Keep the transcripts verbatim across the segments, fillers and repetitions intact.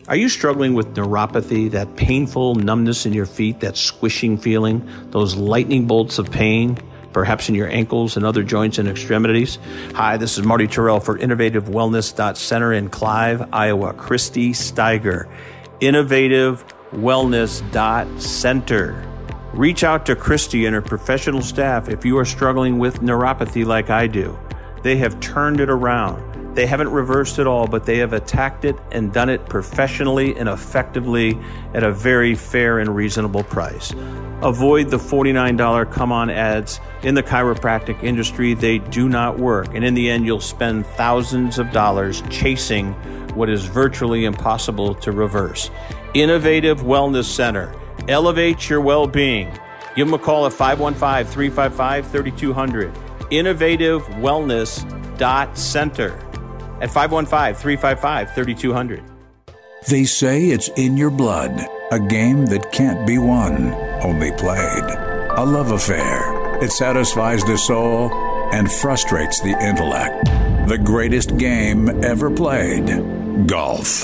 Are you struggling with neuropathy, that painful numbness in your feet, that squishing feeling, those lightning bolts of pain, perhaps in your ankles and other joints and extremities? Hi, this is Marty Terrell for Innovative Wellness Center in Clive, Iowa. Christy Steiger, Innovative Wellness Center. Reach out to Christy and her professional staff if you are struggling with neuropathy like I do. They have turned it around. They haven't reversed it all, but they have attacked it and done it professionally and effectively at a very fair and reasonable price. Avoid the forty-nine dollars come-on ads in the chiropractic industry. They do not work. And in the end, you'll spend thousands of dollars chasing what is virtually impossible to reverse. Innovative Wellness Center. Elevate your well-being. Give them a call at five one five, three five five, three two zero zero. Innovative Wellness Center at five one five, three five five, three two zero zero. They say it's in your blood, a game that can't be won, only played. A love affair. It satisfies the soul and frustrates the intellect. The greatest game ever played. Golf.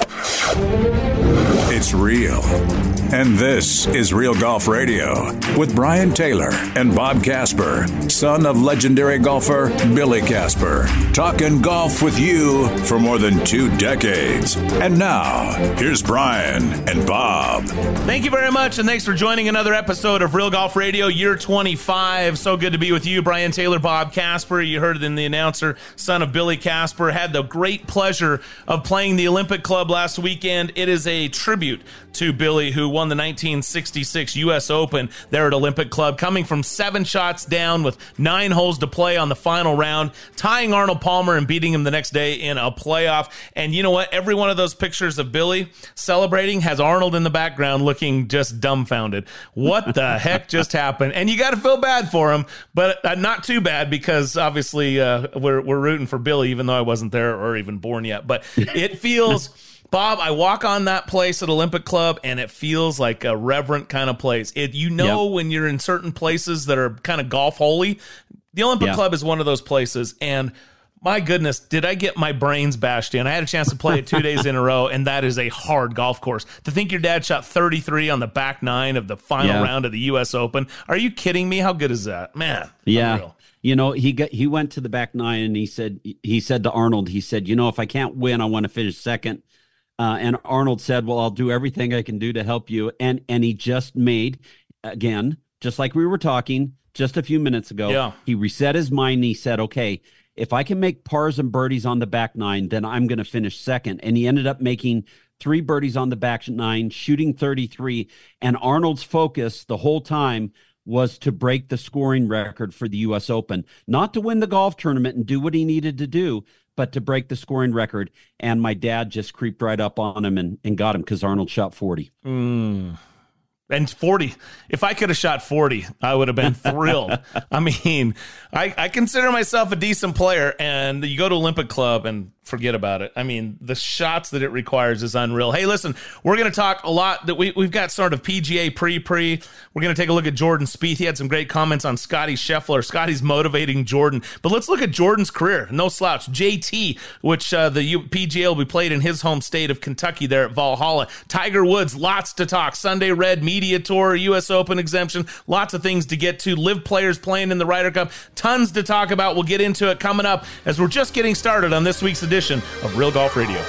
It's real. And this is Real Golf Radio with Brian Taylor and Bob Casper, son of legendary golfer Billy Casper. Talking golf with you for more than two decades. And now, here's Brian and Bob. Thank you very much, and thanks for joining another episode of Real Golf Radio, year twenty-five. So good to be with you, Brian Taylor, Bob Casper. You heard it in the announcer, son of Billy Casper. Had the great pleasure of playing the Olympic Club last weekend. It is a tribute to Billy, who won the nineteen sixty-six U S Open there at Olympic Club, coming from seven shots down with nine holes to play on the final round, tying Arnold Palmer and beating him the next day in a playoff. And you know what? Every one of those pictures of Billy celebrating has Arnold in the background looking just dumbfounded. What the heck just happened? And you got to feel bad for him, but uh, not too bad, because obviously uh, we're, we're rooting for Billy, even though I wasn't there or even born yet. But it feels... Bob, I walk on that place at Olympic Club, and it feels like a reverent kind of place. It, you know, yep. When you're in certain places that are kind of golf holy, the Olympic yeah. Club is one of those places. And my goodness, did I get my brains bashed in? I had a chance to play it two days in a row, and that is a hard golf course. To think your dad shot thirty-three on the back nine of the final yeah. round of the U S Open. Are you kidding me? How good is that? Man, yeah. Unreal. You know, he got he went to the back nine, and he said he said to Arnold, he said, you know, if I can't win, I want to finish second. Uh, and Arnold said, well, I'll do everything I can do to help you. And and he just made, again, just like we were talking just a few minutes ago, yeah. he reset his mind and he said, okay, if I can make pars and birdies on the back nine, then I'm going to finish second. And he ended up making three birdies on the back nine, shooting thirty-three. And Arnold's focus the whole time was to break the scoring record for the U S Open, not to win the golf tournament and do what he needed to do, but to break the scoring record. And my dad just creeped right up on him and, and got him because Arnold shot forty. Mm. And forty, if I could have shot forty, I would have been thrilled. I mean, I, I consider myself a decent player, and you go to Olympic Club and forget about it. I mean, the shots that it requires is unreal. Hey, listen, we're going to talk a lot. That we, we've got sort of P G A pre-pre. We're going to take a look at Jordan Spieth. He had some great comments on Scotty Scheffler. Scotty's motivating Jordan. But let's look at Jordan's career. No slouch. J T, which uh, the U- P G A will be played in his home state of Kentucky there at Valhalla. Tiger Woods, lots to talk. Sunday Red Media Tour, U S Open exemption, lots of things to get to. Live players playing in the Ryder Cup. Tons to talk about. We'll get into it coming up as we're just getting started on this week's edition of Real Golf Radio.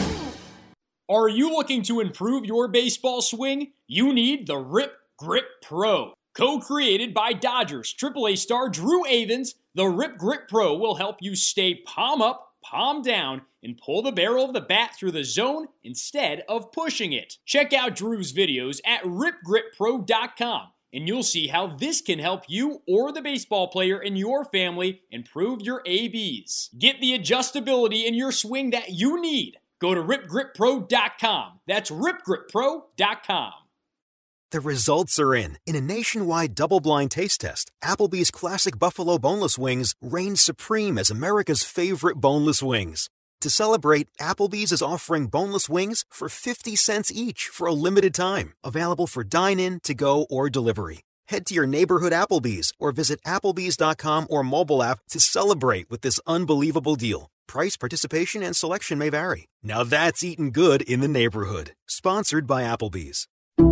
Are you looking to improve your baseball swing? You need the Rip Grip Pro. Co-created by Dodgers triple A star Drew Avans, the Rip Grip Pro will help you stay palm up, palm down, and pull the barrel of the bat through the zone instead of pushing it. Check out Drew's videos at rip grip pro dot com, and you'll see how this can help you or the baseball player in your family improve your A Bs. Get the adjustability in your swing that you need. Go to rip grip pro dot com. That's rip grip pro dot com. The results are in. In a nationwide double-blind taste test, Applebee's Classic Buffalo Boneless Wings reigned supreme as America's favorite boneless wings. To celebrate, Applebee's is offering boneless wings for fifty cents each for a limited time. Available for dine-in, to-go, or delivery. Head to your neighborhood Applebee's or visit applebees dot com or mobile app to celebrate with this unbelievable deal. Price, participation, and selection may vary. Now that's eating good in the neighborhood. Sponsored by Applebee's.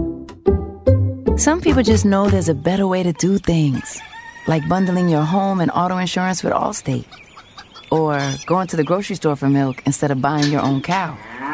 Some people just know there's a better way to do things. Like bundling your home and auto insurance with Allstate. Or going to the grocery store for milk instead of buying your own cow.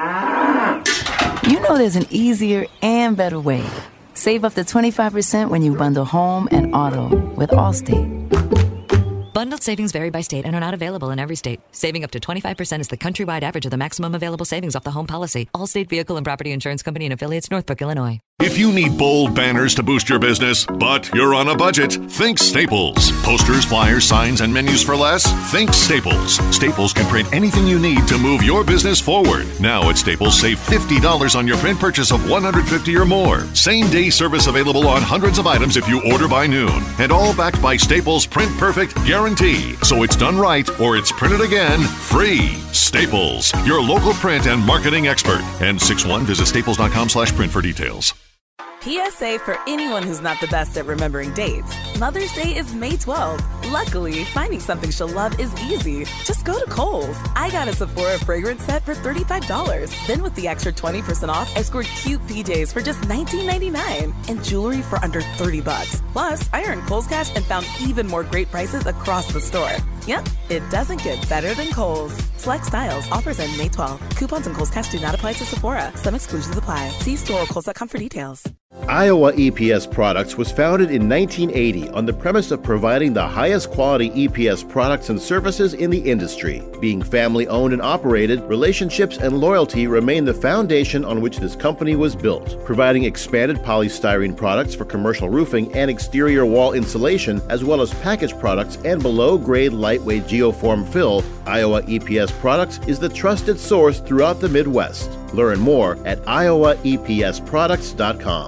You know there's an easier and better way. Save up to twenty-five percent when you bundle home and auto with Allstate. Bundled savings vary by state and are not available in every state. Saving up to twenty-five percent is the countrywide average of the maximum available savings off the home policy. Allstate Vehicle and Property Insurance Company and Affiliates, Northbrook, Illinois. If you need bold banners to boost your business, but you're on a budget, think Staples. Posters, flyers, signs, and menus for less? Think Staples. Staples can print anything you need to move your business forward. Now at Staples, save fifty dollars on your print purchase of one hundred fifty dollars or more. Same-day service available on hundreds of items if you order by noon. And all backed by Staples' Print Perfect guarantee. So it's done right or it's printed again free. Staples, your local print and marketing expert. And six one, visit staples.com slash print for details. P S A for anyone who's not the best at remembering dates. Mother's Day is May twelfth. Luckily, finding something she'll love is easy. Just go to Kohl's. I got a Sephora fragrance set for thirty-five dollars. Then with the extra twenty percent off, I scored cute P Js for just nineteen ninety-nine and jewelry for under thirty bucks. Plus, I earned Kohl's Cash and found even more great prices across the store. Yep, it doesn't get better than Kohl's. Select styles. Offers end May twelfth. Coupons and Kohl's Cash do not apply to Sephora. Some exclusions apply. See store or kohls dot com for details. Iowa E P S Products was founded in nineteen eighty on the premise of providing the highest quality E P S products and services in the industry. Being family-owned and operated, relationships and loyalty remain the foundation on which this company was built. Providing expanded polystyrene products for commercial roofing and exterior wall insulation, as well as packaged products and below-grade lightweight geoform fill, Iowa E P S Products is the trusted source throughout the Midwest. Learn more at iowa e p s products dot com.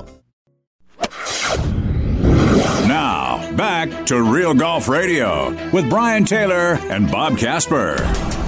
Now, back to Real Golf Radio with Brian Taylor and Bob Casper.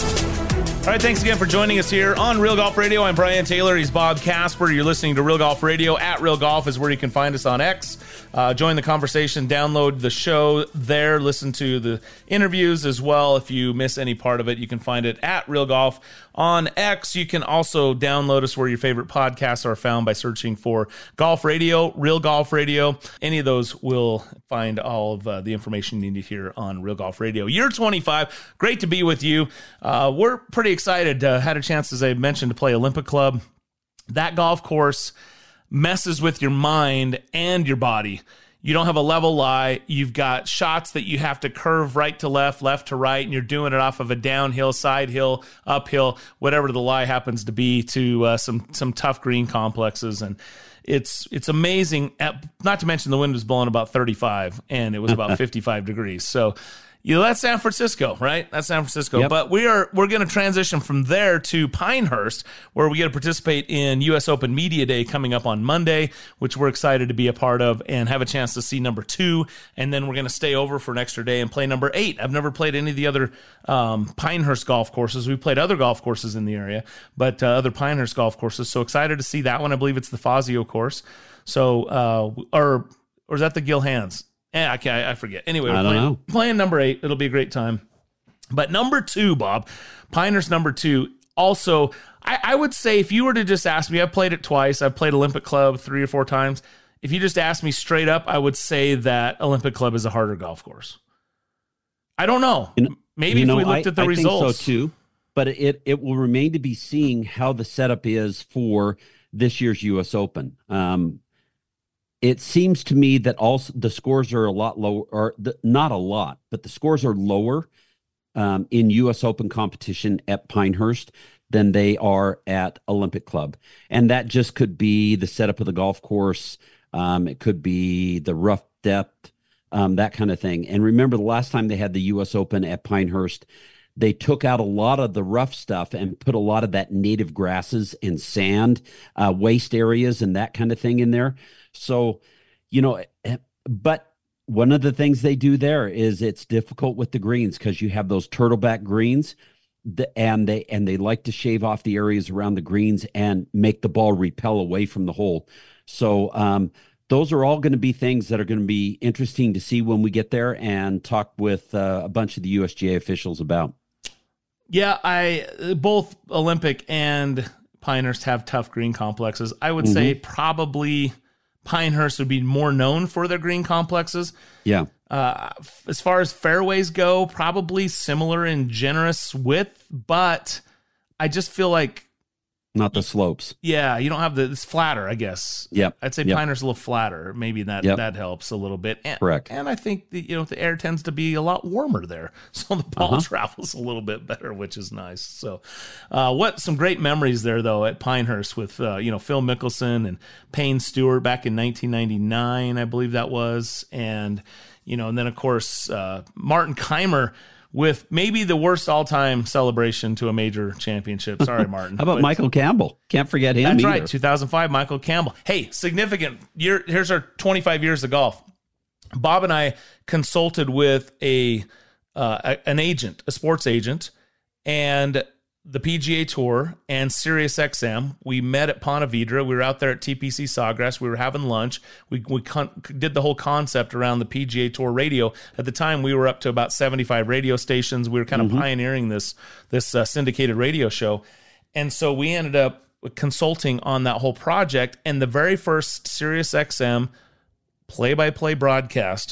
All right, thanks again for joining us here on Real Golf Radio. I'm Brian Taylor. He's Bob Casper. You're listening to Real Golf Radio. At Real Golf is where you can find us on X. Uh, join the conversation. Download the show there. Listen to the interviews as well. If you miss any part of it, you can find it at Real Golf on X. You can also download us where your favorite podcasts are found by searching for Golf Radio, Real Golf Radio. Any of those will find all of uh, the information you need here on Real Golf Radio. Year twenty-five. Great to be with you. Uh, we're pretty excited. Uh, had a chance, as I mentioned, to play Olympic Club. That golf course messes with your mind and your body. You don't have a level lie. You've got shots that you have to curve right to left, left to right, and you're doing it off of a downhill, side hill, uphill, whatever the lie happens to be, to uh, some some tough green complexes. And it's it's amazing. At, not to mention the wind was blowing about thirty-five, and it was about fifty-five degrees. So you know, that's San Francisco, right? That's San Francisco. Yep. But we are we're going to transition from there to Pinehurst, where we get to participate in U S Open Media Day coming up on Monday, which we're excited to be a part of and have a chance to see number two. And then we're going to stay over for an extra day and play number eight. I've never played any of the other um, Pinehurst golf courses. We played other golf courses in the area, but uh, other Pinehurst golf courses. So excited to see that one. I believe it's the Fazio course. So, uh, or or is that the Gil Hands? Yeah, I, can't, I forget. Anyway, we're I don't playing, know. playing number eight. It'll be a great time. But number two, Bob, Pinehurst number two, also, I, I would say if you were to just ask me, I've played it twice. I've played Olympic Club three or four times. If you just asked me straight up, I would say that Olympic Club is a harder golf course. I don't know. You know, Maybe you know, if we looked I, at the I results. think so too. But it, it will remain to be seen how the setup is for this year's U S Open. Um, It seems to me that also the scores are a lot lower, or the, not a lot, but the scores are lower um, in U S Open competition at Pinehurst than they are at Olympic Club. And that just could be the setup of the golf course. Um, it could be the rough depth, um, that kind of thing. And remember, the last time they had the U S Open at Pinehurst, they took out a lot of the rough stuff and put a lot of that native grasses and sand, uh, waste areas and that kind of thing in there. So, you know, but one of the things they do there is it's difficult with the greens because you have those turtleback greens, and they and they like to shave off the areas around the greens and make the ball repel away from the hole. So um, those are all going to be things that are going to be interesting to see when we get there and talk with uh, a bunch of the U S G A officials about. Yeah, I both Olympic and Pinehurst have tough green complexes. I would mm-hmm. say probably Pinehurst would be more known for their green complexes. Yeah. Uh, as far as fairways go, probably similar in generous width, but I just feel like not the slopes. Yeah, you don't have the it's flatter, I guess. Yep. I'd say yep. Pinehurst a little flatter. Maybe that yep. that helps a little bit. And, Correct. And I think the you know the air tends to be a lot warmer there, so the ball uh-huh. travels a little bit better, which is nice. So, uh, what some great memories there though at Pinehurst with uh, you know Phil Mickelson and Payne Stewart back in nineteen ninety-nine, I believe that was, and you know, and then of course uh, Martin Keimer. With maybe the worst all-time celebration to a major championship. Sorry, Martin. How about but, Michael Campbell? Can't forget him That's either. right, two thousand five, Michael Campbell. Hey, significant year. Here's our twenty-five years of golf. Bob and I consulted with a, uh, a an agent, a sports agent, and the P G A Tour and Sirius X M. We met at Ponte Vedra. We were out there at T P C Sawgrass. We were having lunch. We we con- did the whole concept around the P G A Tour radio. At the time, we were up to about seventy-five radio stations. We were kind of mm-hmm. pioneering this this uh, syndicated radio show. And so we ended up consulting on that whole project. And the very first Sirius X M play-by-play broadcast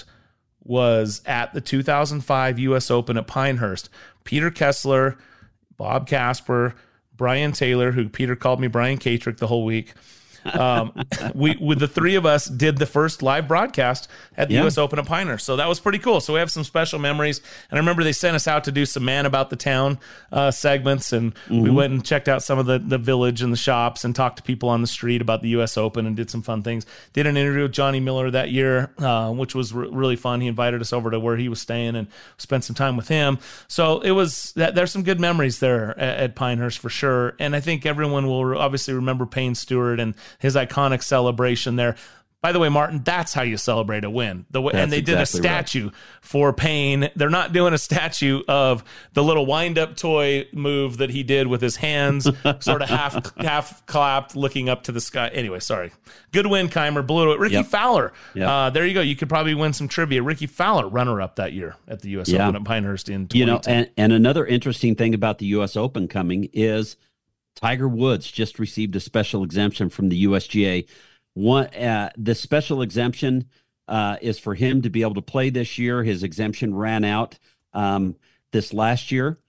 was at the two thousand five U S Open at Pinehurst. Peter Kessler, Bob Casper, Brian Taylor, who Peter called me Brian Katrick the whole week. Um, we, with the three of us, did the first live broadcast at the yeah. U S Open at Pinehurst. So that was pretty cool. So we have some special memories. And I remember they sent us out to do some Man About the Town uh, segments. And mm-hmm. we went and checked out some of the, the village and the shops and talked to people on the street about the U S Open and did some fun things. Did an interview with Johnny Miller that year, uh, which was re- really fun. He invited us over to where he was staying and spent some time with him. So it was, that, there's some good memories there at, at Pinehurst for sure. And I think everyone will obviously remember Payne Stewart and his iconic celebration there. By the way, Martin, that's how you celebrate a win. The way, and they did exactly a statue right. for Payne. They're not doing a statue of the little wind-up toy move that he did with his hands sort of half half clapped, looking up to the sky. Anyway, sorry. Good win, Keimer. Blew it. Ricky yep. Fowler. Yep. Uh, there you go. You could probably win some trivia. Ricky Fowler, runner-up that year at the U S yeah. Open at Pinehurst in twenty ten. You know, and, and another interesting thing about the U S Open coming is Tiger Woods just received a special exemption from the U S G A. One, uh, the special exemption uh, is for him to be able to play this year. His exemption ran out um, this last year,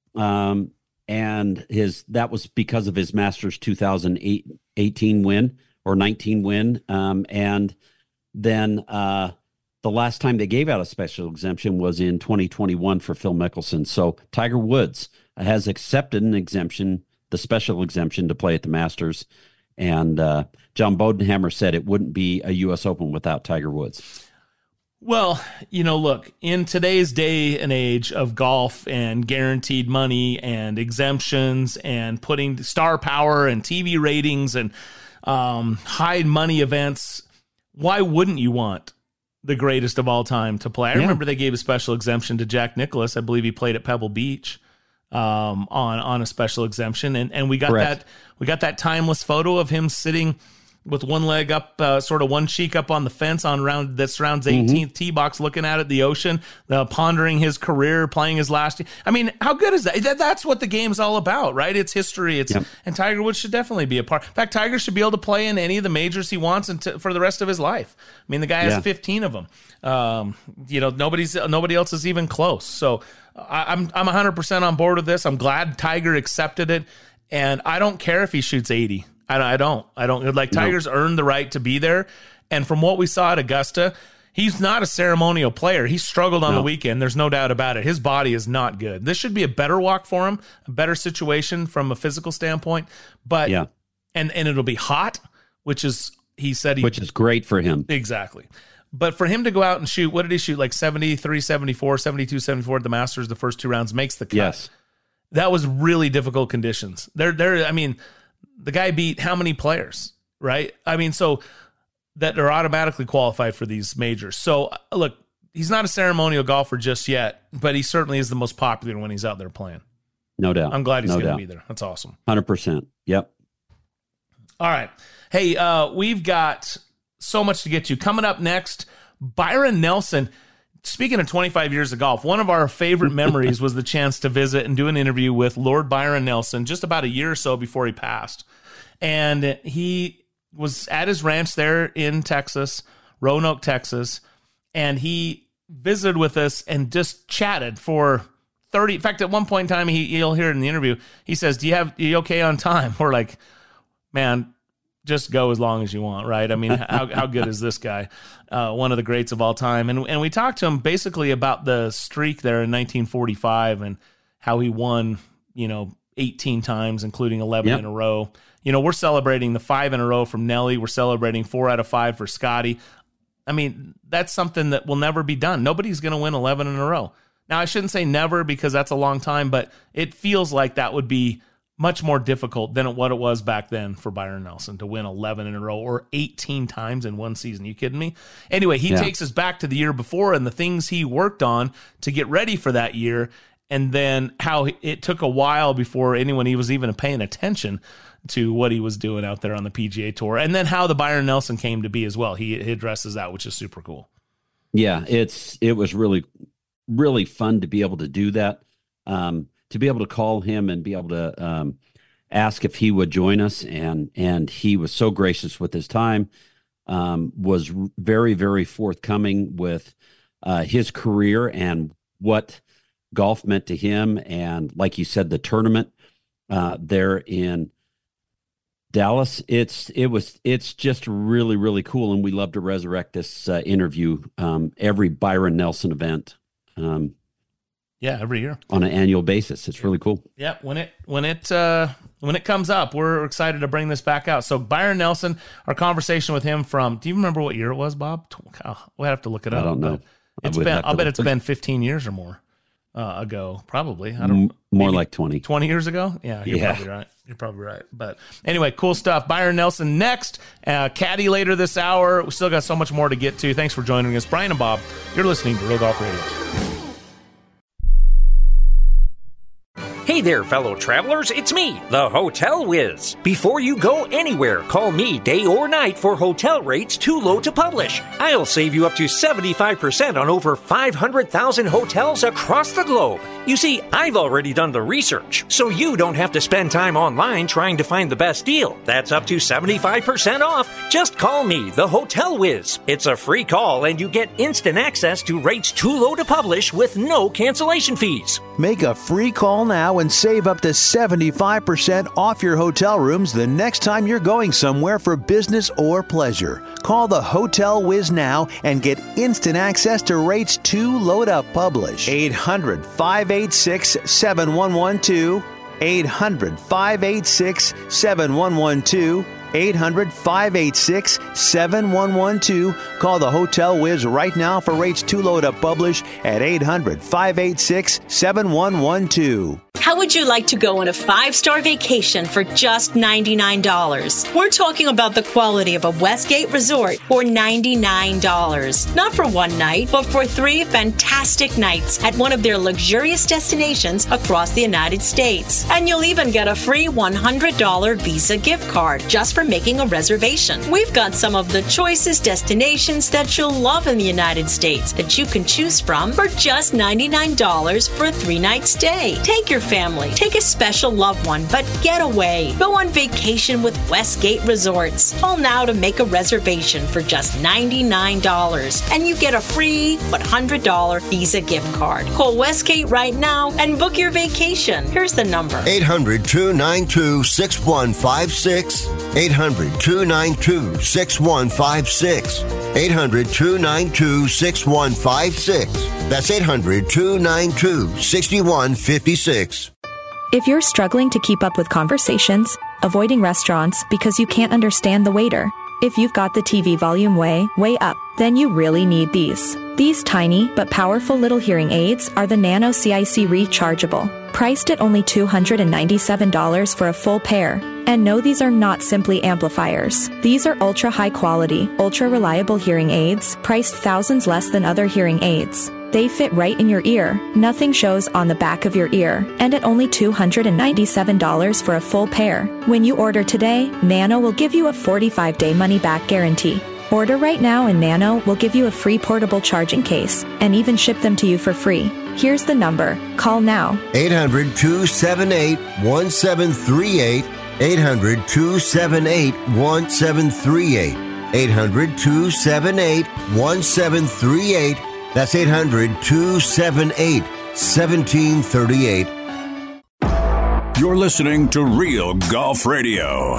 um, and his that was because of his Masters two thousand eighteen win or nineteen win. Um, and then uh, the last time they gave out a special exemption was in twenty twenty-one for Phil Mickelson. So Tiger Woods has accepted an exemption, the special exemption to play at the Masters. And uh, John Bodenhammer said it wouldn't be a U S Open without Tiger Woods. Well, you know, look, in today's day and age of golf and guaranteed money and exemptions and putting star power and T V ratings and um, high money events, why wouldn't you want the greatest of all time to play? I yeah. remember they gave a special exemption to Jack Nicklaus. I believe he played at Pebble Beach. Um, on on a special exemption, and and we got Correct. that we got that timeless photo of him sitting with one leg up, uh, sort of one cheek up on the fence on round that surrounds eighteenth mm-hmm. tee box, looking out at the ocean, uh, pondering his career, playing his last. I mean, how good is that? that? That's what the game's all about, right? It's history. It's yep. and Tiger Woods should definitely be a part. In fact, Tiger should be able to play in any of the majors he wants until, for the rest of his life. I mean, the guy has yeah. fifteen of them. Um, you know, nobody's nobody else is even close. So I, I'm I'm one hundred percent on board with this. I'm glad Tiger accepted it, and I don't care if he shoots eighty. I, I don't. I don't like Tiger's no. earned the right to be there. And from what we saw at Augusta, he's not a ceremonial player. He struggled on no. the weekend. There's no doubt about it. His body is not good. This should be a better walk for him, a better situation from a physical standpoint. But yeah, and and it'll be hot, which is he said he, which is great for him. Exactly. But for him to go out and shoot, what did he shoot? Like seventy-three, seventy-four, seventy-two, seventy-four at the Masters, the first two rounds, makes the cut. Yes. That was really difficult conditions. They're, they're, I mean, the guy beat how many players, right? I mean, so that are automatically qualified for these majors. So, look, he's not a ceremonial golfer just yet, but he certainly is the most popular when he's out there playing. No doubt. I'm glad he's no going to doubt. be there. That's awesome. one hundred percent. Yep. All right. Hey, uh, we've got so much to get to. Coming up next, Byron Nelson speaking of twenty-five years of golf, one of our favorite memories was the chance to visit and do an interview with Lord Byron Nelson just about a year or so before he passed. And he was at his ranch there in Texas, Roanoke, Texas, and he visited with us and just chatted for thirty. In fact, at one point in time, he, you'll hear it in the interview, he says, do you have, are you okay on time? We're like, man, just go as long as you want, right? I mean, how how good is this guy? Uh, one of the greats of all time. And and we talked to him basically about the streak there in nineteen forty-five and how he won, you know, eighteen times, including eleven yep. in a row. You know, we're celebrating the five in a row from Nelly. We're celebrating four out of five for Scotty. I mean, that's something that will never be done. Nobody's going to win eleven in a row. Now, I shouldn't say never because that's a long time, but it feels like that would be much more difficult than what it was back then for Byron Nelson to win eleven in a row or eighteen times in one season. You kidding me? Anyway, he yeah. takes us back to the year before and the things he worked on to get ready for that year, and then how it took a while before anyone he was even paying attention to what he was doing out there on the P G A Tour, and then how the Byron Nelson came to be as well. He, he addresses that, which is super cool. Yeah, it's it was really, really fun to be able to do that. Um, to be able to call him and be able to um, ask if he would join us. And, and he was so gracious with his time, um, was very, very forthcoming with uh, his career and what golf meant to him. And like you said, the tournament uh, there in Dallas, it's, it was, it's just really, really cool. And we love to resurrect this uh, interview um, every Byron Nelson event. Um, Yeah, every year on an annual basis. It's really cool. Yeah, when it when it uh, when it comes up, we're excited to bring this back out. So Byron Nelson, our conversation with him from, do you remember what year it was, Bob? Oh, we'll have to look it up. I don't know. It's been. I'll bet it's been fifteen years or more uh, ago. Probably. I don't. More like twenty. Twenty years ago. Yeah, you're yeah. probably right. You're probably right. But anyway, cool stuff. Byron Nelson next. Uh, Caddy later this hour. We still got so much more to get to. Thanks for joining us, Brian and Bob. You're listening to Real Golf Radio. Hey there, fellow travelers, it's me, the Hotel Whiz. Before you go anywhere, call me day or night for hotel rates too low to publish. I'll save you up to seventy-five percent on over five hundred thousand hotels across the globe. You see, I've already done the research, so you don't have to spend time online trying to find the best deal. That's up to seventy-five percent off. Just call me, the Hotel Whiz. It's a free call and you get instant access to rates too low to publish with no cancellation fees. Make a free call now and save up to seventy-five percent off your hotel rooms the next time you're going somewhere for business or pleasure. Call the Hotel Whiz now and get instant access to rates too low to publish. eight hundred, five eight six, seven one one two. eight hundred, five eight six, seven one one two. eight hundred, five eight six, seven one one two. Call the Hotel Whiz right now for rates too low to publish at eight hundred, five eight six, seven one one two. How would you like to go on a five-star vacation for just ninety-nine dollars? We're talking about the quality of a Westgate resort for ninety-nine dollars. Not for one night, but for three fantastic nights at one of their luxurious destinations across the United States. And you'll even get a free one hundred dollars Visa gift card just for making a reservation. We've got some of the choicest destinations that you'll love in the United States that you can choose from for just ninety-nine dollars for a three-night stay. Take your family, take a special loved one, but get away. Go on vacation with Westgate Resorts. Call now to make a reservation for just ninety-nine dollars, and you get a free one hundred dollars Visa gift card. Call Westgate right now and book your vacation. Here's the number. eight hundred, two nine two, six one five six. eight hundred, two nine two, six one five six. eight hundred, two nine two, six one five six. That's eight hundred, two nine two, six one five six. If you're struggling to keep up with conversations, avoiding restaurants because you can't understand the waiter, if you've got the T V volume way, way up, then you really need these. These tiny but powerful little hearing aids are the Nano C I C Rechargeable, priced at only two hundred ninety-seven dollars for a full pair. And no, these are not simply amplifiers. These are ultra high quality, ultra reliable hearing aids, priced thousands less than other hearing aids. They fit right in your ear, nothing shows on the back of your ear, and at only two hundred ninety-seven dollars for a full pair. When you order today, Nano will give you a forty-five day money-back guarantee. Order right now and Nano will give you a free portable charging case and even ship them to you for free. Here's the number. Call now. eight hundred, two seven eight, one seven three eight. eight hundred, two seven eight, one seven three eight. eight hundred, two seven eight, one seven three eight. That's eight hundred, two seven eight, one seven three eight. You're listening to Real Golf Radio.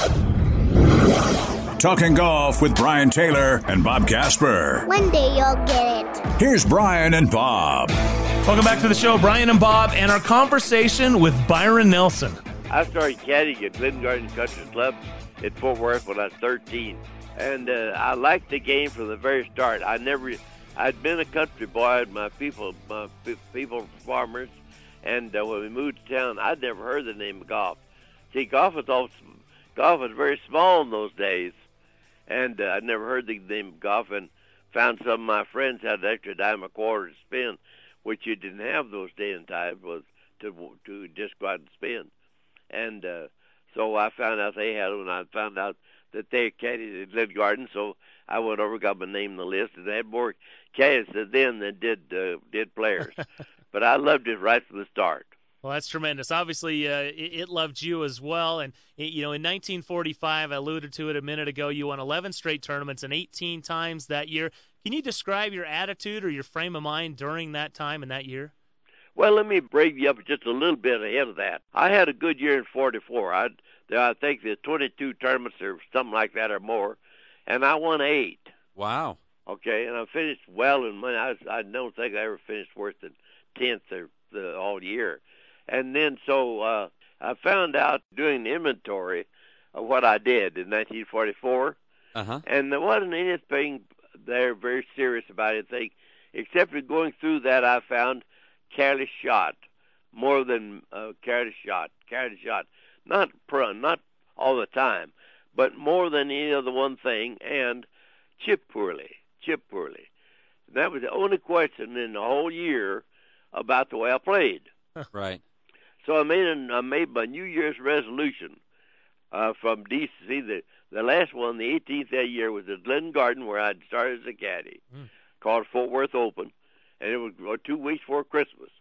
Talking golf with Brian Taylor and Bob Casper. One day you'll get it. Here's Brian and Bob. Welcome back to the show, Brian and Bob, and our conversation with Byron Nelson. I started caddying at Glen Garden Country Club in Fort Worth when I was thirteen. And uh, I liked the game from the very start. I never, I'd been a country boy, and my people, my people farmers, and uh, when we moved to town, I'd never heard the name of golf. See, golf was all, golf was very small in those days, and uh, I'd never heard the name of golf, and found some of my friends had an extra dime a quarter to spin, which you didn't have those day and times, was to to just go out and spin. And uh, so I found out they had them, and I found out that they caddied at Glen Garden, so I went over, got my name on the list, and they had more caddies then than did uh, did players. But I loved it right from the start. Well, that's tremendous. Obviously, uh, it, it loved you as well. And, it, you know, in nineteen forty-five, I alluded to it a minute ago, you won eleven straight tournaments and eighteen times that year. Can you describe your attitude or your frame of mind during that time and that year? Well, let me break you up just a little bit ahead of that. I had a good year in forty-four. I I think there's twenty-two tournaments or something like that or more, and I won eight. Wow. Okay, and I finished well in money. I, I don't think I ever finished worse than tenth or the, all year. And then so uh, I found out doing the inventory of what I did in nineteen forty-four, uh-huh. and there wasn't anything there very serious about it, think, except for going through that I found careless shot, more than uh, careless shot, careless shot, not pro, not all the time, but more than any other one thing, and chip poorly, chip poorly. That was the only question in the whole year about the way I played. Right. So I made an, I made my New Year's resolution uh, from decency. The the last one, the eighteenth that year, was at Glen Garden, where I'd started as a caddy, mm. called Fort Worth Open, and it was two weeks before Christmas.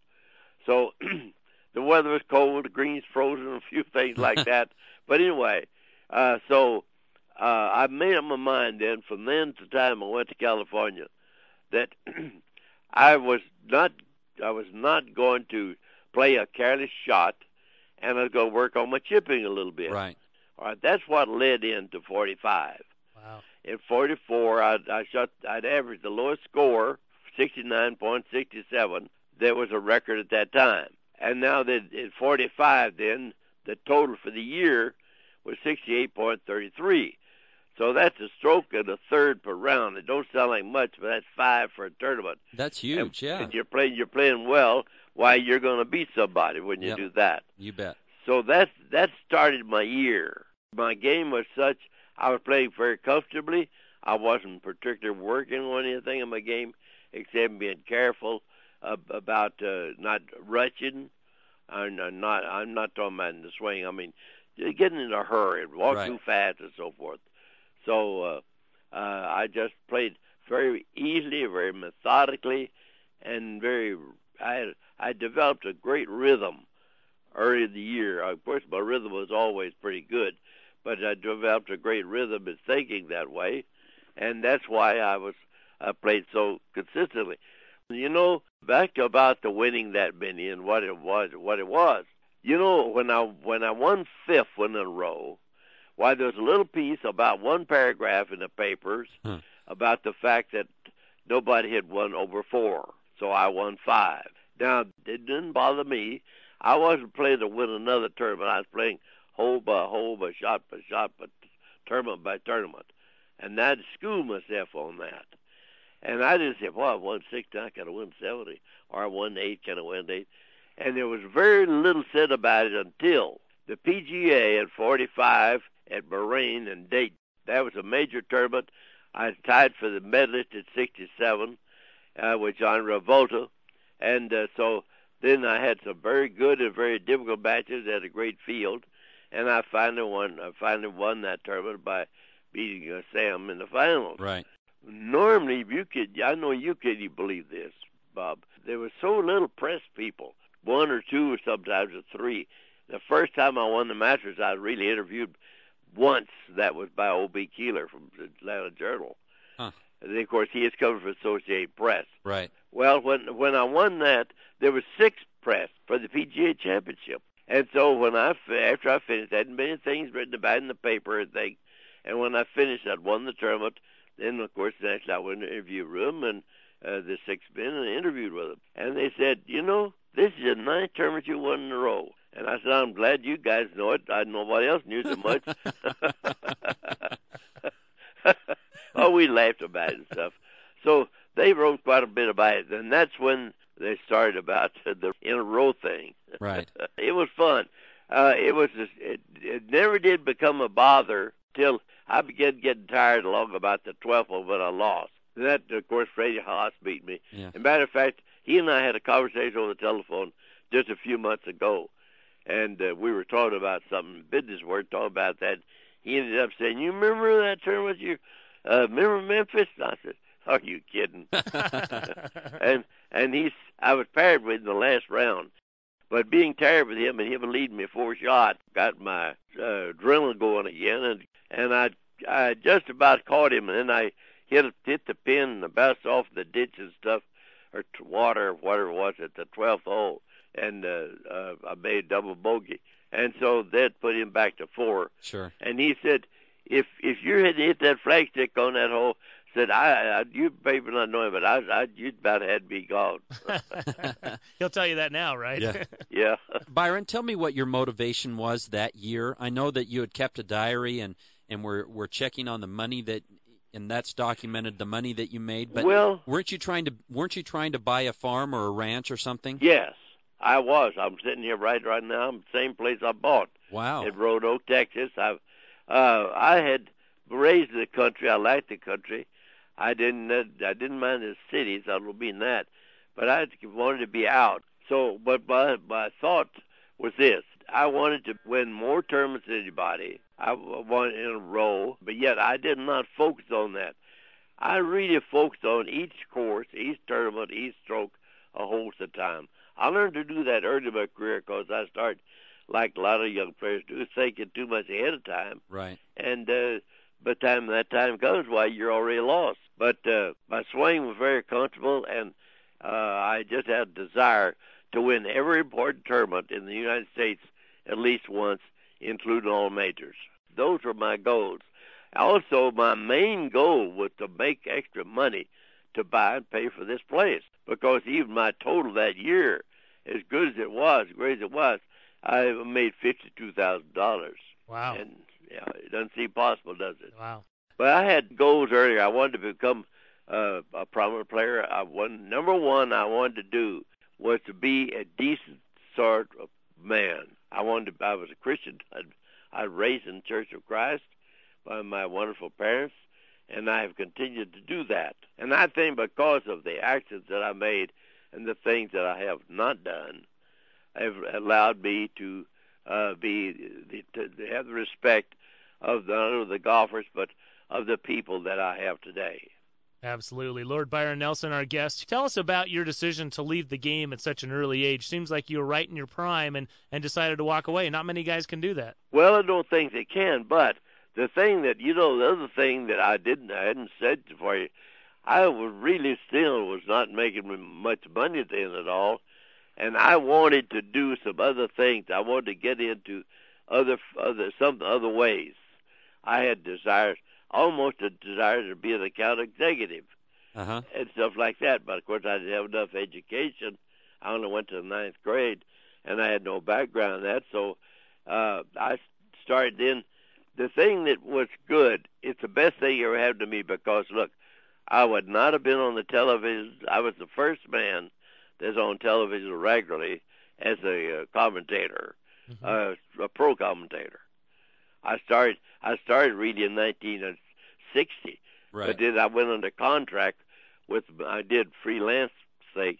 So the weather was cold, the greens frozen, and a few things like that. But anyway, uh, so uh, I made up my mind then, from then to the time I went to California, that I was not I was not going to play a careless shot, and I was going to work on my chipping a little bit. Right. All right. That's what led into forty-five. Wow. In forty-four, I, I shot. I'd averaged the lowest score, sixty-nine point six seven. That was a record at that time. And now that in forty-five, then the total for the year was sixty-eight point three three. So that's a stroke and a third per round. It don't sound like much, but that's five for a tournament. That's huge, and, yeah. And you're playing, you're playing well. Why, you're going to beat somebody when you yep. do that. You bet. So that's that started my year. My game was such, I was playing very comfortably. I wasn't particularly working on anything in my game except being careful uh, about uh, not rushing. I'm not. I'm not talking about in the swing. I mean, getting in a hurry, walk right. too fast, and so forth. So uh, uh, I just played very easily, very methodically, and very. I had, I developed a great rhythm early in the year. Of course, my rhythm was always pretty good, but I developed a great rhythm in thinking that way, and that's why I was I played so consistently. You know, back about the winning that many and what it was, what it was. You know, when I when I won fifth in a row, why there's a little piece about one paragraph in the papers hmm. about the fact that nobody had won over four, so I won five. Now, it didn't bother me. I wasn't playing to win another tournament. I was playing hole by hole, by shot by shot, by tournament by tournament, and I'd school myself on that. And I didn't say, well, I won sixty, I can win seventy, or I won eight, can I win eight? And there was very little said about it until the P G A at forty-five at Bahrain and Dayton. That was a major tournament. I tied for the medalist at sixty-seven uh, with John Revolta. And uh, so then I had some very good and very difficult matches at a great field. And I finally won, I finally won that tournament by beating uh, Sam in the finals. Right. Normally, you could, I know you could you believe this, Bob. There was so little press people, one or two, or sometimes or three. The first time I won the Masters, I was really interviewed once. That was by O B. Keeler from the Atlanta Journal. Huh. And then, of course, he is covered for Associated Press. Right. Well, when when I won that, there was six press for the P G A Championship. And so when I after I finished, there hadn't been things written about in the paper and things. And when I finished, I'd won the tournament. Then, of course, next I went in the interview room, and uh, the six men, and I interviewed with them. And they said, you know, this is the ninth tournament you won in a row. And I said, I'm glad you guys know it. I nobody else knew so much. Oh, we laughed about it and stuff. So they wrote quite a bit about it. And that's when they started about the in a row thing. Right. It was fun. Uh, it was just, it, it never did become a bother till I began getting tired along about the twelfth one when I lost. And that, of course, Freddie Haas beat me. Yeah. As a matter of fact, he and I had a conversation over the telephone just a few months ago. And uh, we were talking about something, business work, talking about that. He ended up saying, you remember that tournament? You uh, remember Memphis? And I said, are you kidding? and and he's, I was paired with in the last round. But being tired with him and him leading me four shots got my uh, adrenaline going again. And, and I, I just about caught him, and then I hit, hit the pin and bounced off the ditch and stuff, or water, or whatever it was, at the twelfth hole. And uh, uh, I made a double bogey. And so that put him back to four. Sure. And he said, if if you had hit that flagstick on that hole, said, I, I you maybe not know him, but I, I you'd about had me gone. He'll tell you that now, right? Yeah. Yeah. Byron, tell me what your motivation was that year. I know that you had kept a diary and, and we're, we're checking on the money that, and that's documented, the money that you made. But well, weren't you trying to weren't you trying to buy a farm or a ranch or something? Yes, I was. I'm sitting here right right now. I'm the same place I bought. Wow. In Road Oak, Texas. I uh, I had raised in the country. I liked the country. I didn't uh, I didn't mind the cities. I don't mean that, but I wanted to be out. So, but my my thought was this: I wanted to win more tournaments than anybody. I wanted in a row, but yet I did not focus on that. I really focused on each course, each tournament, each stroke, a hole at a time. I learned to do that early in my career because I started, like a lot of young players do, thinking too much ahead of time. Right. And uh, by the time that time comes, why, you're already lost. But uh, my swing was very comfortable, and uh, I just had a desire to win every important tournament in the United States at least once, including all majors. Those were my goals. Also, my main goal was to make extra money to buy and pay for this place, because even my total that year, as good as it was, great as it was, I made fifty-two thousand dollars. Wow. And yeah, it doesn't seem possible, does it? Wow. But I had goals earlier. I wanted to become uh, a prominent player. I wanted, number one I wanted to do was to be a decent sort of man. I wanted to, I was a Christian. I'd, I was raised in the Church of Christ by my wonderful parents, and I have continued to do that. And I think because of the actions that I made and the things that I have not done, have allowed me to uh, be to, to have the respect of the, not only the golfers, but of the people that I have today. Absolutely. Lord Byron Nelson, our guest. Tell us about your decision to leave the game at such an early age. Seems like you were right in your prime and, and decided to walk away. Not many guys can do that. Well, I don't think they can, but the thing that, you know, the other thing that I didn't, I hadn't said for you, I was really still was not making much money at the end of it all, and I wanted to do some other things. I wanted to get into other, other, some other ways. I had desires, almost a desire to be an account executive uh-huh. and stuff like that. But, of course, I didn't have enough education. I only went to the ninth grade, and I had no background in that. So uh, I started in. The thing that was good, it's the best thing ever happened to me because, look, I would not have been on the television. I was the first man that's on television regularly as a uh, commentator, mm-hmm. uh, a pro commentator. I started I started really in nineteen sixty, right. But then I went under contract with, I did freelance thing,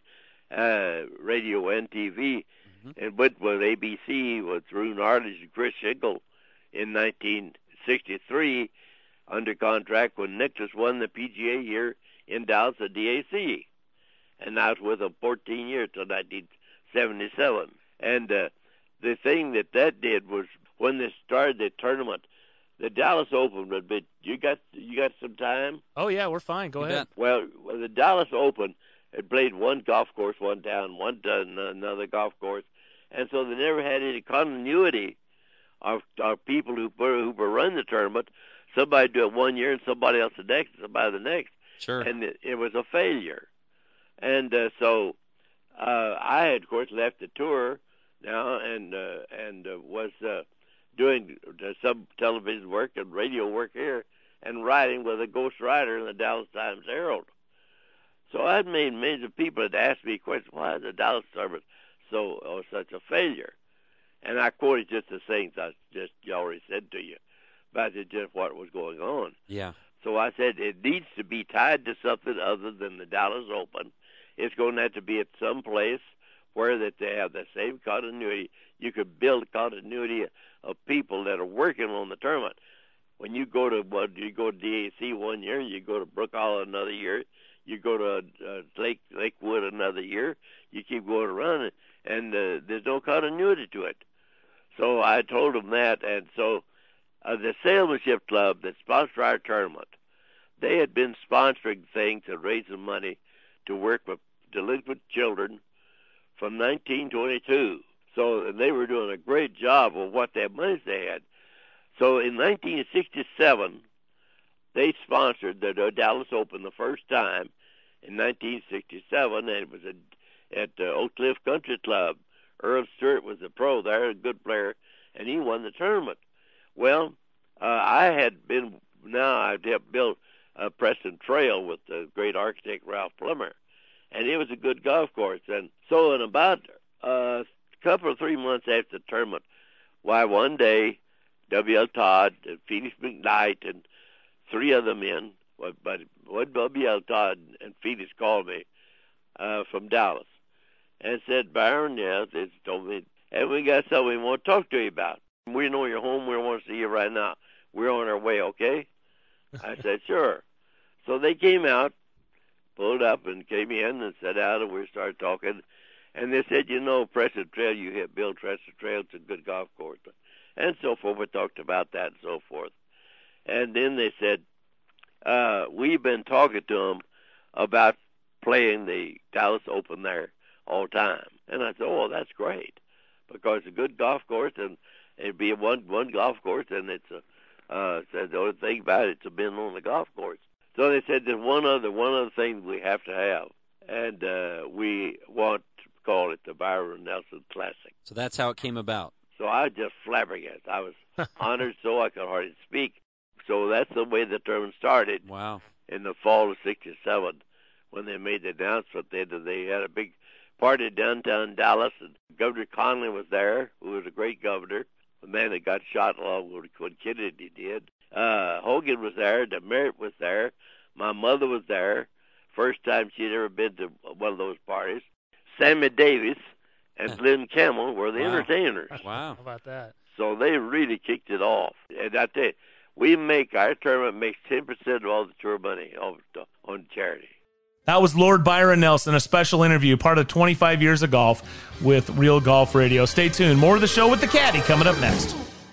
uh, radio and T V, mm-hmm. and went with A B C with Rune Arledge and Chris Shingle in nineteen sixty-three under contract when Nicklaus won the P G A here in Dallas at D A C. And I was with him fourteen years till nineteen seventy-seven. And uh, the thing that that did was when they started the tournament, the Dallas Open would be. You got you got some time? Oh yeah, we're fine. Go ahead. Well, the Dallas Open had played one golf course one town, one to another golf course, and so they never had any continuity of, of people who who were run the tournament. Somebody do it one year and somebody else the next, somebody the next. Sure. And it, it was a failure. And uh, so uh, I had, of course, left the tour now and uh, and uh, was uh, doing uh, some television work and radio work here and writing with a ghostwriter in the Dallas Times Herald. So I'd made millions of people had asked me questions, why is the Dallas tournament so oh, such a failure? And I quoted just the things I just already said to you about just what was going on. Yeah. So I said it needs to be tied to something other than the Dallas Open. It's going to have to be at some place where that they have the same continuity. You could build continuity of people that are working on the tournament. When you go to well, you go to D A C one year, you go to Brook Hall another year, you go to uh, Lake Lakewood another year, you keep going around, and uh, there's no continuity to it. So I told them that, and so uh, the Salesmanship Club that sponsored our tournament, they had been sponsoring things and raising money to work with delinquent children from nineteen twenty-two. So and they were doing a great job of what their money they had. So in nineteen sixty-seven, they sponsored the Dallas Open the first time in nineteen sixty-seven, and it was at, at uh, Oak Cliff Country Club. Earl Stewart was the pro there, a good player, and he won the tournament. Well, uh, I had been, now I've helped build uh, Preston Trail with the great architect Ralph Plummer, and it was a good golf course. And so in about uh, a couple of three months after the tournament, why one day, W L. Todd and Felix McKnight and three other men, but one W L. Todd and Felix called me uh, from Dallas and said, Byron, yes, it's told me, and we got something we want to talk to you about. We know you're home. We want to see you right now. We're on our way, okay? I said, sure. So they came out, pulled up, and came in and sat down, and we started talking. And they said, you know, Preston Trail, you hit Bill Preston Trail. It's a good golf course. And so forth. We talked about that and so forth. And then they said, uh, we've been talking to them about playing the Dallas Open there all the time. And I said, oh, that's great, because it's a good golf course, and it'd be a one one golf course, and it's a, uh, said the only thing about it, it's a been on the golf course. So they said there's one other one other thing we have to have, and uh, we want to call it the Byron Nelson Classic. So that's how it came about. So I was just flabbergasted. I was honored so I could hardly speak. So that's the way the tournament started. Wow. In the fall of sixty-seven, when they made the announcement, they, they had a big party downtown Dallas, and Governor Conley was there, who was a great governor, the man that got shot along with when Kennedy did. Uh, Hogan was there, DeMeritt was there, my mother was there, first time she'd ever been to one of those parties. Sammy Davis and Lynn Campbell were the Wow. entertainers. Wow. How about that? So they really kicked it off. And I tell you, we make, our tournament makes ten percent of all the tour money on charity. That was Lord Byron Nelson, a special interview, part of twenty-five years of golf with Real Golf Radio. Stay tuned. More of the show with the Caddy coming up next.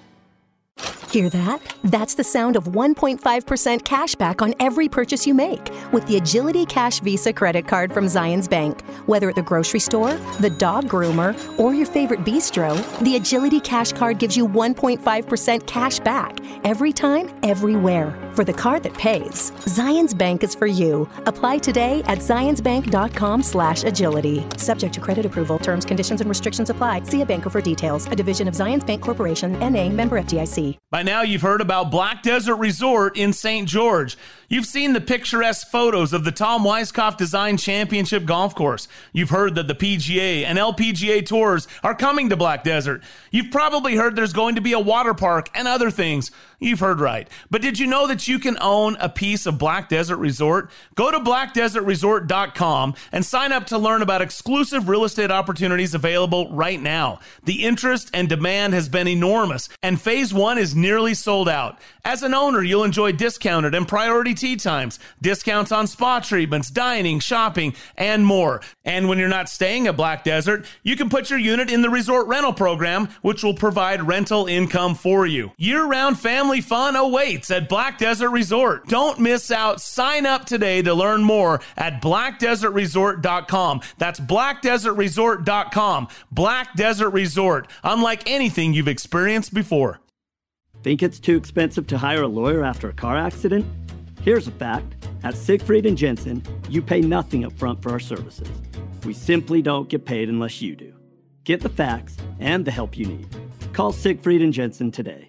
Hear that? That's the sound of one point five percent cash back on every purchase you make with the Agility Cash Visa credit card from Zions Bank. Whether at the grocery store, the dog groomer, or your favorite bistro, the Agility Cash card gives you one point five percent cash back every time, everywhere. For the card that pays, Zions Bank is for you. Apply today at zionsbank.com slash agility. Subject to credit approval. Terms, conditions, and restrictions apply. See a banker for details. A division of Zions Bank Corporation, N A, member F D I C. By now, you've heard about Black Desert Resort in Saint George. You've seen the picturesque photos of the Tom Weiskopf Design Championship Golf Course. You've heard that the P G A and L P G A tours are coming to Black Desert. You've probably heard there's going to be a water park and other things. You've heard right. But did you know that that you can own a piece of Black Desert Resort? Go to black desert resort dot com and sign up to learn about exclusive real estate opportunities available right now. The interest and demand has been enormous, and phase one is nearly sold out. As an owner, you'll enjoy discounted and priority tee times, discounts on spa treatments, dining, shopping, and more. And when you're not staying at Black Desert, you can put your unit in the resort rental program, which will provide rental income for you. Year-round family fun awaits at Black Desert Resort. Don't miss out. Sign up today to learn more at black desert resort dot com. That's black desert resort dot com. Black Desert Resort, unlike anything you've experienced before. Think it's too expensive to hire a lawyer after a car accident? Here's a fact. At Siegfried and Jensen, you pay nothing up front for our services. We simply don't get paid unless you do. Get the facts and the help you need. Call Siegfried and Jensen today.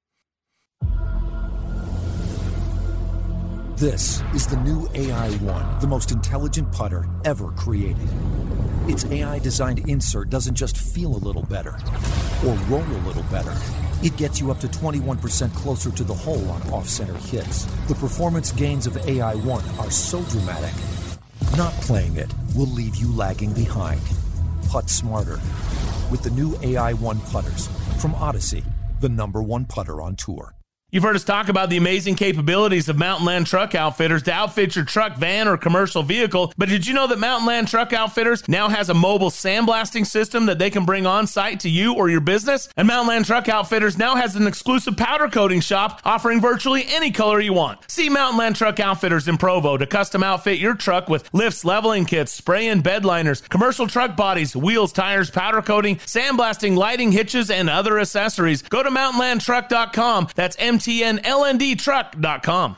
This is the new A I one, the most intelligent putter ever created. Its A I-designed insert doesn't just feel a little better or roll a little better. It gets you up to twenty-one percent closer to the hole on off-center hits. The performance gains of A I one are so dramatic, not playing it will leave you lagging behind. Putt smarter with the new A I one putters from Odyssey, the number one putter on tour. You've heard us talk about the amazing capabilities of Mountain Land Truck Outfitters to outfit your truck, van, or commercial vehicle. But did you know that Mountain Land Truck Outfitters now has a mobile sandblasting system that they can bring on site to you or your business? And Mountain Land Truck Outfitters now has an exclusive powder coating shop offering virtually any color you want. See Mountain Land Truck Outfitters in Provo to custom outfit your truck with lifts, leveling kits, spray and bed liners, commercial truck bodies, wheels, tires, powder coating, sandblasting, lighting, hitches, and other accessories. Go to mountain land truck dot com. That's M T N L N D truck dot com.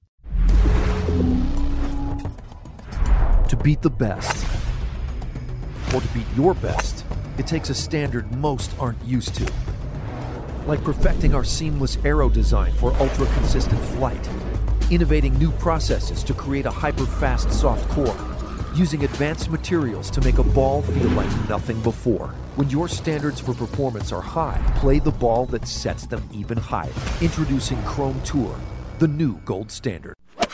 To beat the best, or to beat your best, it takes a standard most aren't used to. Like perfecting our seamless aero design for ultra-consistent flight, innovating new processes to create a hyper-fast soft core, using advanced materials to make a ball feel like nothing before. When your standards for performance are high, play the ball that sets them even higher. Introducing Chrome Tour, the new gold standard.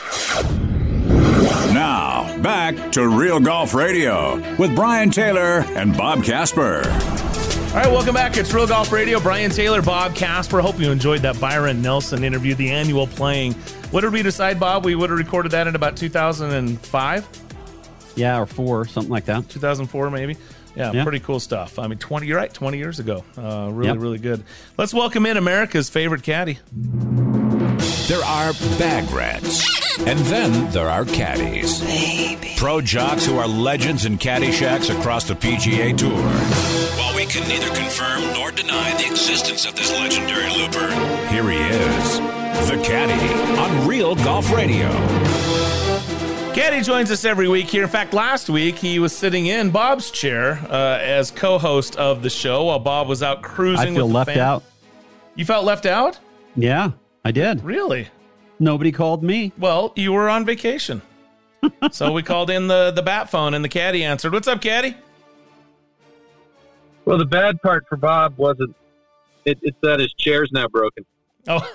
Now, back to Real Golf Radio with Brian Taylor and Bob Casper. All right, welcome back. It's Real Golf Radio. Brian Taylor, Bob Casper. Hope you enjoyed that Byron Nelson interview, the annual playing. What did we decide, Bob? We would have recorded that in about two thousand five? Yeah, or four, something like that. two thousand four, maybe. Yeah, yeah, pretty cool stuff. I mean, twenty. You're right, twenty years ago. Uh, really, yep. really good. Let's welcome in America's favorite caddy. There are bag rats, and then there are caddies. Baby. Pro jocks who are legends in caddy shacks across the P G A Tour. While we can neither confirm nor deny the existence of this legendary looper, here he is, the Caddy on Real Golf Radio. Caddy joins us every week here. In fact, last week he was sitting in Bob's chair uh, as co-host of the show while Bob was out cruising. I feel with the left fam- out. You felt left out? Yeah, I did. Really? Nobody called me. Well, you were on vacation. So we called in the, the bat phone and the caddy answered. What's up, caddy? Well, the bad part for Bob wasn't, it, it's that his chair's now broken. Oh.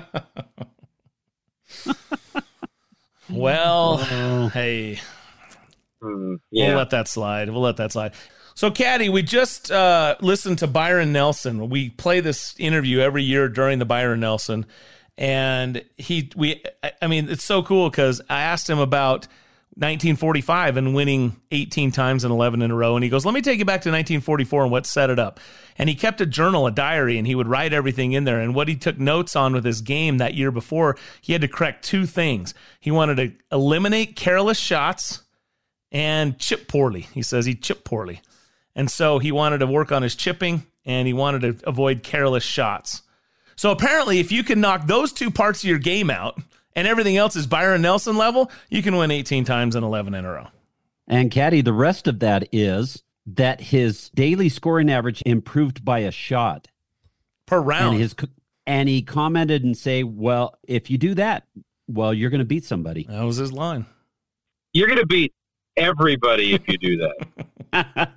Well, oh. hey, mm, yeah. we'll let that slide. We'll let that slide. So, Caddy, we just uh, listened to Byron Nelson. We play this interview every year during the Byron Nelson, and he, we, I mean, it's so cool because I asked him about nineteen forty-five and winning eighteen times and eleven in a row, and he goes, "Let me take you back to nineteen forty-four and what set it up." And he kept a journal, a diary, and he would write everything in there. And what he took notes on with his game that year before, he had to correct two things. He wanted to eliminate careless shots and chip poorly. He says he chipped poorly. And so he wanted to work on his chipping, and he wanted to avoid careless shots. So apparently, if you can knock those two parts of your game out and everything else is Byron Nelson level, you can win eighteen times and eleven in a row. And, Caddy, the rest of that is that his daily scoring average improved by a shot per round. And, his, and he commented and say, well, if you do that, well, you're going to beat somebody. That was his line. You're going to beat everybody if you do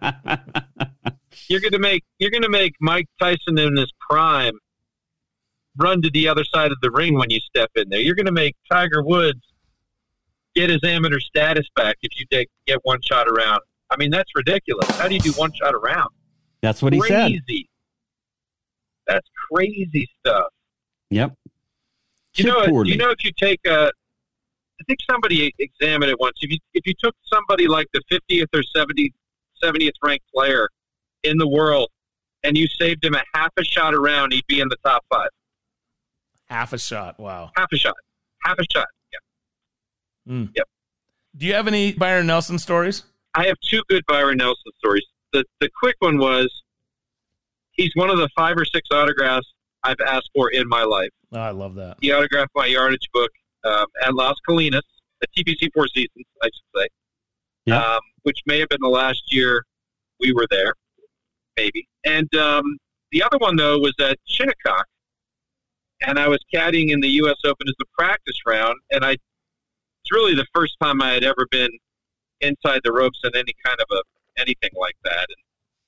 that. You're going to make you're going to make Mike Tyson in his prime run to the other side of the ring when you step in there. You're going to make Tiger Woods get his amateur status back if you take get one shot around. I mean, that's ridiculous. How do you do one shot around? That's what he said. Crazy. That's crazy stuff. Yep. You know, Poorly. you know, if you take a, I think somebody examined it once. If you if you took somebody like the fiftieth or seventieth, seventieth ranked player in the world, and you saved him a half a shot around, he'd be in the top five. Half a shot. Wow. Half a shot. Half a shot. Yeah. Mm. Yep. Do you have any Byron Nelson stories? I have two good Byron Nelson stories. The the quick one was, he's one of the five or six autographs I've asked for in my life. Oh, I love that. He autographed my yardage book um, at Las Colinas, at T P C Four Seasons, I should say, yeah. um, which may have been the last year we were there, maybe. And um, the other one, though, was at Shinnecock, and I was caddying in the U S Open as a practice round, and I it's really the first time I had ever been inside the ropes in any kind of a anything like that. And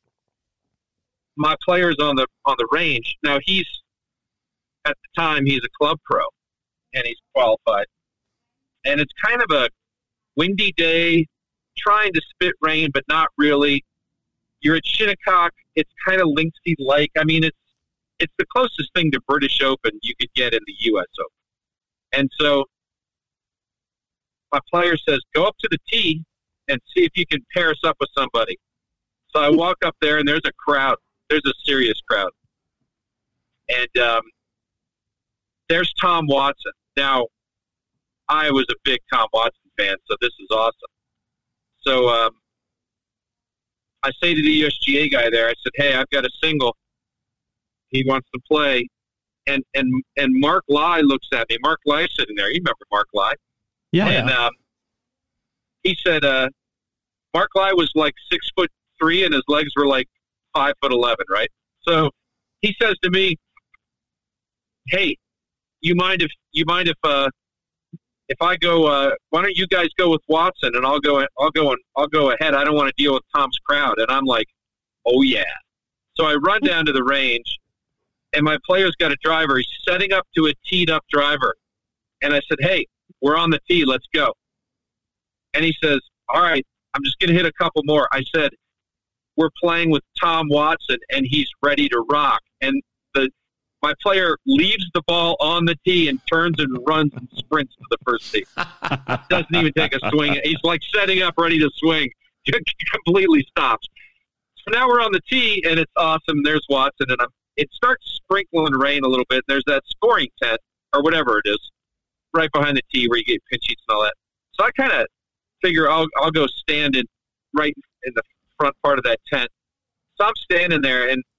my player's on the on the range now. He's at the time he's a club pro, and he's qualified. And it's kind of a windy day, trying to spit rain, but not really. You're at Shinnecock. It's kind of Linksy like. I mean, it's it's the closest thing to British Open you could get in the U S Open. And so my player says, go up to the tee and see if you can pair us up with somebody. So I walk up there, and there's a crowd. There's a serious crowd. And um, there's Tom Watson. Now, I was a big Tom Watson fan, so this is awesome. So um, I say to the U S G A guy there, I said, hey, I've got a single. He wants to play. And and and Mark Lai looks at me. Mark Lai sitting there. You remember Mark Lai? Yeah. And um, he said, uh, Mark Lai was like six foot three, and his legs were like five foot eleven, right? So he says to me, "Hey, you mind if you mind if uh, if I go? Uh, why don't you guys go with Watson, and I'll go. I'll go and I'll go ahead. I don't want to deal with Tom's crowd." And I'm like, "Oh yeah." So I run down to the range, and my player's got a driver. He's setting up to a teed up driver, and I said, "Hey, we're on the tee. Let's go." And he says, "All right, I'm just going to hit a couple more." I said, "We're playing with Tom Watson, and he's ready to rock." And the my player leaves the ball on the tee and turns and runs and sprints to the first tee. Doesn't even take a swing. He's like setting up, ready to swing. Completely stops. So now we're on the tee, and it's awesome. There's Watson, and I'm, it starts sprinkling rain a little bit. There's that scoring tent, or whatever it is, right behind the tee where you get pinch sheets and all that. So I kind of figure I'll I'll go stand in right in the front part of that tent. So I'm standing there, and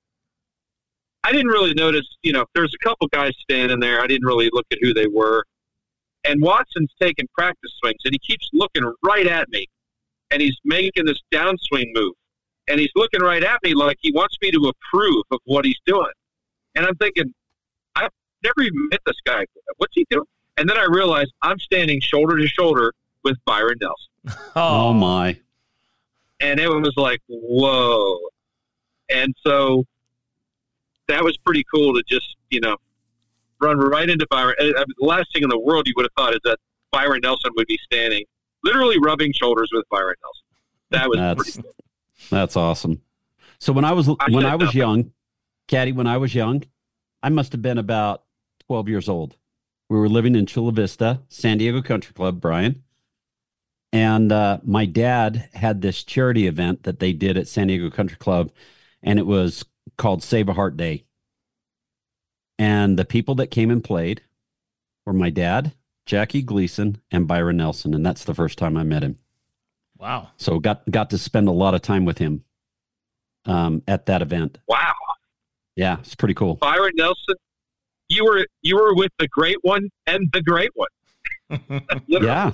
I didn't really notice, you know, there's a couple guys standing there. I didn't really look at who they were. And Watson's taking practice swings, and he keeps looking right at me, and he's making this downswing move. And he's looking right at me like he wants me to approve of what he's doing. And I'm thinking, I've never even met this guy. What's he doing? And then I realized I'm standing shoulder to shoulder with Byron Nelson. Oh, my. And it was like, whoa. And so that was pretty cool to just, you know, run right into Byron. I mean, the last thing in the world you would have thought is that Byron Nelson would be standing, literally rubbing shoulders with Byron Nelson. That was that's, pretty cool. That's awesome. So when I was I when I was nothing. young, Caddy, when I was young, I must have been about twelve years old. We were living in Chula Vista, San Diego Country Club, Brian. And uh, my dad had this charity event that they did at San Diego Country Club, and it was called Save a Heart Day. And the people that came and played were my dad, Jackie Gleason, and Byron Nelson, and that's the first time I met him. Wow. So got got to spend a lot of time with him um, at that event. Wow. Yeah, it's pretty cool. Byron Nelson, you were you were with the great one and the great one. Yeah.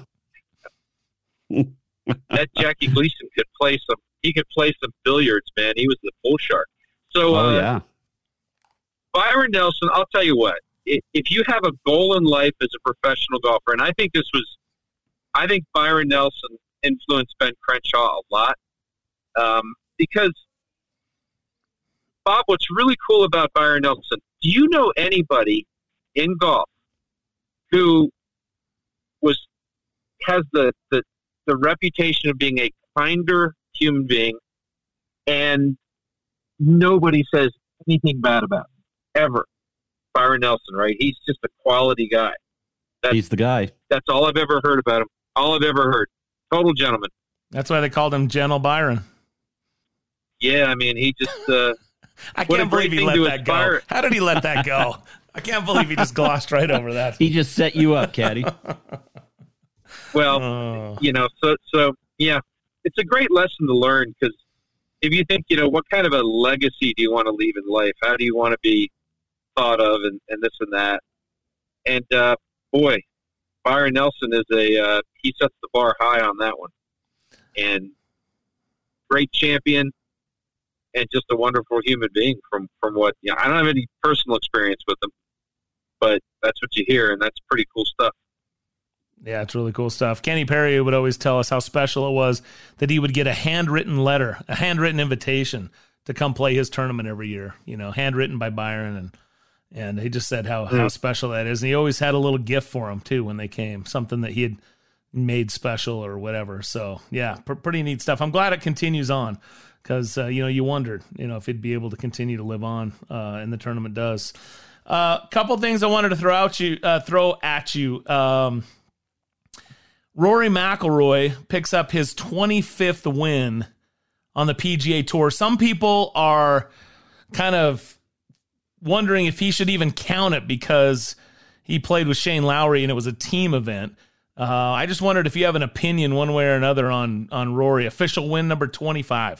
That Jackie Gleason could play some. He could play some billiards, man. He was the bull shark. So, oh uh, yeah. Byron Nelson, I'll tell you what. If, if you have a goal in life as a professional golfer, and I think this was, I think Byron Nelson influenced Ben Crenshaw a lot, um, because Bob, what's really cool about Byron Nelson? Do you know anybody in golf who was has the, the, the reputation of being a kinder human being, and nobody says anything bad about him, ever. Byron Nelson, right? He's just a quality guy. That's, He's the guy. That's all I've ever heard about him. All I've ever heard. Total gentleman. That's why they called him Gentle Byron. Yeah, I mean, he just... Uh, I can't believe he let that aspire. go. How did he let that go? I can't believe he just glossed right over that. He just set you up, Caddy. Well, oh. you know, so, so, yeah, it's a great lesson to learn, because if you think, you know, what kind of a legacy do you want to leave in life? How do you want to be thought of, and, and this and that? And, uh, boy, Byron Nelson is a, uh, he sets the bar high on that one. And great champion, and just a wonderful human being from, from what, you know, I don't have any personal experience with him, but that's what you hear, and that's pretty cool stuff. Yeah, it's really cool stuff. Kenny Perry would always tell us how special it was that he would get a handwritten letter, a handwritten invitation to come play his tournament every year, you know, handwritten by Byron. And and he just said how, mm. how special that is. And he always had a little gift for them, too, when they came, something that he had made special or whatever. So, yeah, pr- pretty neat stuff. I'm glad it continues on because, uh, you know, you wondered, you know, if he'd be able to continue to live on, uh, and the tournament does. A uh, couple things I wanted to throw out you, uh, throw at you. Um, Rory McIlroy picks up his twenty-fifth win on the P G A Tour. Some people are kind of wondering if he should even count it because he played with Shane Lowry and it was a team event. Uh, I just wondered if you have an opinion one way or another on, on Rory. Official win number twenty-five.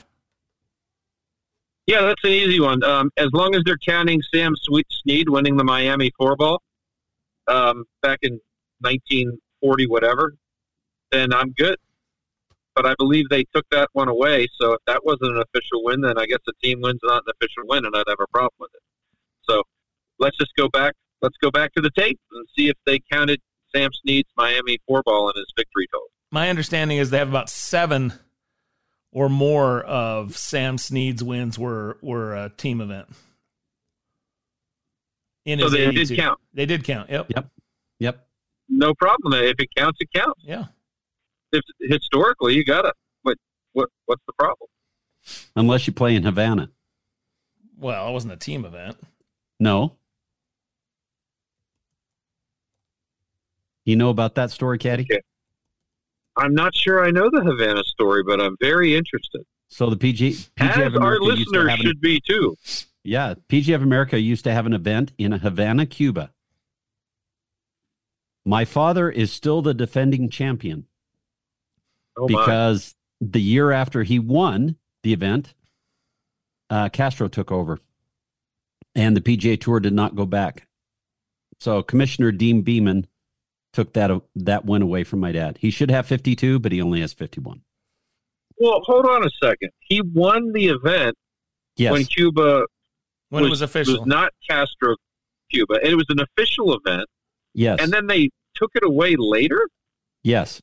Yeah, that's an easy one. Um, as long as they're counting Sam Sweet Snead winning the Miami four ball um, back in nineteen forty, whatever, then I'm good. But I believe they took that one away. So if that wasn't an official win, then I guess the team win's not an official win, and I'd have a problem with it. So let's just go back. Let's go back to the tape and see if they counted Sam Snead's Miami four ball in his victory total. My understanding is they have about seven or more of Sam Snead's wins were were a team event. In so his they eighty-two. did count. They did count. Yep. Yep. Yep. No problem. If it counts, it counts. Yeah. If historically, you gotta. What? What? What's the problem? Unless you play in Havana. Well, it wasn't a team event. No. You know about that story, Caddy? Okay. I'm not sure I know the Havana story, but I'm very interested. So the P G, P G As A of America our used to listeners have an- should be too. Yeah, P G A of America used to have an event in Havana, Cuba. My father is still the defending champion Oh my. because the year after he won the event, uh, Castro took over, and the P G A Tour did not go back. So Commissioner Dean Beeman took that that win away from my dad. He should have fifty-two, but he only has fifty-one. Well, hold on a second. He won the event Yes. when Cuba When it was official. was not Castro Cuba. And it was an official event. Yes. And then they took it away later? Yes.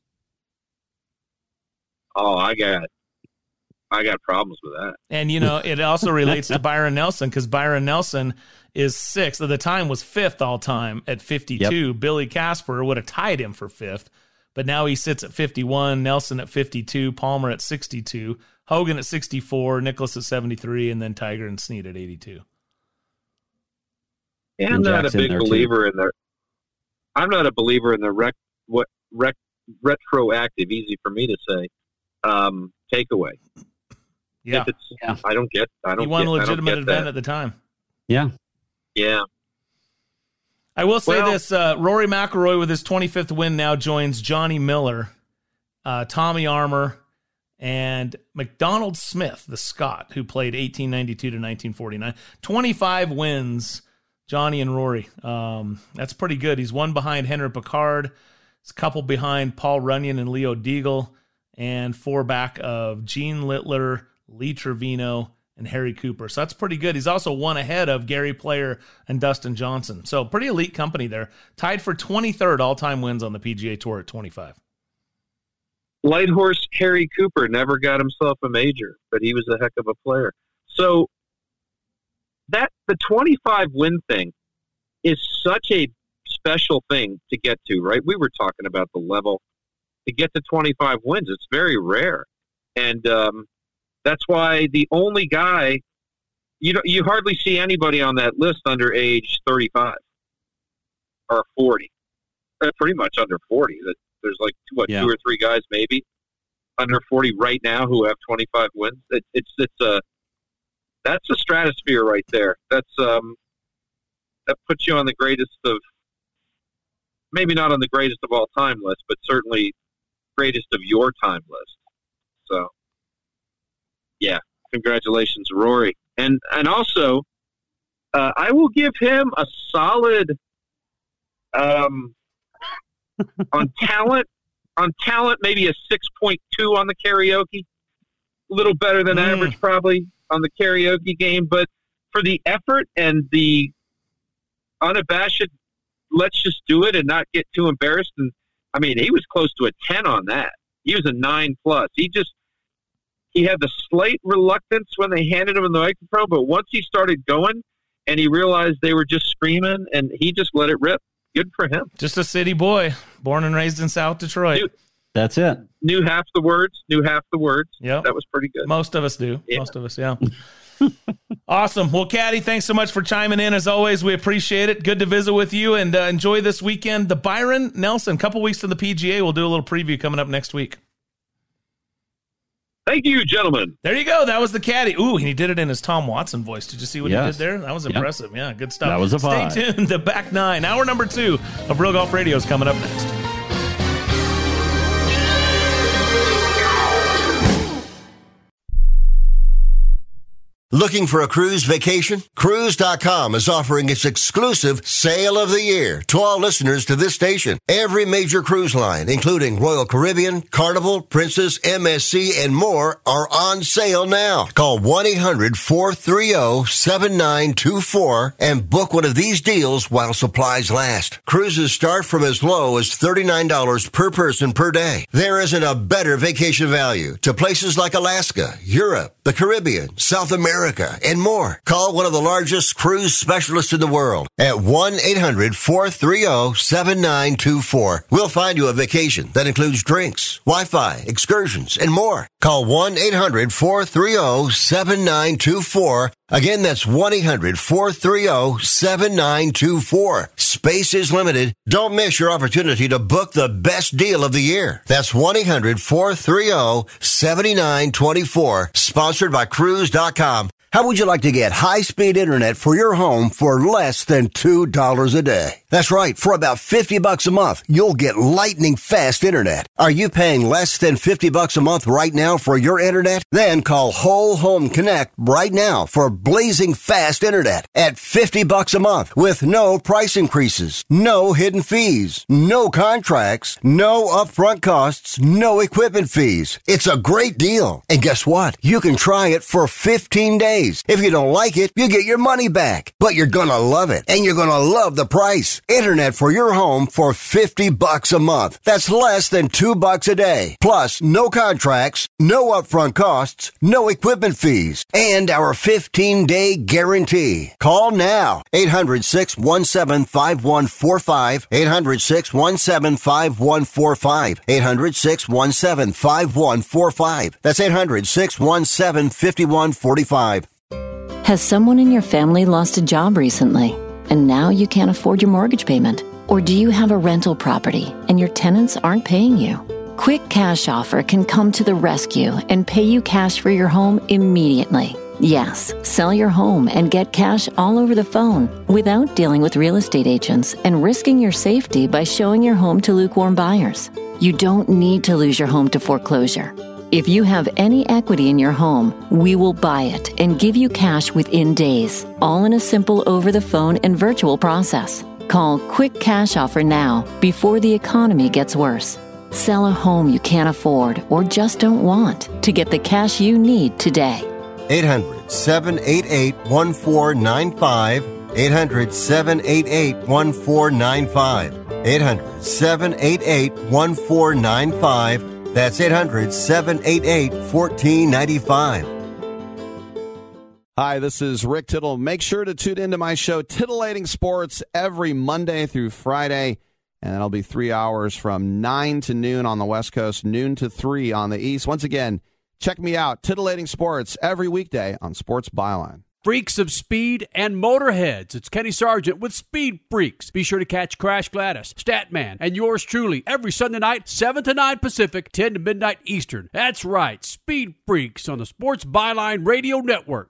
Oh, I got I got problems with that. And, you know, it also relates to Byron Nelson because Byron Nelson is sixth. At the time was fifth all time at fifty-two. Yep. Billy Casper would have tied him for fifth, but now he sits at fifty-one, Nelson at fifty-two, Palmer at sixty-two, Hogan at sixty-four, Nicklaus at seventy-three, and then Tiger and Snead at eighty-two. Yeah, I'm And not Jack's a in big there, too. believer in the I'm not a believer in the rec, what rec, retroactive, easy for me to say, um, takeaway. Yeah. If it's, Yeah. I don't get I don't He won get, a I don't legitimate get event that. at the time. Yeah. Yeah. I will say Well- this, uh, Rory McIlroy with his twenty-fifth win now joins Johnny Miller, uh, Tommy Armour, and McDonald Smith, the Scot, who played eighteen ninety-two to nineteen forty-nine. twenty-five wins, Johnny and Rory. Um, that's pretty good. He's one behind Henry Picard. He's a couple behind Paul Runyon and Leo Deagle, and four back of Gene Littler, Lee Trevino, and Harry Cooper. So that's pretty good. He's also one ahead of Gary Player and Dustin Johnson. So pretty elite company there. Tied for twenty-third all-time wins on the P G A Tour at twenty-five. Light horse Harry Cooper never got himself a major, but he was a heck of a player. So that the twenty-five win thing is such a special thing to get to, right? We were talking about the level. To get to twenty-five wins, it's very rare. And um, that's why the only guy, you don't, you hardly see anybody on that list under age thirty-five or forty. Uh, pretty much under forty. That There's like, what, yeah. two or three guys maybe under forty right now who have twenty-five wins. It, it's it's a, that's a stratosphere right there. That's um, that puts you on the greatest of, maybe not on the greatest of all time list, but certainly greatest of your time list. So, yeah, congratulations, Rory. And and also, uh, I will give him a solid um, on talent. On talent, maybe a six point two on the karaoke. A little better than mm. average, probably, on the karaoke game. But for the effort and the unabashed, let's just do it and not get too embarrassed. And I mean, he was close to a ten on that. He was a nine plus. He just, he had the slight reluctance when they handed him the microphone, but once he started going and he realized they were just screaming, and he just let it rip. Good for him. Just a city boy, born and raised in South Detroit. Knew, That's it. Knew half the words, knew half the words. Yeah, that was pretty good. Most of us do. Yeah. Most of us, yeah. Awesome. Well, Caddy, thanks so much for chiming in. As always, we appreciate it. Good to visit with you, and uh, enjoy this weekend. The Byron Nelson, couple weeks to the P G A. We'll do a little preview coming up next week. Thank you, gentlemen. There you go. That was the Caddy. Ooh, and he did it in his Tom Watson voice. Did you see what yes. he did there? That was impressive. Yep. Yeah, good stuff. That was a Stay vibe. tuned. The back nine, hour number two of Real Golf Radio is coming up next. Looking for a cruise vacation? Cruise dot com is offering its exclusive Sale of the Year to all listeners to this station. Every major cruise line, including Royal Caribbean, Carnival, Princess, M S C, and more, are on sale now. Call one eight hundred four three zero seven nine two four and book one of these deals while supplies last. Cruises start from as low as thirty-nine dollars per person per day. There isn't a better vacation value to places like Alaska, Europe, the Caribbean, South America, and more. Call one of the largest cruise specialists in the world at one eight hundred four three zero seven nine two four. We'll find you a vacation that includes drinks, Wi-Fi, excursions, and more. Call one eight hundred four three zero seven nine two four. Again, that's one eight hundred four three zero seven nine two four. Space is limited. Don't miss your opportunity to book the best deal of the year. That's one eight hundred four three zero seven nine two four. Sponsored by Cruise dot com. How would you like to get high-speed internet for your home for less than two dollars a day? That's right. For about fifty bucks a month, you'll get lightning fast internet. Are you paying less than fifty bucks a month right now for your internet? Then call Whole Home Connect right now for blazing fast internet at fifty bucks a month with no price increases, no hidden fees, no contracts, no upfront costs, no equipment fees. It's a great deal. And guess what? You can try it for fifteen days. If you don't like it, you get your money back. But you're gonna love it, and you're gonna love the price. Internet for your home for fifty bucks a month. That's less than two bucks a day. Plus, no contracts, no upfront costs, no equipment fees, and our fifteen-day guarantee. Call now. eight hundred six one seven five one four five. eight hundred six one seven five one four five. eight hundred six one seven five one four five. That's eight hundred six one seven five one four five. Has someone in your family lost a job recently, and now you can't afford your mortgage payment? Or do you have a rental property and your tenants aren't paying you? Quick Cash Offer can come to the rescue and pay you cash for your home immediately. Yes, sell your home and get cash all over the phone without dealing with real estate agents and risking your safety by showing your home to lukewarm buyers. You don't need to lose your home to foreclosure. If you have any equity in your home, we will buy it and give you cash within days, all in a simple over-the-phone and virtual process. Call Quick Cash Offer now before the economy gets worse. Sell a home you can't afford or just don't want to get the cash you need today. eight hundred seven eight eight one four nine five. eight hundred seven eight eight one four nine five. eight hundred seven eight eight one four nine five. That's eight hundred seven eight eight one four nine five. Hi, this is Rick Tittle. Make sure to tune into my show, Titillating Sports, every Monday through Friday. And that'll be three hours from nine to noon on the West Coast, noon to three on the East. Once again, check me out, Titillating Sports, every weekday on Sports Byline. Freaks of speed and motorheads. It's Kenny Sargent with Speed Freaks. Be sure to catch Crash Gladys, Statman, and yours truly every Sunday night, seven to nine Pacific, ten to midnight Eastern. That's right, Speed Freaks on the Sports Byline Radio Network.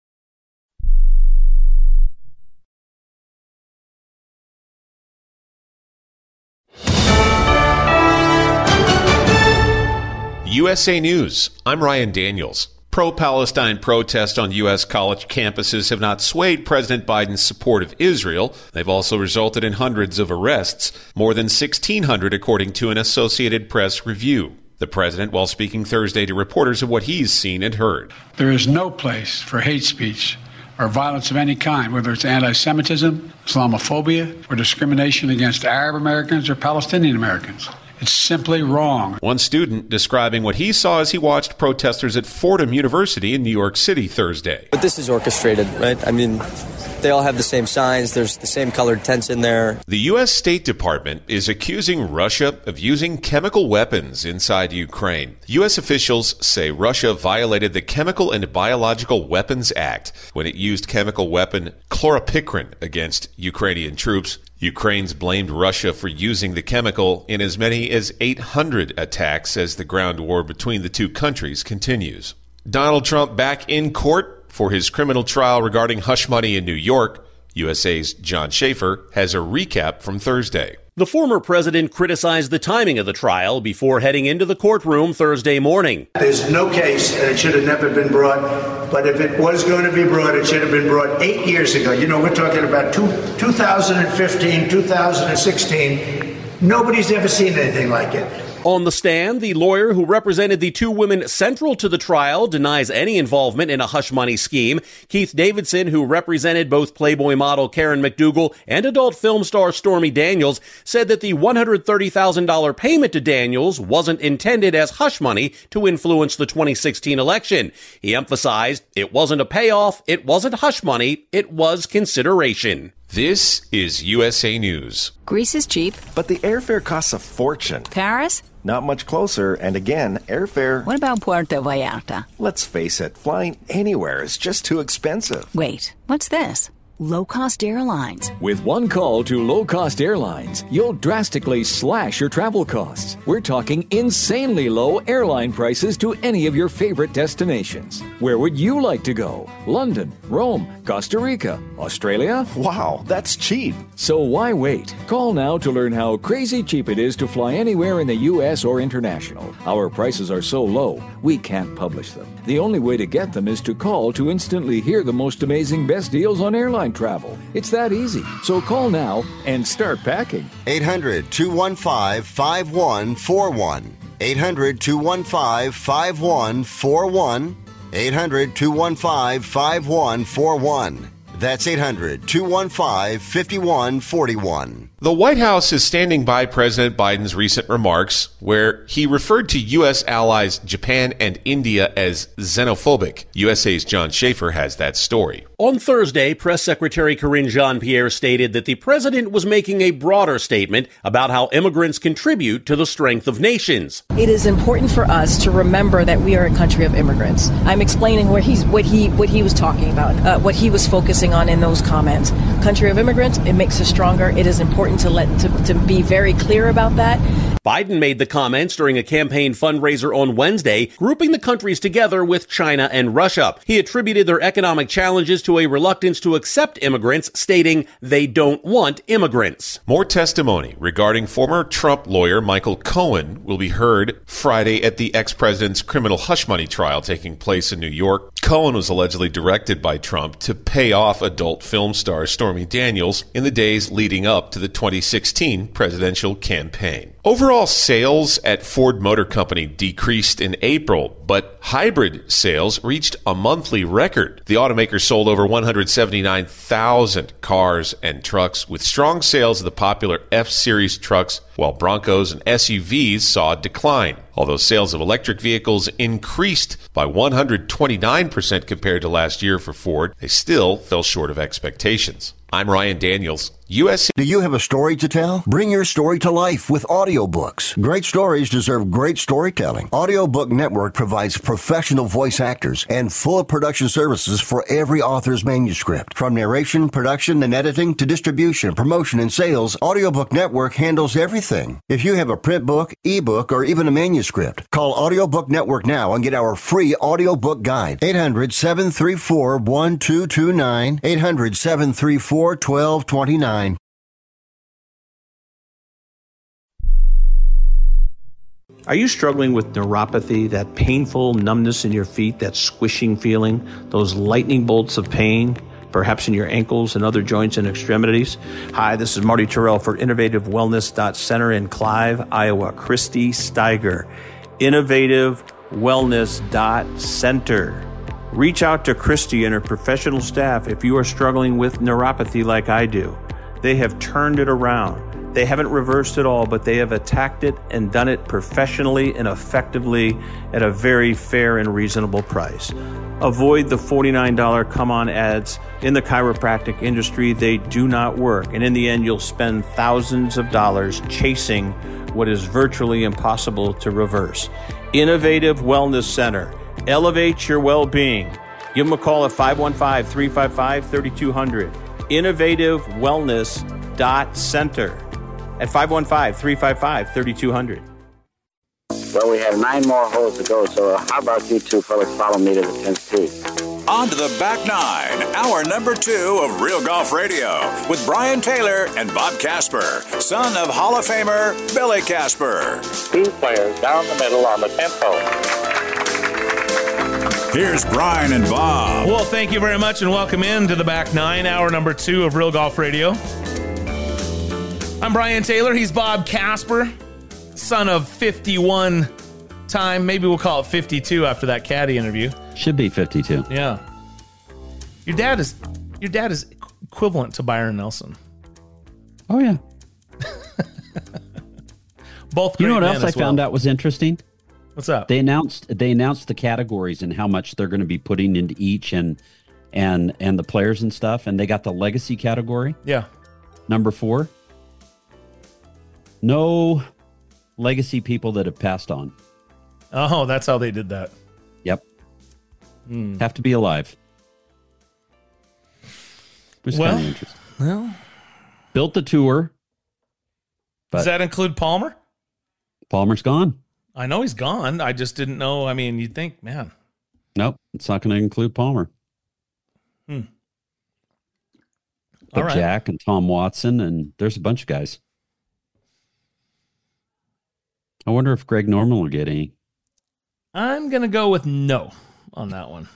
U S A News. I'm Ryan Daniels. Pro-Palestine protests on U S college campuses have not swayed President Biden's support of Israel. They've also resulted in hundreds of arrests, more than sixteen hundred according to an Associated Press review. The president, while speaking Thursday to reporters of what he's seen and heard. There is no place for hate speech or violence of any kind, whether it's anti-Semitism, Islamophobia, or discrimination against Arab Americans or Palestinian Americans. It's simply wrong. One student describing what he saw as he watched protesters at Fordham University in New York City Thursday. But this is orchestrated, right? I mean, they all have the same signs. There's the same colored tents in there. The U S State Department is accusing Russia of using chemical weapons inside Ukraine. U S officials say Russia violated the Chemical and Biological Weapons Act when it used chemical weapon chloropicrin against Ukrainian troops. Ukraine's blamed Russia for using the chemical in as many as eight hundred attacks as the ground war between the two countries continues. Donald Trump back in court for his criminal trial regarding hush money in New York. U S A's John Schaefer has a recap from Thursday. The former president criticized the timing of the trial before heading into the courtroom Thursday morning. There's no case, and it should have never been brought. But if it was going to be brought, it should have been brought eight years ago. You know, we're talking about two, two thousand fifteen, two thousand sixteen. Nobody's ever seen anything like it. On the stand, the lawyer who represented the two women central to the trial denies any involvement in a hush money scheme. Keith Davidson, who represented both Playboy model Karen McDougal and adult film star Stormy Daniels, said that the one hundred thirty thousand dollars payment to Daniels wasn't intended as hush money to influence the twenty sixteen election. He emphasized it wasn't a payoff, it wasn't hush money, it was consideration. This is U S A News. Greece is cheap. But the airfare costs a fortune. Paris? Not much closer, and again, airfare... What about Puerto Vallarta? Let's face it, flying anywhere is just too expensive. Wait, what's this? Low-cost airlines. With one call to low-cost airlines, you'll drastically slash your travel costs. We're talking insanely low airline prices to any of your favorite destinations. Where would you like to go? London, Rome, Costa Rica, Australia? Wow, that's cheap. So why wait? Call now to learn how crazy cheap it is to fly anywhere in the U S or international. Our prices are so low, we can't publish them. The only way to get them is to call to instantly hear the most amazing best deals on airline travel. It's that easy. So call now and start packing. eight hundred, two one five, five one four one. eight hundred, two one five, five one four one. eight hundred, two one five, five one four one. That's eight hundred, two one five, five one four one. The White House is standing by President Biden's recent remarks where he referred to U S allies Japan and India as xenophobic. U S A's John Schaefer has that story. On Thursday, Press Secretary Karine Jean-Pierre stated that the president was making a broader statement about how immigrants contribute to the strength of nations. It is important for us to remember that we are a country of immigrants. I'm explaining where he's what he what he was talking about, uh, what he was focusing on in those comments. Country of immigrants, it makes us stronger. It is important to let to, to be very clear about that. Biden made the comments during a campaign fundraiser on Wednesday, grouping the countries together with China and Russia. He attributed their economic challenges to a reluctance to accept immigrants, stating they don't want immigrants. More testimony regarding former Trump lawyer Michael Cohen will be heard Friday at the ex-president's criminal hush money trial taking place in New York. Cohen was allegedly directed by Trump to pay off adult film star Stormy Daniels in the days leading up to the twenty sixteen presidential campaign. Overall sales at Ford Motor Company decreased in April, but hybrid sales reached a monthly record. The automaker sold over one hundred seventy-nine thousand cars and trucks, with strong sales of the popular F-Series trucks, while Broncos and S U Vs saw a decline. Although sales of electric vehicles increased by one hundred twenty-nine percent compared to last year for Ford, they still fell short of expectations. I'm Ryan Daniels, U S. Do you have a story to tell? Bring your story to life with audiobooks. Great stories deserve great storytelling. Audiobook Network provides professional voice actors and full production services for every author's manuscript. From narration, production, and editing to distribution, promotion, and sales, Audiobook Network handles everything. If you have a print book, ebook, or even a manuscript, call Audiobook Network now and get our free audiobook guide. eight hundred, seven three four, one two two nine. eight hundred, seven three four, one two two nine. Are you struggling with neuropathy, that painful numbness in your feet, that squishing feeling, those lightning bolts of pain, perhaps in your ankles and other joints and extremities? Hi, this is Marty Terrell for Innovative Wellness Center in Clive, Iowa. Christy Steiger, Innovative Wellness Center. Reach out to Christy and her professional staff if you are struggling with neuropathy like I do. They have turned it around. They haven't reversed it all, but they have attacked it and done it professionally and effectively at a very fair and reasonable price. Avoid the forty-nine dollars come-on ads in the chiropractic industry. They do not work. And in the end, you'll spend thousands of dollars chasing what is virtually impossible to reverse. Innovative Wellness Center. Elevate your well-being. Give them a call at five one five, three five five, three two zero zero. Innovative Wellness Center at five one five, three five five, three two zero zero. Well, we have nine more holes to go, so how about you two fellas follow me to the tenth tee? On to the back nine, hour number two of Real Golf Radio with Brian Taylor and Bob Casper, son of Hall of Famer Billy Casper. Two players down the middle on the tenth hole. Here's Brian and Bob. Well, thank you very much and welcome in to the back nine, hour number two of Real Golf Radio. I'm Brian Taylor. He's Bob Casper, son of fifty-one time. Maybe we'll call it fifty-two after that caddy interview. Should be fifty-two. Yeah. Your dad is your dad is equivalent to Byron Nelson. Oh yeah. Both. You know what great else men I as well. found out was interesting? What's up? They announced they announced the categories and how much they're going to be putting into each, and and and the players and stuff. And they got the legacy category. Yeah. Number four. No legacy people that have passed on. Oh, that's how they did that. Yep. Hmm. Have to be alive. Which Well, kind of interesting. Well, built the tour. But does that include Palmer? Palmer's gone. I know he's gone. I just didn't know. I mean, you'd think, man. Nope, it's not going to include Palmer. Hmm. But All right. Jack and Tom Watson, and there's a bunch of guys. I wonder if Greg Norman will get any. I'm going to go with no on that one.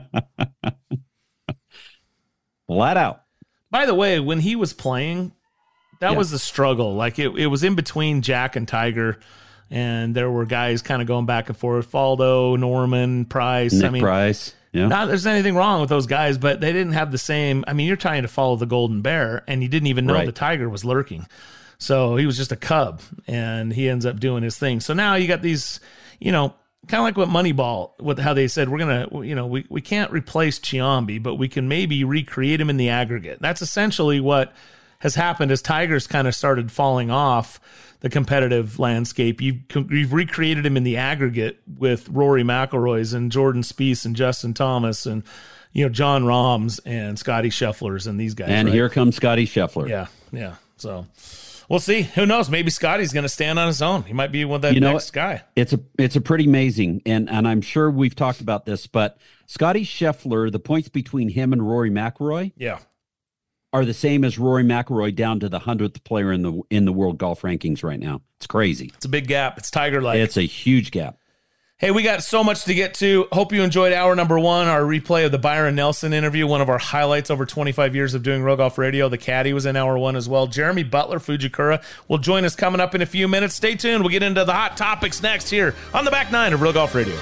Flat out. By the way, when he was playing, that Yeah. was the struggle. Like it, it was in between Jack and Tiger, and there were guys kind of going back and forth. Faldo, Norman, Price. Nick I mean, Price. Yeah. not there's anything wrong with those guys, but they didn't have the same. I mean, you're trying to follow the Golden Bear, and you didn't even know Right. the Tiger was lurking. So he was just a cub, and he ends up doing his thing. So now you got these, you know, kind of like what Moneyball, what how they said, we're going to, you know, we, we can't replace Chiambi, but we can maybe recreate him in the aggregate. That's essentially what has happened as Tiger's kind of started falling off the competitive landscape. You've, you've recreated him in the aggregate with Rory McIlroy's and Jordan Spieth and Justin Thomas and, you know, John Rahms and Scotty Scheffler's and these guys. And right? here comes Scotty Scheffler. Yeah, yeah. So we'll see. Who knows? Maybe Scotty's going to stand on his own. He might be one of that You know, next guy. It's a it's a pretty amazing, and and I'm sure we've talked about this, but Scotty Scheffler, the points between him and Rory McIlroy, Yeah. are the same as Rory McIlroy down to the hundredth player in the in the world golf rankings right now. It's crazy. It's a big gap. It's Tiger-like. It's a huge gap. Hey, we got so much to get to. Hope you enjoyed hour number one, our replay of the Byron Nelson interview, one of our highlights over twenty-five years of doing Real Golf Radio. The caddy was in hour one as well. Jeremy Butler Fujikura will join us coming up in a few minutes. Stay tuned. We'll get into the hot topics next here on the Back Nine of Real Golf Radio.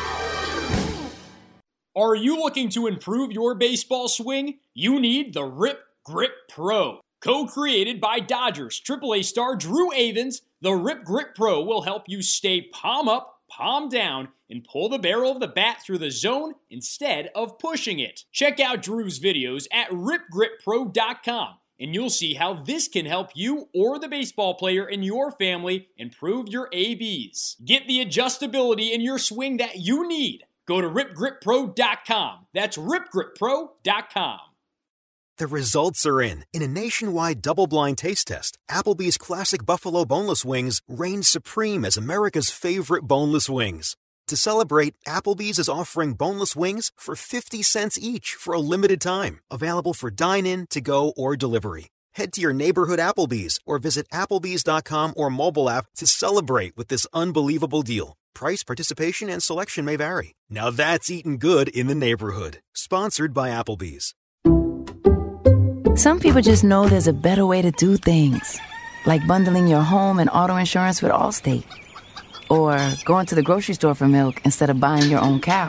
Are you looking to improve your baseball swing? You need the Rip Grip Pro. Co-created by Dodgers triple A star Drew Avans, the Rip Grip Pro will help you stay palm up, palm down, and pull the barrel of the bat through the zone instead of pushing it. Check out Drew's videos at rip grip pro dot com, and you'll see how this can help you or the baseball player in your family improve your A Bs. Get the adjustability in your swing that you need. Go to rip grip pro dot com. That's rip grip pro dot com. The results are in. In a nationwide double-blind taste test, Applebee's Classic Buffalo Boneless Wings reigned supreme as America's favorite boneless wings. To celebrate, Applebee's is offering boneless wings for fifty cents each for a limited time. Available for dine-in, to-go, or delivery. Head to your neighborhood Applebee's or visit applebees dot com or mobile app to celebrate with this unbelievable deal. Price, participation, and selection may vary. Now that's eating good in the neighborhood. Sponsored by Applebee's. Some people just know there's a better way to do things, like bundling your home and auto insurance with Allstate, or going to the grocery store for milk instead of buying your own cow.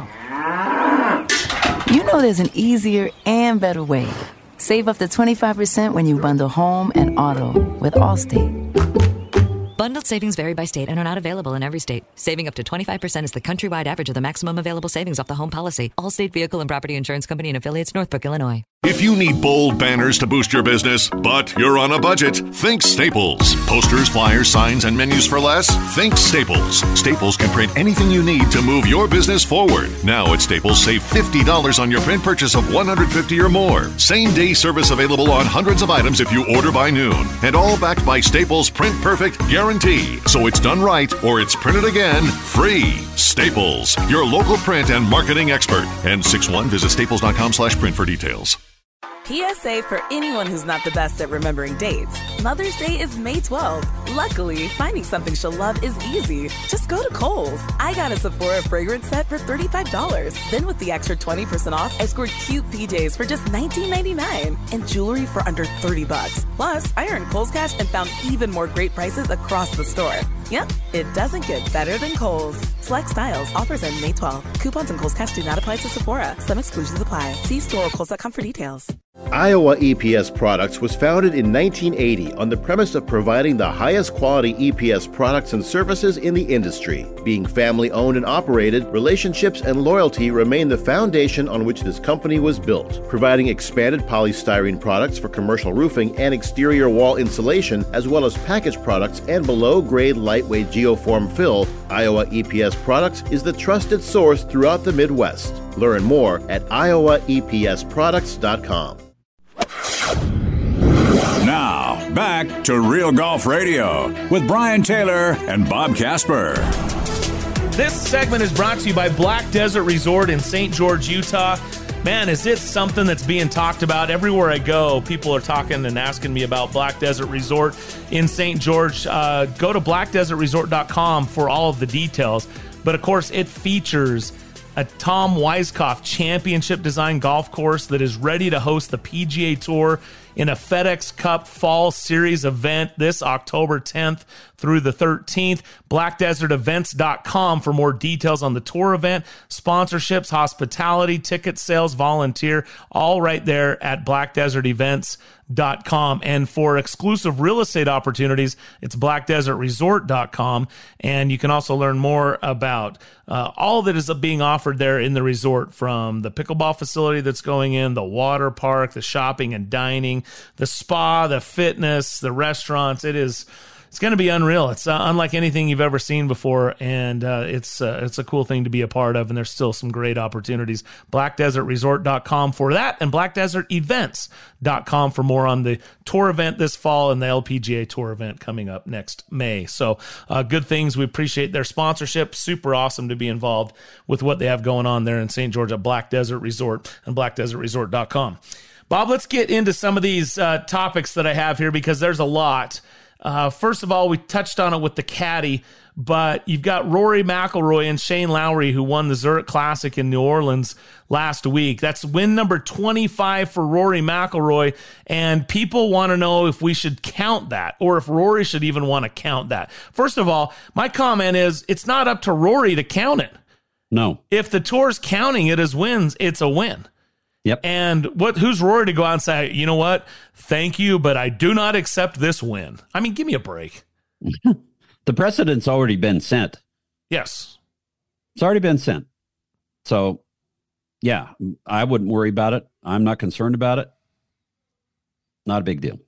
You know there's an easier and better way. Save up to twenty-five percent when you bundle home and auto with Allstate. Bundled savings vary by state and are not available in every state. Saving up to twenty-five percent is the countrywide average of the maximum available savings off the home policy. Allstate Vehicle and Property Insurance Company and affiliates, Northbrook, Illinois. If you need bold banners to boost your business, but you're on a budget, think Staples. Posters, flyers, signs, and menus for less? Think Staples. Staples can print anything you need to move your business forward. Now at Staples, save fifty dollars on your print purchase of one hundred fifty dollars or more. Same-day service available on hundreds of items if you order by noon. And all backed by Staples' Print Perfect guarantee. So it's done right or it's printed again free. Staples, your local print and marketing expert. And six one, visit staples dot com slash print for details. P S A for anyone who's not the best at remembering dates. Mother's Day is May twelfth. Luckily, finding something she'll love is easy. Just go to Kohl's. I got a Sephora fragrance set for thirty-five dollars. Then with the extra twenty percent off, I scored cute P Js for just nineteen ninety-nine and jewelry for under thirty bucks. Plus, I earned Kohl's Cash and found even more great prices across the store. Yep, it doesn't get better than Kohl's. Select styles. Offers end May twelfth. Coupons and Kohl's Cash do not apply to Sephora. Some exclusions apply. See store or kohls dot com for details. Iowa E P S Products was founded in nineteen eighty on the premise of providing the highest quality E P S products and services in the industry. Being family-owned and operated, relationships and loyalty remain the foundation on which this company was built. Providing expanded polystyrene products for commercial roofing and exterior wall insulation, as well as packaged products and below-grade lightweight geoform fill, Iowa E P S Products is the trusted source throughout the Midwest. Learn more at iowa e p s products dot com. Now, back to Real Golf Radio with Brian Taylor and Bob Casper. This segment is brought to you by Black Desert Resort in Saint George, Utah. Man, is it something that's being talked about everywhere I go? People are talking and asking me about Black Desert Resort in Saint George. Uh, go to black desert resort dot com for all of the details. But, of course, it features a Tom Weiskopf championship design golf course that is ready to host the P G A Tour in a FedEx Cup Fall Series event this October tenth through the thirteenth. black desert events dot com for more details on the tour event, sponsorships, hospitality, ticket sales, volunteer, all right there at black desert events dot com. And for exclusive real estate opportunities, it's black desert resort dot com. And you can also learn more about uh, all that is being offered there in the resort, from the pickleball facility that's going in, the water park, the shopping and dining, the spa, the fitness, the restaurants. It is, it's going to be unreal. It's uh, unlike anything you've ever seen before, and uh, it's uh, it's a cool thing to be a part of, and there's still some great opportunities. black desert resort dot com for that, and black desert events dot com for more on the tour event this fall and the L P G A Tour event coming up next May. So uh, good things. We appreciate their sponsorship. Super awesome to be involved with what they have going on there in Saint George at Black Desert Resort and black desert resort dot com. Bob, let's get into some of these uh, topics that I have here, because there's a lot. Uh, first of all, we touched on it with the caddy, but you've got Rory McIlroy and Shane Lowry, who won the Zurich Classic in New Orleans last week. That's win number twenty-five for Rory McIlroy, and people want to know if we should count that, or if Rory should even want to count that. First of all, my comment is it's not up to Rory to count it. No. If the tour's counting it as wins, it's a win. Yep. And what? Who's Rory to go out and say, you know what? Thank you, but I do not accept this win. I mean, give me a break. The precedent's already been sent. Yes. It's already been sent. So, yeah, I wouldn't worry about it. I'm not concerned about it. Not a big deal.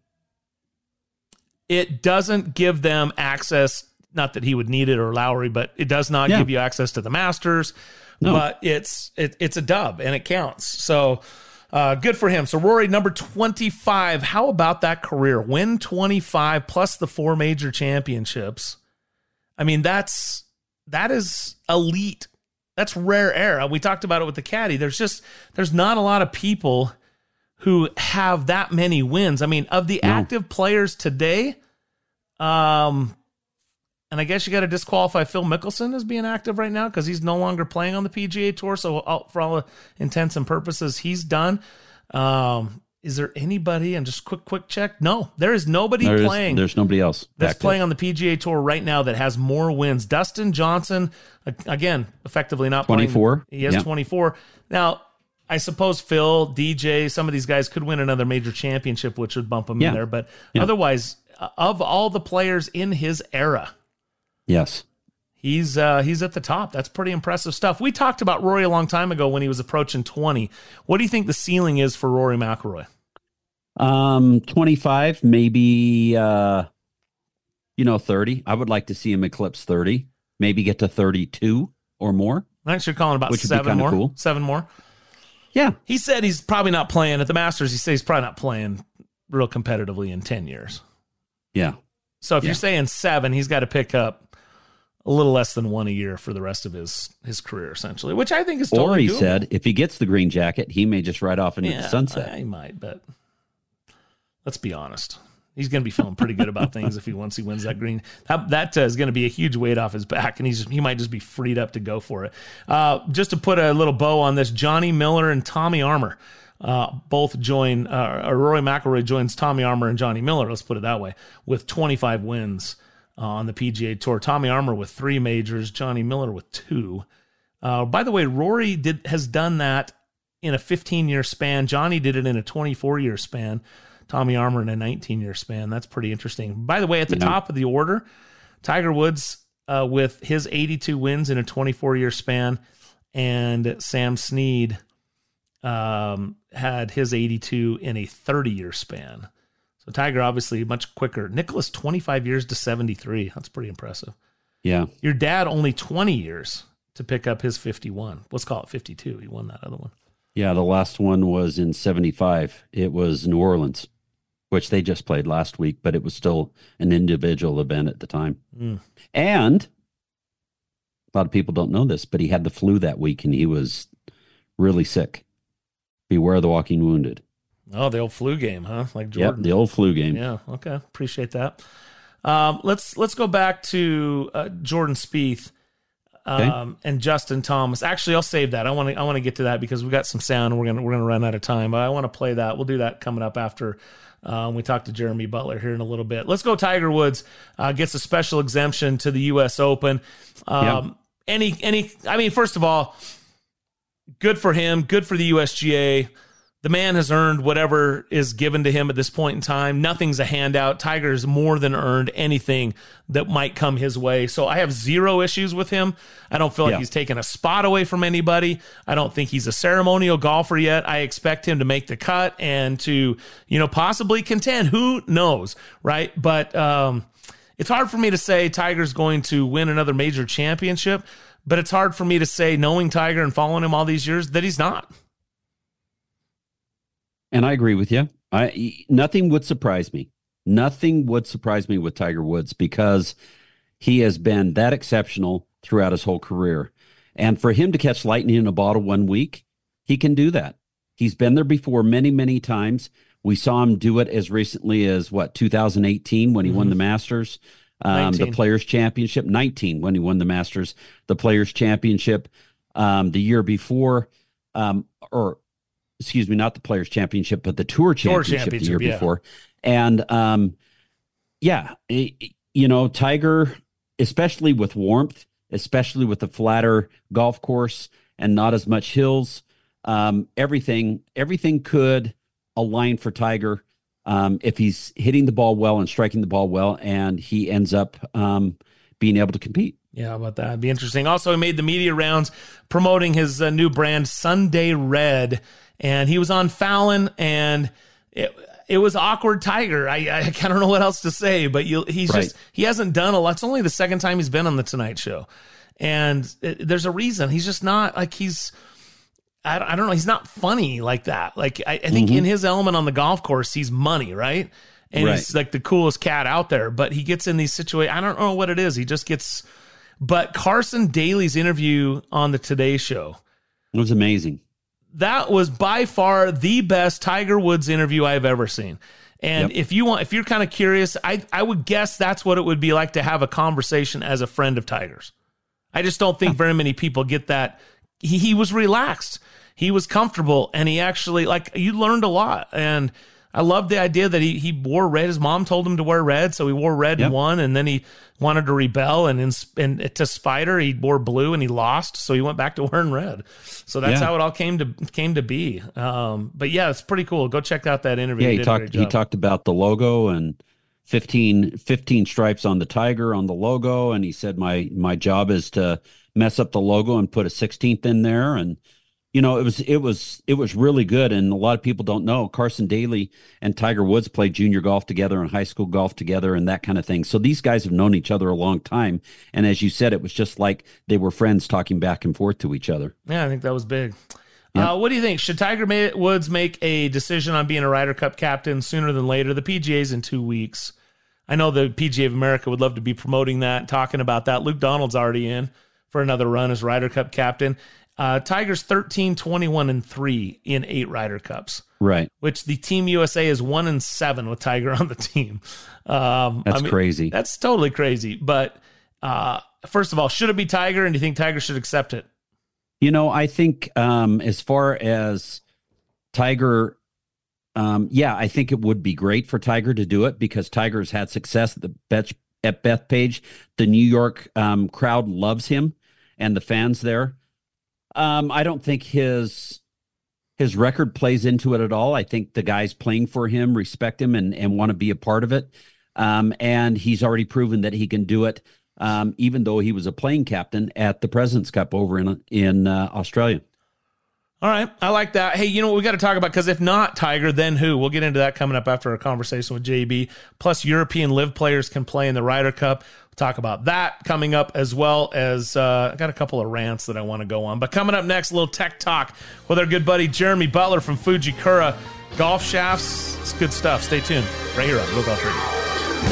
It doesn't give them access, not that he would need it or Lowry, but it does not Yeah. give you access to the Masters. No. But it's it, it's a dub, and it counts. So uh, good for him. So Rory, number twenty-five. How about that career? Win twenty-five plus the four major championships. I mean, that's that is elite. That's rare air. We talked about it with the caddy. There's just there's not a lot of people who have that many wins. I mean, of the No. active players today, um, and I guess you got to disqualify Phil Mickelson as being active right now because he's no longer playing on the P G A Tour. So uh, for all intents and purposes, he's done. Um, is there anybody, and just quick, quick check? No, there is nobody There is- playing. there's nobody else That's active. playing on the P G A Tour right now that has more wins. Dustin Johnson, uh, again, effectively not playing. twenty-four. He has Yeah. twenty-four. Now, I suppose Phil, D J, some of these guys could win another major championship, which would bump him Yeah. in there. But Yeah. otherwise, uh, of all the players in his era, Yes. he's uh, he's at the top. That's pretty impressive stuff. We talked about Rory a long time ago when he was approaching twenty. What do you think the ceiling is for Rory McIlroy? Um, twenty-five, maybe, uh, you know, thirty. I would like to see him eclipse thirty, maybe get to thirty-two or more. Thanks for calling about Which would be seven kinda more. cool. Seven more. Yeah. He said he's probably not playing at the Masters. He says he's probably not playing real competitively in ten years. Yeah. So if Yeah. you're saying seven, he's got to pick up a little less than one a year for the rest of his his career, essentially, which I think is totally Or he doable. said if he gets the green jacket, he may just ride off into Yeah, the sunset. He might, but let's be honest. He's going to be feeling pretty good about things if he once he wins that green. That, that uh, is going to be a huge weight off his back, and he's he might just be freed up to go for it. Uh, just to put a little bow on this, Johnny Miller and Tommy Armour uh, both join. Uh, or Rory McIlroy joins Tommy Armour and Johnny Miller. Let's put it that way, with twenty-five wins uh, on the P G A Tour. Tommy Armour with three majors, Johnny Miller with two. Uh, by the way, Rory did has done that in a fifteen-year span. Johnny did it in a twenty-four-year span. Tommy Armour in a nineteen-year span. That's pretty interesting. By the way, at the Yeah. top of the order, Tiger Woods uh, with his eighty-two wins in a twenty-four-year span, and Sam Snead um, had his eighty-two in a thirty-year span. So Tiger obviously much quicker. Nicholas, twenty-five years to seventy-three. That's pretty impressive. Yeah. Your dad only twenty years to pick up his fifty-one. Let's call it fifty-two. He won that other one. Yeah. The last one was in seventy-five. It was New Orleans, which they just played last week, but it was still an individual event at the time. Mm. And a lot of people don't know this, but he had the flu that week and he was really sick. Beware the walking wounded. Oh, the old flu game, huh? Like Yep, Jordan. the old flu game. Yeah, okay. Appreciate that. Um, let's let's go back to uh, Jordan Spieth um, Okay. and Justin Thomas. Actually, I'll save that. I want to I want to get to that because we got some sound and we're gonna we're gonna run out of time. But I want to play that. We'll do that coming up after um, we talk to Jeremy Butler here in a little bit. Let's go. Tiger Woods uh, gets a special exemption to the U S Open. Um, Yep. Any any? I mean, first of all, good for him. Good for the U S G A. The man has earned whatever is given to him at this point in time. Nothing's a handout. Tiger's more than earned anything that might come his way. So I have zero issues with him. I don't feel like Yeah. he's taken a spot away from anybody. I don't think he's a ceremonial golfer yet. I expect him to make the cut and to, you know, possibly contend. Who knows, right? But um, it's hard for me to say Tiger's going to win another major championship, but it's hard for me to say, knowing Tiger and following him all these years, that he's not. And I agree with you. I nothing would surprise me. Nothing would surprise me with Tiger Woods because he has been that exceptional throughout his whole career. And for him to catch lightning in a bottle one week, he can do that. He's been there before many, many times. We saw him do it as recently as, what, two thousand eighteen when he mm-hmm. won the Masters, um, the Players' Championship, nineteen when he won the Masters, the Players' Championship, um, the year before, um, or excuse me, not the Players' Championship, but the Tour Championship, Tour Championship the year yeah. before. And, um, yeah, it, you know, Tiger, especially with warmth, especially with the flatter golf course and not as much hills, um, everything, everything could align for Tiger um, if he's hitting the ball well and striking the ball well, and he ends up um, being able to compete. Yeah, how about that? It'd be interesting. Also, he made the media rounds promoting his uh, new brand, Sunday Red, and he was on Fallon, and it, it was awkward Tiger. I, I, I don't know what else to say, but you, he's right. just, he hasn't done a lot. It's only the second time he's been on the Tonight Show, and it, there's a reason. He's just not, like, he's, I, I don't know. He's not funny like that. Like, I, I think mm-hmm. in his element on the golf course, he's money, right? And right. he's like the coolest cat out there, but he gets in these situations. I don't know what it is. He just gets, but Carson Daly's interview on the Today Show. It was amazing. That was by far the best Tiger Woods interview I've ever seen. And yep. if you want, if you're kind of curious, I, I would guess that's what it would be like to have a conversation as a friend of Tiger's. I just don't think very many people get that. He, he was relaxed. He was comfortable, and he actually, like, you learned a lot. And I love the idea that he he wore red. His mom told him to wear red, so he wore red yep. and won, and then he wanted to rebel, and in, and to Spider, he wore blue, and he lost, so he went back to wearing red. So that's yeah. how it all came to came to be. Um, but yeah, it's pretty cool. Go check out that interview. Yeah, he, he talked he talked about the logo and fifteen, fifteen stripes on the tiger on the logo, and he said, my my job is to mess up the logo and put a sixteenth in there. And you know, it was it was it was really good. And a lot of people don't know Carson Daly and Tiger Woods played junior golf together and high school golf together and that kind of thing. So these guys have known each other a long time. And as you said, it was just like they were friends talking back and forth to each other. Yeah, I think that was big. Yep. Uh, what do you think? Should Tiger Woods make a decision on being a Ryder Cup captain sooner than later? The P G A's in two weeks. I know the P G A of America would love to be promoting that, talking about that. Luke Donald's already in for another run as Ryder Cup captain. Uh, Tiger's thirteen, twenty-one, and three in eight Ryder Cups. Right. Which the Team U S A is one and seven with Tiger on the team. Um, that's I mean, crazy. That's totally crazy. But uh, first of all, should it be Tiger, and do you think Tiger should accept it? You know, I think um, as far as Tiger, um, yeah, I think it would be great for Tiger to do it because Tiger's had success at the Beth, at Bethpage. The New York um, crowd loves him and the fans there. Um, I don't think his his record plays into it at all. I think the guys playing for him respect him and, and want to be a part of it. Um, and he's already proven that he can do it, um, even though he was a playing captain at the President's Cup over in in uh, Australia. All right. I like that. Hey, you know what we got to talk about? Because if not Tiger, then who? We'll get into that coming up after our conversation with J B. Plus, European live players can play in the Ryder Cup. We'll talk about that coming up, as well as uh, I got a couple of rants that I want to go on. But coming up next, a little tech talk with our good buddy Jeremy Butler from Fujikura Golf Shafts. It's good stuff. Stay tuned right here on Real Golf Radio.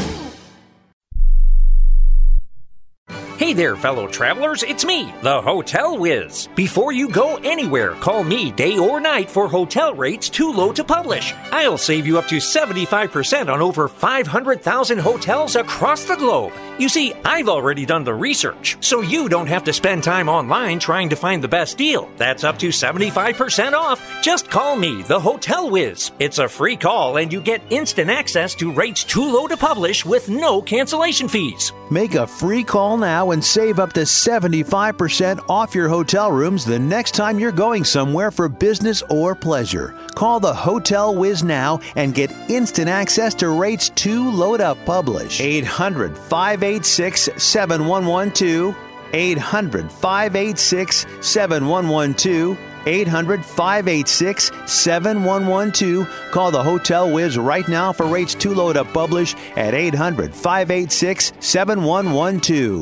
Hey there, fellow travelers, it's me, the Hotel Whiz. Before you go anywhere, call me day or night for hotel rates too low to publish. I'll save you up to seventy-five percent on over five hundred thousand hotels across the globe. You see, I've already done the research, so you don't have to spend time online trying to find the best deal. That's up to seventy-five percent off. Just call me, the Hotel Whiz. It's a free call, and you get instant access to rates too low to publish with no cancellation fees. Make a free call now and save up to seventy-five percent off your hotel rooms the next time you're going somewhere for business or pleasure. Call the Hotel Whiz now and get instant access to rates too low to publish. eight hundred, five eight six, seven one one two. eight hundred, five eight six, seven one one two. eight hundred, five eight six, seven one one two. Call the Hotel Whiz right now for rates too low to publish at eight hundred, five eight six, seven one one two. How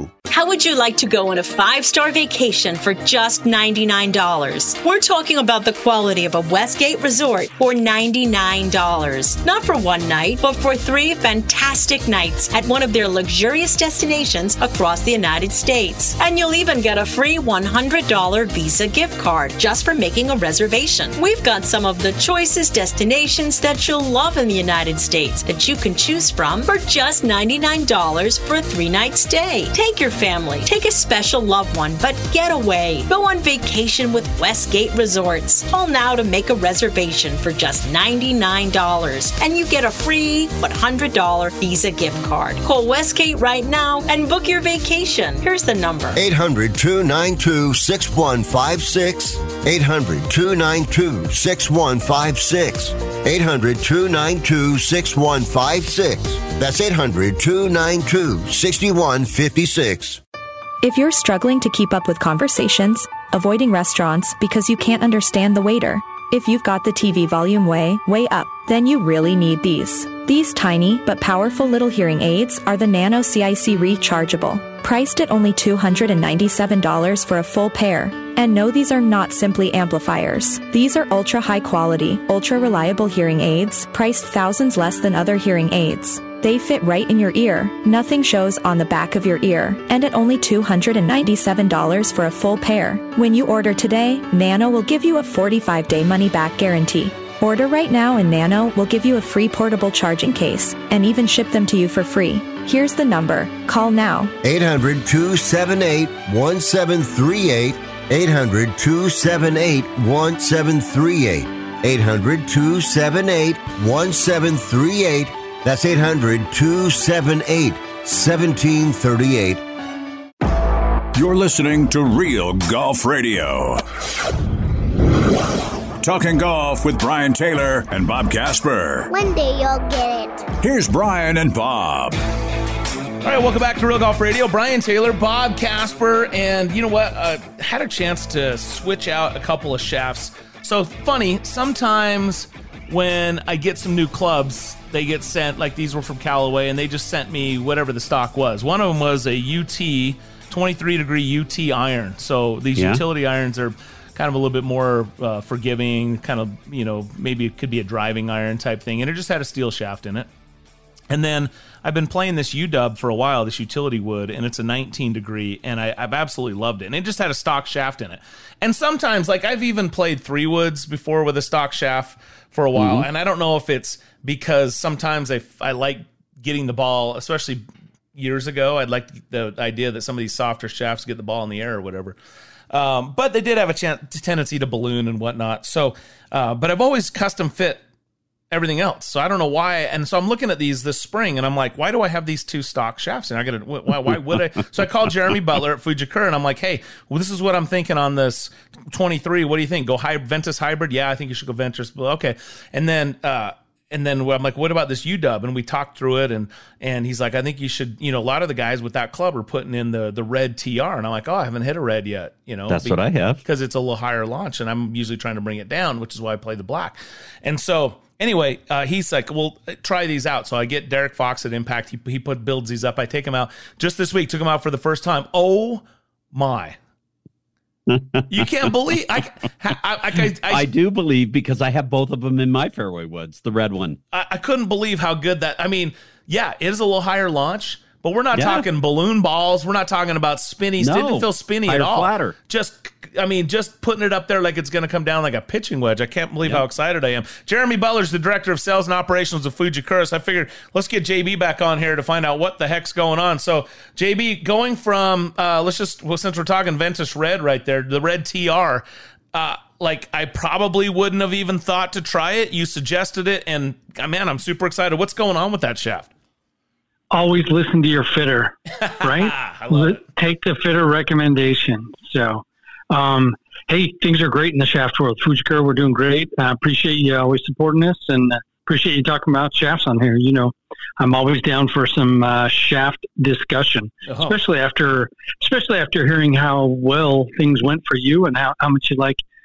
How would you like to go on a five-star vacation for just ninety-nine dollars? We're talking about the quality of a Westgate resort for ninety-nine dollars. Not for one night, but for three fantastic nights at one of their luxurious destinations across the United States. And you'll even get a free one hundred dollars Visa gift card just for making a reservation. We've got some of the choicest destinations that you'll love in the United States that you can choose from for just ninety-nine dollars for a three-night stay. Take your family, take a special loved one, but get away. Go on vacation with Westgate Resorts. Call now to make a reservation for just ninety-nine dollars, and you get a free one hundred dollars Visa gift card. Call Westgate right now and book your vacation. Here's the number. eight hundred, two nine two, six one five six. eight hundred, two nine two, six one five six. eight hundred, two nine two, six one five six. That's eight hundred, two nine two, six one five six. If you're struggling to keep up with conversations, avoiding restaurants because you can't understand the waiter, if you've got the T V volume way, way up, then you really need these. These tiny but powerful little hearing aids are the Nano C I C Rechargeable, priced at only two hundred ninety-seven dollars for a full pair. And no, these are not simply amplifiers. These are ultra high quality, ultra reliable hearing aids, priced thousands less than other hearing aids. They fit right in your ear, nothing shows on the back of your ear, and at only two hundred ninety-seven dollars for a full pair. When you order today, Nano will give you a forty-five day money-back guarantee. Order right now and Nano will give you a free portable charging case and even ship them to you for free. Here's the number. Call now. eight hundred, two seven eight, one seven three eight. eight hundred, two seven eight, one seven three eight. eight hundred, two seven eight, one seven three eight. That's eight hundred, two seven eight, one seven three eight. You're listening to Real Golf Radio. Talking golf with Brian Taylor and Bob Casper. One day you'll get it. Here's Brian and Bob. All right, welcome back to Real Golf Radio. Brian Taylor, Bob Casper, and you know what? Uh, had a chance to switch out a couple of shafts. So funny, sometimes when I get some new clubs, they get sent, like these were from Callaway, and they just sent me whatever the stock was. One of them was a U T, twenty-three degree U T iron. So these yeah. utility irons are kind of a little bit more uh, forgiving, kind of, you know, maybe it could be a driving iron type thing. And it just had a steel shaft in it. And then I've been playing this U-Dub for a while, this utility wood, and it's a nineteen degree, and I, I've absolutely loved it. And it just had a stock shaft in it. And sometimes, like I've even played three woods before with a stock shaft for a while, mm-hmm. and I don't know if it's because sometimes I, I like getting the ball, especially years ago, I'd like the idea that some of these softer shafts get the ball in the air or whatever. Um, but they did have a ch- tendency to balloon and whatnot. So, uh, but I've always custom fit everything else. So I don't know why. And so I'm looking at these this spring and I'm like, why do I have these two stock shafts? And I got to, why, why would I? So I called Jeremy Butler at Fujikura and I'm like, hey, well, this is what I'm thinking on this twenty-three. What do you think? Go hy- Ventus hybrid? Yeah, I think you should go Ventus. Well, okay. And then, uh, And then I'm like, what about this U-Dub? And we talked through it, and and he's like, I think you should, you know, a lot of the guys with that club are putting in the the red T R. And I'm like, oh, I haven't hit a red yet, you know. That's because, what I have. Because it's a little higher launch, and I'm usually trying to bring it down, which is why I play the black. And so anyway, uh, he's like, well, try these out. So I get Derek Fox at Impact. He, he put builds these up. I take him out just this week, took him out for the first time. Oh, my. You can't believe I I, I, I, I I do believe because I have both of them in my fairway woods, the red one. I, I couldn't believe how good that. I mean, yeah, it is a little higher launch, but we're not yeah. talking balloon balls. We're not talking about spinny. No, didn't feel spinny higher at all. Flatter. Just, I mean, just putting it up there like it's going to come down like a pitching wedge. I can't believe yep. how excited I am. Jeremy Butler's the director of sales and operations of Fujikura. So I figured let's get J B back on here to find out what the heck's going on. So J B, going from uh, let's just well, since we're talking Ventus red right there, the red T R. Uh, like I probably wouldn't have even thought to try it. You suggested it, and man, I'm super excited. What's going on with that shaft? Always listen to your fitter, right? I love it. Take the fitter recommendation. So, um, hey, things are great in the shaft world. Fujikura, we're doing great. I uh, appreciate you always supporting us, and uh, appreciate you talking about shafts on here. You know, I'm always down for some uh, shaft discussion, oh. especially after, especially after hearing how well things went for you and how, how much you like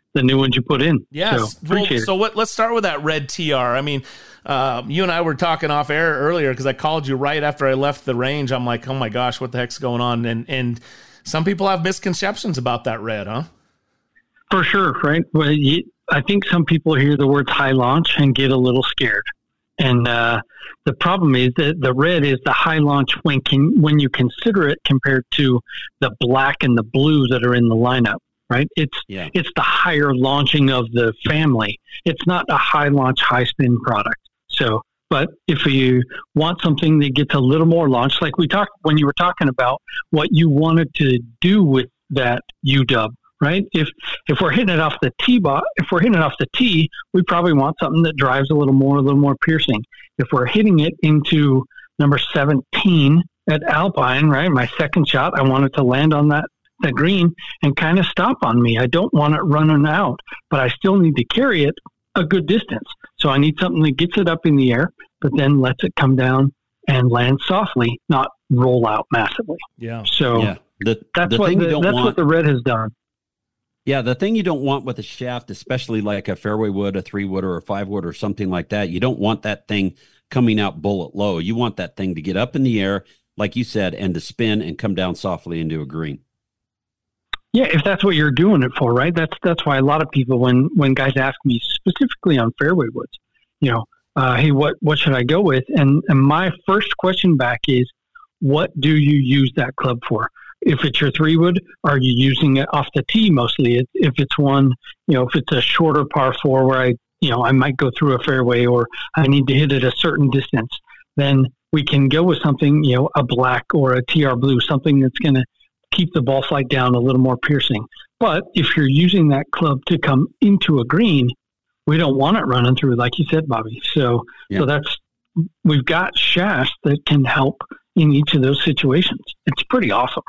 the new ones you put in. Yes. So, appreciate well, it. so what, let's start with that red T R. I mean, um, you and I were talking off air earlier because I called you right after I left the range. I'm like, oh my gosh, what the heck's going on? And and some people have misconceptions about that red, huh? For sure, right? Well, you, I think some people hear the words high launch and get a little scared. And uh, the problem is that the red is the high launch when can, when you consider it compared to the black and the blue that are in the lineup, right? It's yeah. it's the higher launching of the family. It's not a high launch, high spin product. So, but if you want something that gets a little more launch, like we talked when you were talking about what you wanted to do with that U W, right? If if we're hitting it off the tee, bo- if we're hitting it off the tee, we probably want something that drives a little more, a little more piercing. If we're hitting it into number seventeen at Alpine, right? My second shot, I want it to land on that that green and kind of stop on me. I don't want it running out, but I still need to carry it a good distance. So I need something that gets it up in the air, but then lets it come down and land softly, not roll out massively. Yeah. So yeah. The, that's the what thing the, you don't that's want, what the red has done. Yeah, the thing you don't want with a shaft, especially like a fairway wood, a three wood, or a five wood, or something like that, you don't want that thing coming out bullet low. You want that thing to get up in the air, like you said, and to spin and come down softly into a green. Yeah, if that's what you're doing it for, right? That's that's why a lot of people, when when guys ask me specifically on fairway woods, you know, uh, hey, what what should I go with? And and my first question back is, what do you use that club for? If it's your three wood, are you using it off the tee mostly? If it's one, you know, if it's a shorter par four where I, you know, I might go through a fairway or I need to hit it a certain distance, then we can go with something, you know, a black or a T R blue, something that's going to keep the ball flight down a little more piercing. But if you're using that club to come into a green, we don't want it running through, like you said, Bobby. So, yeah. so that's, we've got shafts that can help in each of those situations. It's pretty awesome.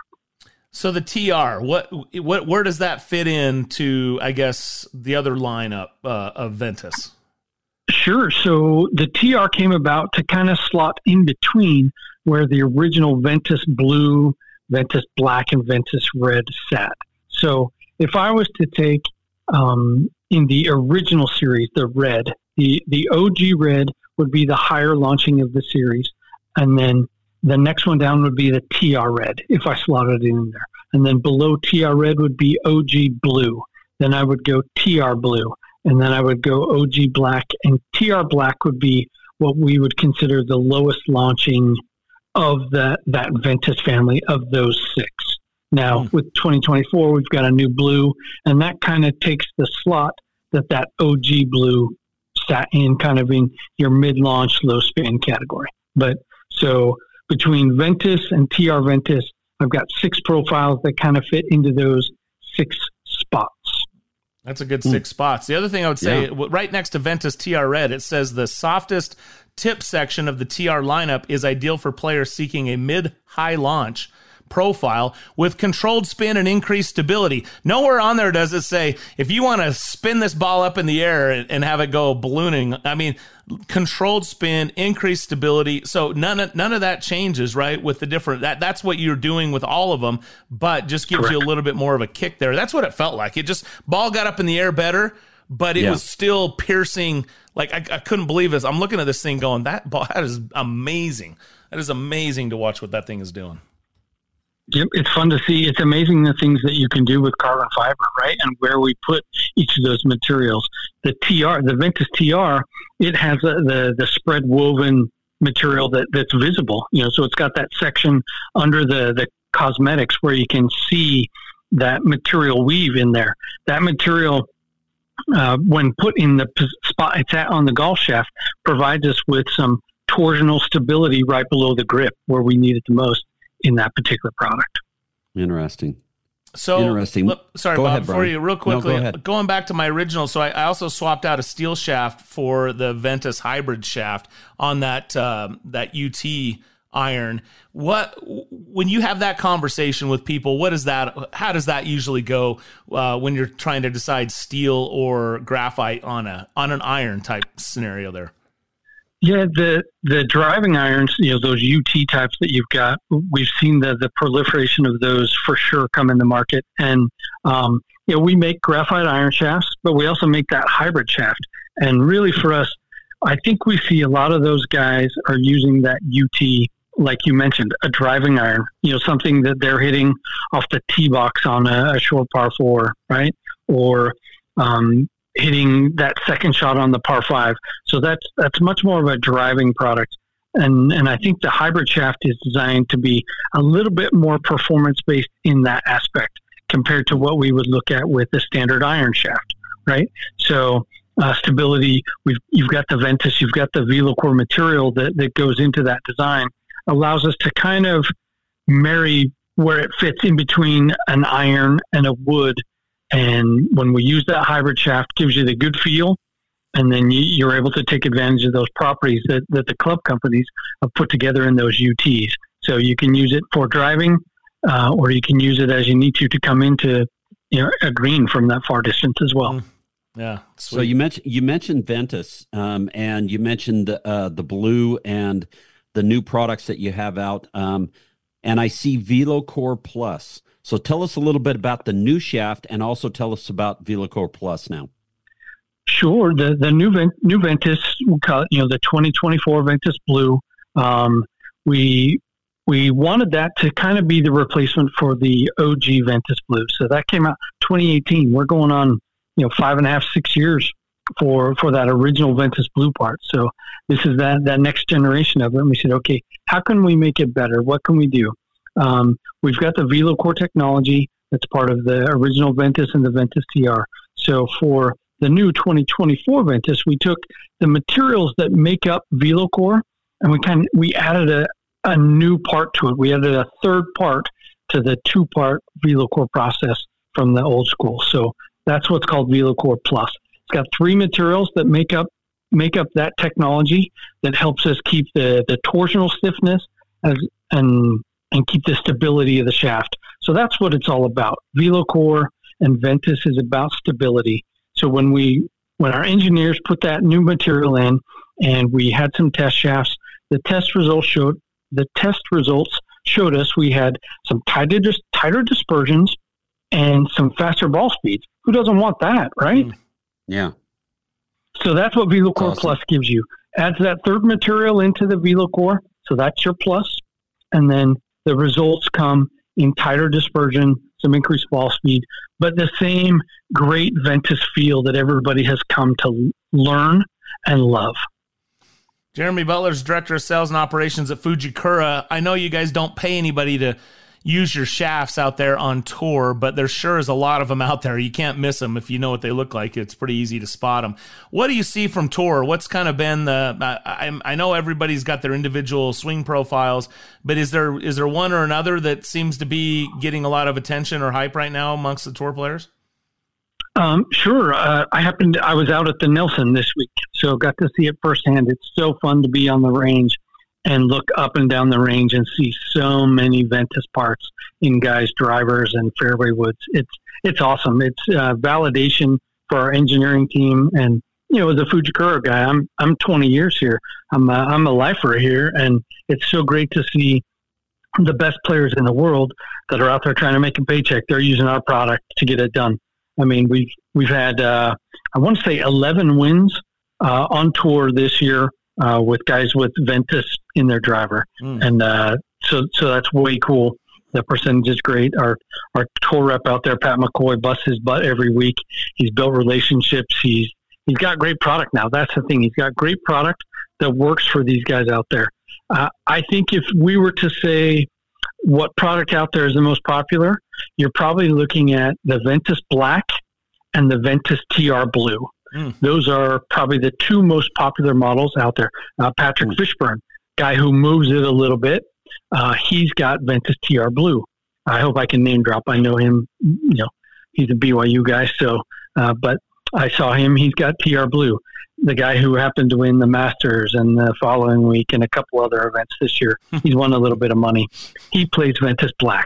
So the T R, what, what, where does that fit into, I guess, the other lineup uh, of Ventus? Sure. So the T R came about to kind of slot in between where the original Ventus blue, Ventus black, and Ventus red sat. So if I was to take um, in the original series, the red, the, the O G red would be the higher launching of the series. And then the next one down would be the T R red if I slotted it in there. And then below T R red would be O G blue. Then I would go T R blue. And then I would go O G black. And T R black would be what we would consider the lowest launching of that, that Ventus family of those six. Now, mm. with twenty twenty-four, we've got a new blue. And that kind of takes the slot that that O G blue sat in, kind of in your mid-launch, low-spin category. But so between Ventus and T R Ventus, I've got six profiles that kind of fit into those six spots. That's a good six mm. spots. The other thing I would say, yeah. right next to Ventus T R Red, it says the softest tip section of the T R lineup is ideal for players seeking a mid-high launch profile with controlled spin and increased stability. Nowhere on there does it say, if you want to spin this ball up in the air and, and have it go ballooning, I mean, controlled spin, increased stability. So none of, none of that changes, right? With the different, that that's what you're doing with all of them, but just gives Correct. you a little bit more of a kick there. That's what it felt like. It just, ball got up in the air better, but it yeah. was still piercing. Like, I, I couldn't believe this. I'm looking at this thing going, that ball, that is amazing. That is amazing to watch what that thing is doing. Yep, it's fun to see. It's amazing the things that you can do with carbon fiber, right? And where we put each of those materials. The T R, the Ventus T R, it has a, the the spread woven material that, that's visible. You know, so it's got that section under the, the cosmetics where you can see that material weave in there. That material, uh, when put in the spot it's at on the golf shaft, provides us with some torsional stability right below the grip where we need it the most in that particular product. Interesting. So, Interesting. Look, sorry, go Bob, ahead, before Brian. you, real quickly, no, go going back to my original, so I, I also swapped out a steel shaft for the Ventus hybrid shaft on that um, that U T iron. What, when you have that conversation with people, what is that? How does that usually go uh, when you're trying to decide steel or graphite on a on an iron type scenario there? Yeah, the the driving irons, you know, those U T types that you've got, we've seen the the proliferation of those for sure come in the market. And, um, you know, we make graphite iron shafts, but we also make that hybrid shaft. And really for us, I think we see a lot of those guys are using that U T, like you mentioned, a driving iron, you know, something that they're hitting off the tee box on a, a short par four, right? Or, um, hitting that second shot on the par five. So that's that's much more of a driving product. And and I think the hybrid shaft is designed to be a little bit more performance-based in that aspect compared to what we would look at with the standard iron shaft, right? So uh, stability, we've you've got the Ventus, you've got the VeloCore material that, that goes into that design, allows us to kind of marry where it fits in between an iron and a wood. And when we use that hybrid shaft, gives you the good feel, and then you, you're able to take advantage of those properties that, that the club companies have put together in those U Ts. So you can use it for driving, uh, or you can use it as you need to to come into, you know, a green from that far distance as well. Mm. Yeah. Sweet. So you mentioned you mentioned Ventus, um, and you mentioned the uh, the blue and the new products that you have out, um, and I see VeloCore Plus. So tell us a little bit about the new shaft, and also tell us about VeloCore Plus now. Sure. The the new new Ventus, we call it, you know, the twenty twenty-four Ventus Blue. Um, we we wanted that to kind of be the replacement for the O G Ventus Blue. So that came out twenty eighteen. We're going on, you know, five and a half, six years for for that original Ventus Blue part. So this is that that next generation of it. And we said, okay, how can we make it better? What can we do? Um, we've got the VeloCore technology that's part of the original Ventus and the Ventus T R. So for the new twenty twenty-four Ventus, we took the materials that make up VeloCore and we kind of, we added a, a new part to it. We added a third part to the two-part VeloCore process from the old school. So that's what's called VeloCore Plus. It's got three materials that make up make up that technology that helps us keep the, the torsional stiffness as and and keep the stability of the shaft. So that's what it's all about. VeloCore and Ventus is about stability. So when we, when our engineers put that new material in and we had some test shafts, the test results showed, the test results showed us we had some tighter, tighter dispersions and some faster ball speeds. Who doesn't want that, right? Yeah. So that's what VeloCore awesome. Plus gives you. Adds that third material into the VeloCore. So that's your plus. And then the results come in tighter dispersion, some increased ball speed, but the same great Ventus feel that everybody has come to learn and love. Jeremy Butler's Director of Sales and Operations at Fujikura. I know you guys don't pay anybody to use your shafts out there on tour, but there sure is a lot of them out there. You can't miss them if you know what they look like. It's pretty easy to spot them. What do you see from tour? What's kind of been the? I, I know everybody's got their individual swing profiles, but is there is there one or another that seems to be getting a lot of attention or hype right now amongst the tour players? Um, sure. Uh, I happened. I was out at the Nelson this week, so got to see it firsthand. It's so fun to be on the range and look up and down the range and see so many Ventus parts in guys' drivers and fairway woods. It's it's awesome. It's uh, validation for our engineering team. And, you know, as a Fujikura guy, I'm I'm twenty years here. I'm a, I'm a lifer here, and it's so great to see the best players in the world that are out there trying to make a paycheck. They're using our product to get it done. I mean, we've, we've had, uh, I want to say eleven wins uh, on tour this year. Uh, with guys with Ventus in their driver. Mm. And uh, so so that's way cool. The percentage is great. Our our tour rep out there, Pat McCoy, busts his butt every week. He's built relationships. He's He's got great product now. That's the thing. He's got great product that works for these guys out there. Uh, I think if we were to say what product out there is the most popular, you're probably looking at the Ventus Black and the Ventus T R Blue. Mm. Those are probably the two most popular models out there. Uh, Patrick mm. Fishburne, guy who moves it a little bit, uh, he's got Ventus T R Blue. I hope I can name drop. I know him. You know, he's a B Y U guy. So, uh, but I saw him. He's got T R Blue. The guy who happened to win the Masters and the following week and a couple other events this year, he's won a little bit of money. He plays Ventus Black.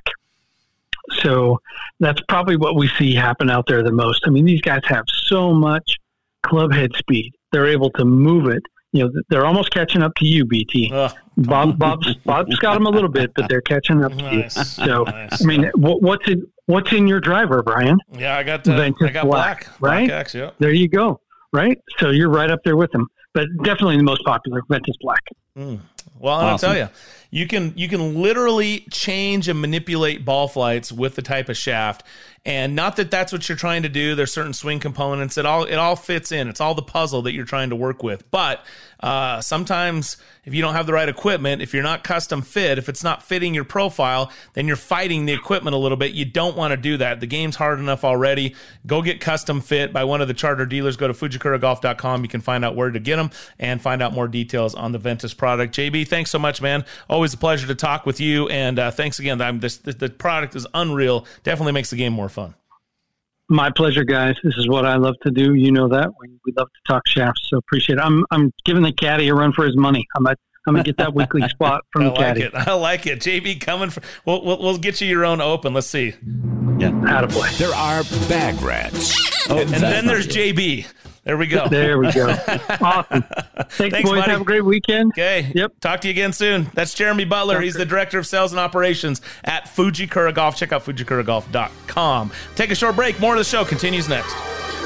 So that's probably what we see happen out there the most. I mean, these guys have so much club head speed. They're able to move it you know, they're almost catching up to you, B T. Ugh. Bob, Bob's, Bob's got them a little bit, but they're catching up to Nice. you. So, Nice. I mean, what, what's in what's in your driver, Brian? Yeah, I got uh, Ventus I got black, right? black X, yeah. There you go. Right, so you're right up there with them, but definitely the most popular, Ventus Black. Mm. Well, and Awesome. I'll tell you, you can you can literally change and manipulate ball flights with the type of shaft. And not that that's what you're trying to do. There's certain swing components. It all it all fits in. It's all the puzzle that you're trying to work with. But uh, sometimes if you don't have the right equipment, if you're not custom fit, if it's not fitting your profile, then you're fighting the equipment a little bit. You don't want to do that. The game's hard enough already. Go get custom fit by one of the charter dealers. Go to fujikura golf dot com. You can find out where to get them and find out more details on the Ventus product. J B, thanks so much, man. Always a pleasure to talk with you. And uh, thanks again. I'm, this, the, the product is unreal. Definitely makes the game more fun. My pleasure, guys. This is what I love to do. You know that. We, we love to talk shafts, so appreciate it. I'm I'm giving the caddy a run for his money. I'm a, I'm gonna get that weekly spot from I the like caddy. it. I like it. J B coming for. We'll, we'll we'll get you your own open. Let's see. Yeah, attaboy. There are bag rats. Oh, and then there's J B. There we go. There we go. Awesome. Thanks, Thanks, boys. buddy. Have a great weekend. Okay. Yep. Talk to you again soon. That's Jeremy Butler. He's the director of sales and operations at Fujikura Golf. Check out fujikura golf dot com. Take a short break. More of the show continues next.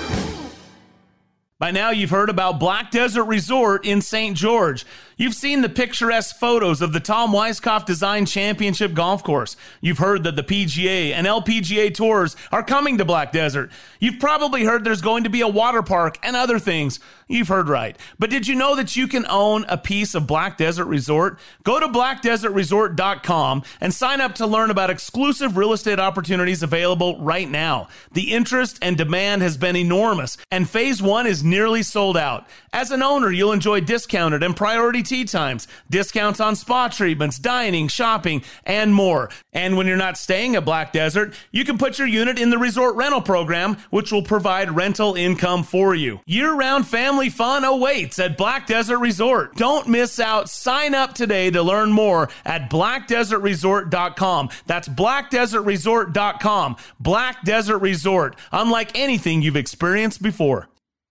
By now, you've heard about Black Desert Resort in Saint George. You've seen the picturesque photos of the Tom Weiskopf Design Championship Golf Course. You've heard that the P G A and L P G A tours are coming to Black Desert. You've probably heard there's going to be a water park and other things. You've heard right. But did you know that you can own a piece of Black Desert Resort? Go to black desert resort dot com and sign up to learn about exclusive real estate opportunities available right now. The interest and demand has been enormous, and phase one is nearly sold out. As an owner, you'll enjoy discounted and priority tee times, discounts on spa treatments, dining, shopping, and more. And when you're not staying at Black Desert, you can put your unit in the resort rental program, which will provide rental income for you. Year-round family fun awaits at Black Desert Resort. Don't miss out. Sign up today to learn more at black desert resort dot com. That's black desert resort dot com. Black Desert Resort, unlike anything you've experienced before.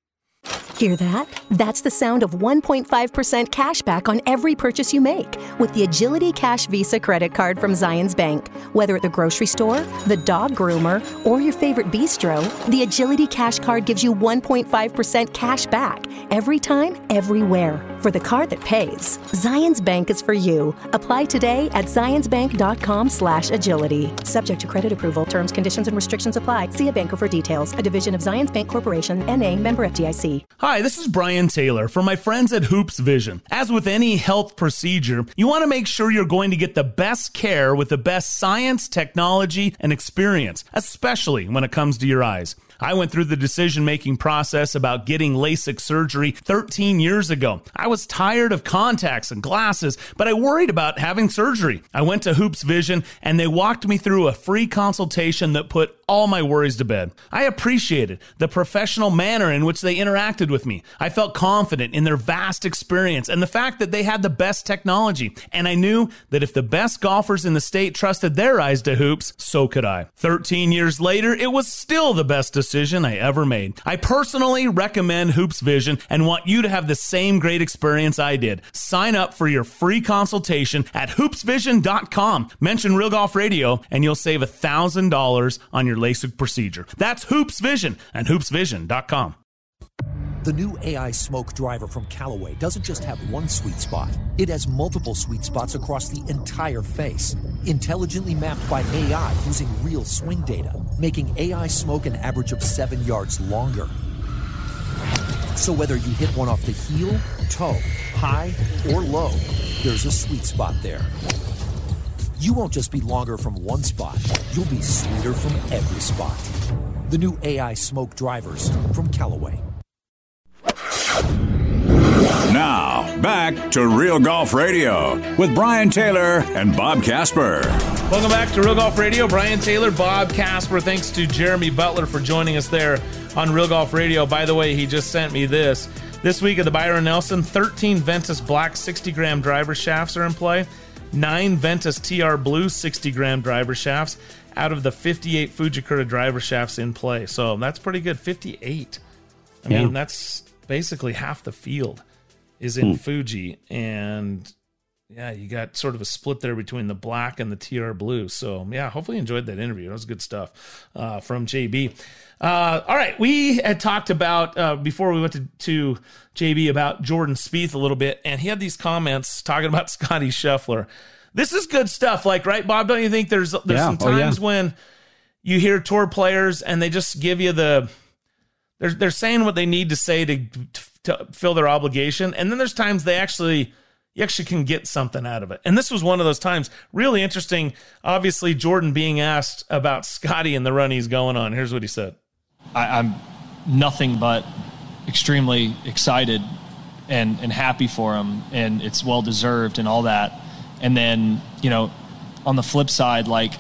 Hear that? That's the sound of one point five percent cash back on every purchase you make with the Agility Cash Visa credit card from Zions Bank. Whether at the grocery store, the dog groomer, or your favorite bistro, the Agility Cash card gives you one point five percent cash back every time, everywhere. For the card that pays, Zions Bank is for you. Apply today at zions bank dot com slash agility. Subject to credit approval. Terms, conditions, and restrictions apply. See a banker for details. A division of Zions Bank Corporation, N A, member F D I C. Hi, this is Brian Taylor from my friends at Hoops Vision. As with any health procedure, you want to make sure you're going to get the best care with the best science, technology, and experience, especially when it comes to your eyes. I went through the decision-making process about getting LASIK surgery thirteen years ago. I was tired of contacts and glasses, but I worried about having surgery. I went to Hoops Vision, and they walked me through a free consultation that put all my worries to bed. I appreciated the professional manner in which they interacted with me. I felt confident in their vast experience and the fact that they had the best technology. And I knew that if the best golfers in the state trusted their eyes to Hoops, so could I. thirteen years later, it was still the best decision I ever made. I personally recommend Hoops Vision and want you to have the same great experience I did. Sign up for your free consultation at hoops vision dot com. Mention Real Golf Radio and you'll save one thousand dollars on your LASIK procedure. That's Hoops Vision and hoops vision dot com. The new A I Smoke driver from Callaway doesn't just have one sweet spot. It has multiple sweet spots across the entire face, intelligently mapped by A I using real swing data, making A I Smoke an average of seven yards longer. So whether you hit one off the heel, toe, high, or low, there's a sweet spot there. You won't just be longer from one spot, you'll be sweeter from every spot. The new A I Smoke drivers from Callaway. Now, back to Real Golf Radio with Brian Taylor and Bob Casper. Welcome back to Real Golf Radio. Brian Taylor, Bob Casper. Thanks to Jeremy Butler for joining us there on Real Golf Radio. By the way, he just sent me this. This week at the Byron Nelson, thirteen Ventus Black sixty gram driver shafts are in play. Nine Ventus T R Blue sixty gram driver shafts out of the fifty-eight Fujikura driver shafts in play. So that's pretty good. fifty-eight. I Yeah. mean, that's basically half the field. is in Hmm. Fuji, and yeah, you got sort of a split there between the black and the T R blue. So yeah, hopefully you enjoyed that interview. That was good stuff uh, from J B. Uh, all right, we had talked about uh, before we went to, to J B about Jordan Spieth a little bit, and he had these comments talking about Scotty Scheffler. This is good stuff, like, right, Bob? Don't you think there's there's Yeah. some Oh, times yeah. when you hear tour players and they just give you the they're they're saying what they need to say to to fill their obligation, and then there's times they actually you actually can get something out of it. And this was one of those times. Really interesting. Obviously, Jordan being asked about Scotty and the run he's going on. Here's what he said. I, I'm nothing but extremely excited and, and happy for him, and it's well deserved and all that. And then, you know, on the flip side, like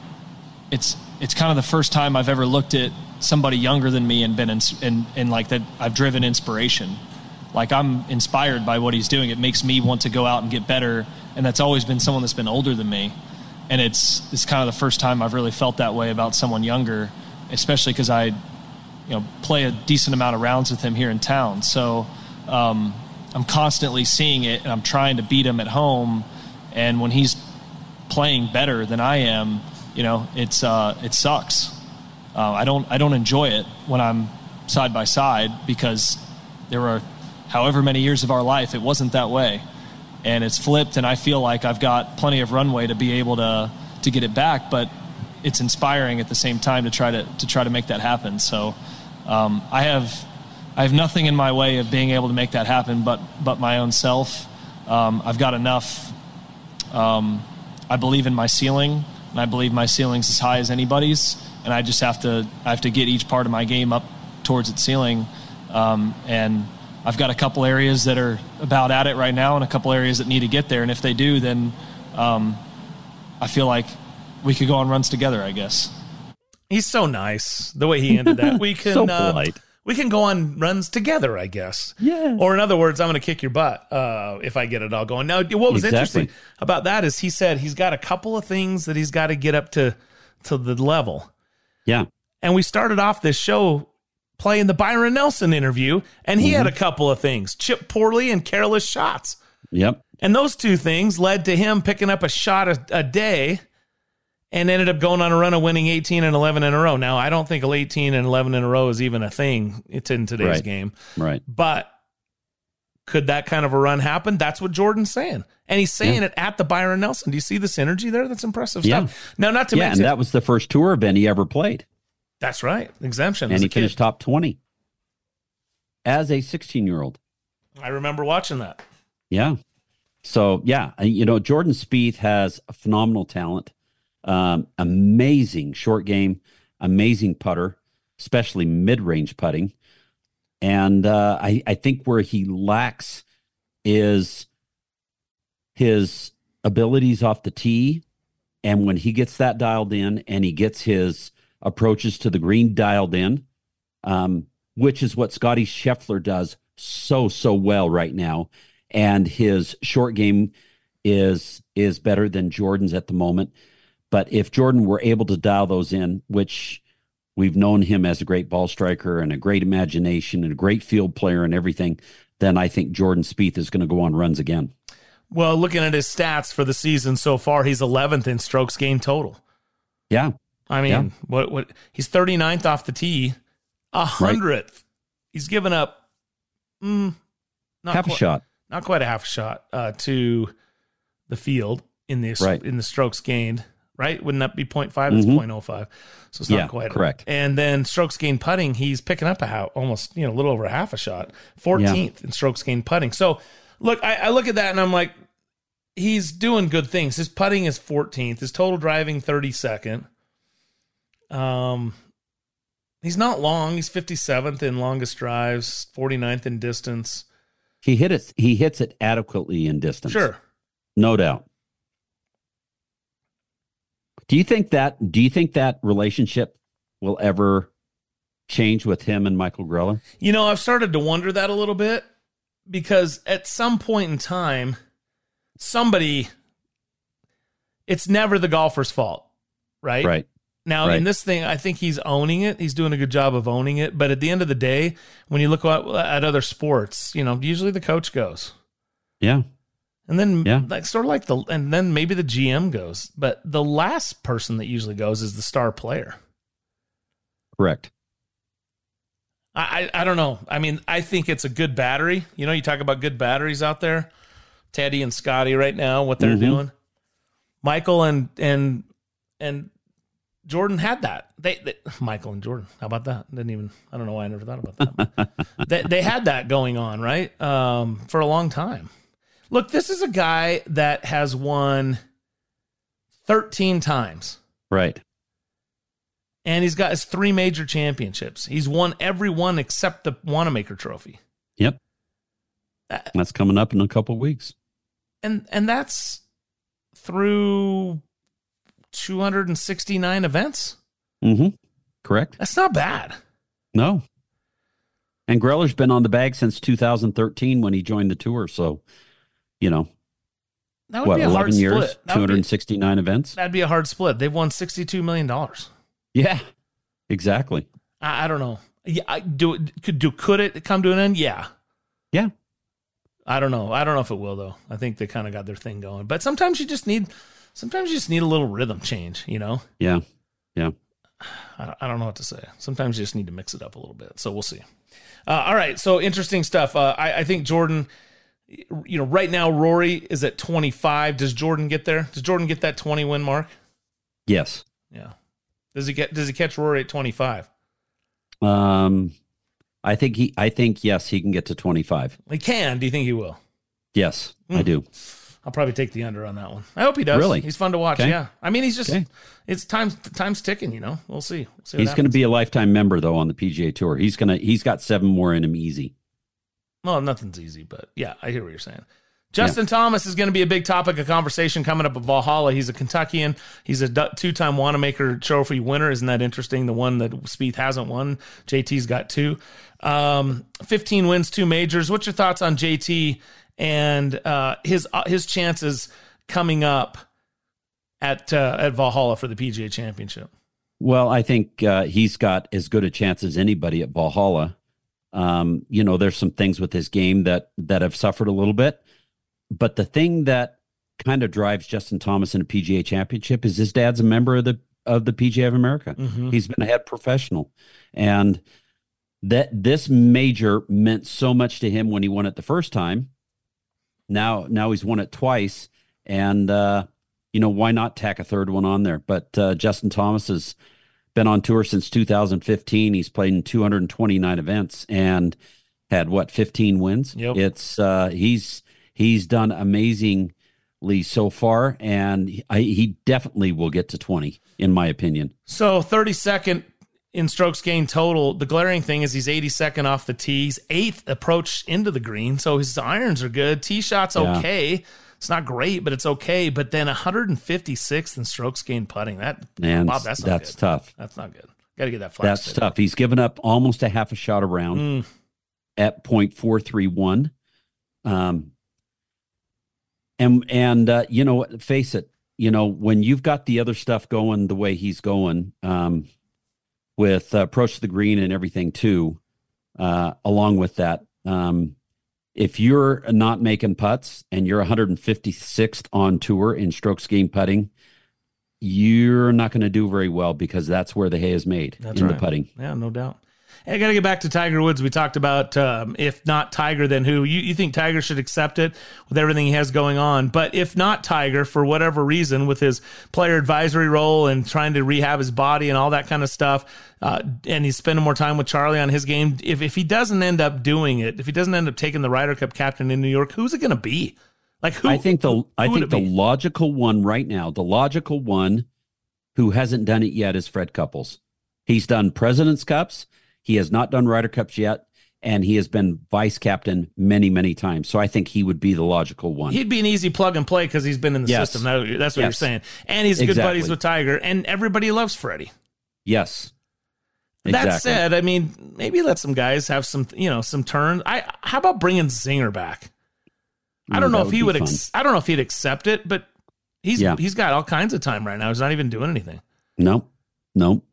it's it's kind of the first time I've ever looked at somebody younger than me and been in, in, in like that I've driven inspiration. Like, I'm inspired by what he's doing. It makes me want to go out and get better, and that's always been someone that's been older than me. And it's it's kind of the first time I've really felt that way about someone younger, especially because I, you know, play a decent amount of rounds with him here in town. So um, I'm constantly seeing it, and I'm trying to beat him at home. And when he's playing better than I am, you know, it's uh, it sucks. Uh, I don't I don't enjoy it when I'm side by side, because there were however many years of our life it wasn't that way, and it's flipped, and I feel like I've got plenty of runway to be able to to get it back, but it's inspiring at the same time to try to to try to make that happen. So um, I have I have nothing in my way of being able to make that happen but but my own self. Um, I've got enough. Um, I believe in my ceiling, and I believe my ceiling's as high as anybody's, and I just have to I have to get each part of my game up towards its ceiling. Um, and I've got a couple areas that are about at it right now, and a couple areas that need to get there. And if they do, then um, I feel like we could go on runs together, I guess. He's so nice the way he ended that. We can So uh, polite. we can go on runs together, I guess. Yeah. Or in other words, I'm going to kick your butt uh, if I get it all going. Now, what was Exactly. interesting about that is he said he's got a couple of things that he's got to get up to to the level. Yeah. And we started off this show playing the Byron Nelson interview, and he Mm-hmm. had a couple of things: chip poorly and careless shots. Yep. And those two things led to him picking up a shot a, a day and ended up going on a run of winning eighteen and eleven in a row. Now, I don't think eighteen and eleven in a row is even a thing. It's in today's Right. game. Right. But could that kind of a run happen? That's what Jordan's saying. And he's saying Yeah. it at the Byron Nelson. Do you see the synergy there? That's impressive Yeah. stuff. Now, not to Yeah, and mention, that was the first tour event he ever played. that's right. Exemption. And as a he finished kid. top twenty as a sixteen-year-old. I remember watching that. Yeah. So, yeah, you know, Jordan Spieth has a phenomenal talent, um, amazing short game, amazing putter, especially mid-range putting. And uh, I, I think where he lacks is his abilities off the tee. And when he gets that dialed in and he gets his approaches to the green dialed in, um, which is what Scotty Scheffler does so, so well right now. And his short game is is better than Jordan's at the moment. But if Jordan were able to dial those in, which we've known him as a great ball striker and a great imagination and a great field player and everything, then I think Jordan Spieth is going to go on runs again. Well, looking at his stats for the season so far, he's eleventh in strokes gained total. Yeah. I mean, Yeah. what what he's thirty-ninth off the tee, a hundredth. He's given up mm, not Half a quite, shot. not quite a half a shot uh, to the field in the Right. in the strokes gained. Right? Wouldn't that be point five? That's Mhm. point oh five. So it's not Yeah, quite correct. And then strokes gained putting, he's picking up a how almost you know a little over half a shot, fourteenth in strokes gained putting. So look, I, I look at that and I'm like, he's doing good things. His putting is fourteenth. His total driving thirty-second. Um, he's not long. He's fifty-seventh in longest drives, forty-ninth in distance. He hit it. He hits it adequately in distance. Sure. No doubt. Do you think that, do you think that relationship will ever change with him and Michael Greller? You know, I've started to wonder that a little bit because at some point in time, somebody, it's never the golfer's fault, right? Right. Now, Right. in this thing, I think he's owning it. He's doing a good job of owning it. But at the end of the day, when you look at, at other sports, you know, usually the coach goes. Yeah. And then, Yeah. like, sort of like the, and then maybe the G M goes. But the last person that usually goes is the star player. Correct. I, I, I don't know. I mean, I think it's a good battery. You know, you talk about good batteries out there. Teddy and Scotty right now, what they're Mhm. doing. Michael and and and Jordan had that. They, they Michael and Jordan. How about that? Didn't even. I don't know why I never thought about that. they they had that going on, right? Um, for a long time. Look, this is a guy that has won thirteen times. Right. And he's got his three major championships. He's won every one except the Wanamaker Trophy. Yep. That's coming up in a couple of weeks. And and that's through two hundred sixty-nine events. Mm-hmm. Correct. That's not bad. No. And Greller's been on the bag since two thousand thirteen when he joined the tour. So, you know, That would what, be a hard eleven years, split. That would be- two hundred sixty-nine events? That'd be a hard split. They've won sixty-two million dollars. Yeah, exactly. I, I don't know. Yeah, I do it could do could it come to an end? Yeah. Yeah. I don't know. I don't know if it will though. I think they kind of got their thing going. But sometimes you just need sometimes you just need a little rhythm change, you know? Yeah. Yeah. I don't, I don't know what to say. Sometimes you just need to mix it up a little bit. So we'll see. Uh, all right. So interesting stuff. Uh, I, I think Jordan, you know, right now Rory is at twenty-five. Does Jordan get there? Does Jordan get that twenty win mark? Yes. Yeah. Does he get? Does he catch Rory at twenty-five? Um, I think he. I think yes, he can get to twenty-five. He can. Do you think he will? Yes, I Hmm. do. I'll probably take the under on that one. I hope he does. Really? He's fun to watch. Okay. Yeah. I mean, he's just. Okay. It's time. Time's ticking. You know. We'll see. We'll see what He's going to happens. be a lifetime member though on the P G A Tour. He's gonna. He's got seven more in him easy. Well, nothing's easy, but yeah, I hear what you're saying. Justin Thomas is going to be a big topic of conversation coming up at Valhalla. He's a Kentuckian. He's a du- two-time Wanamaker Trophy winner. Isn't that interesting? The one that Spieth hasn't won. J T's got two. Um, fifteen wins, two majors. What's your thoughts on J T and uh, his uh, his chances coming up at uh, at Valhalla for the P G A Championship? Well, I think uh, he's got as good a chance as anybody at Valhalla. Um, you know, there's some things with his game that that have suffered a little bit. But the thing that kind of drives Justin Thomas in a P G A Championship is his dad's a member of the of the P G A of America. Mhm. He's been a head professional, and that this major meant so much to him when he won it the first time. Now, now he's won it twice, and uh, you know, why not tack a third one on there? But uh, Justin Thomas has been on tour since two thousand fifteen. He's played in two hundred twenty-nine events and had what fifteen wins. Yep. It's uh, he's. He's done amazingly so far, and he, I, he definitely will get to twenty, in my opinion. So thirty-second in strokes gained total. The glaring thing is he's eighty-second off the tee. He's eighth approach into the green, so his irons are good. Tee shot's Yeah. okay. It's not great, but it's okay. But then one hundred fifty-sixth in strokes gained putting. That And Bob, that's not that's good. tough. That's not good. Got to get that flag. That's stick. tough. He's given up almost a half a shot around Mm. at point four three one. Um, and and uh, you know what? Face it. You know, when you've got the other stuff going the way he's going, um, with uh, approach to the green and everything too, uh, along with that, um, if you're not making putts and you're one hundred fifty-sixth on tour in strokes gained putting, you're not going to do very well because that's where the hay is made That's in right. the putting. Yeah, no doubt. Hey, I got to get back to Tiger Woods. We talked about um, if not Tiger, then who? You, you think Tiger should accept it with everything he has going on. But if not Tiger, for whatever reason, with his player advisory role and trying to rehab his body and all that kind of stuff, uh, and he's spending more time with Charlie on his game, if, if he doesn't end up doing it, if he doesn't end up taking the Ryder Cup captain in New York, who's it going to be? Like who? I think the who- I who would think it the be? logical one right now, the logical one who hasn't done it yet is Fred Couples. He's done President's Cups. He has not done Ryder Cups yet, and he has been vice captain many, many times. So I think he would be the logical one. He'd be an easy plug and play because he's been in the Yes. system. That- that's what you're Yes. saying. And he's good Exactly. buddies with Tiger, and everybody loves Freddie. Yes. That Exactly. said, I mean, maybe let some guys have some, you know, some turns. I how about bringing Zinger back? I Ooh, don't know that if he would would. be Ex- I don't know if he'd accept it, but he's Yeah. he's got all kinds of time right now. He's not even doing anything. No. Nope.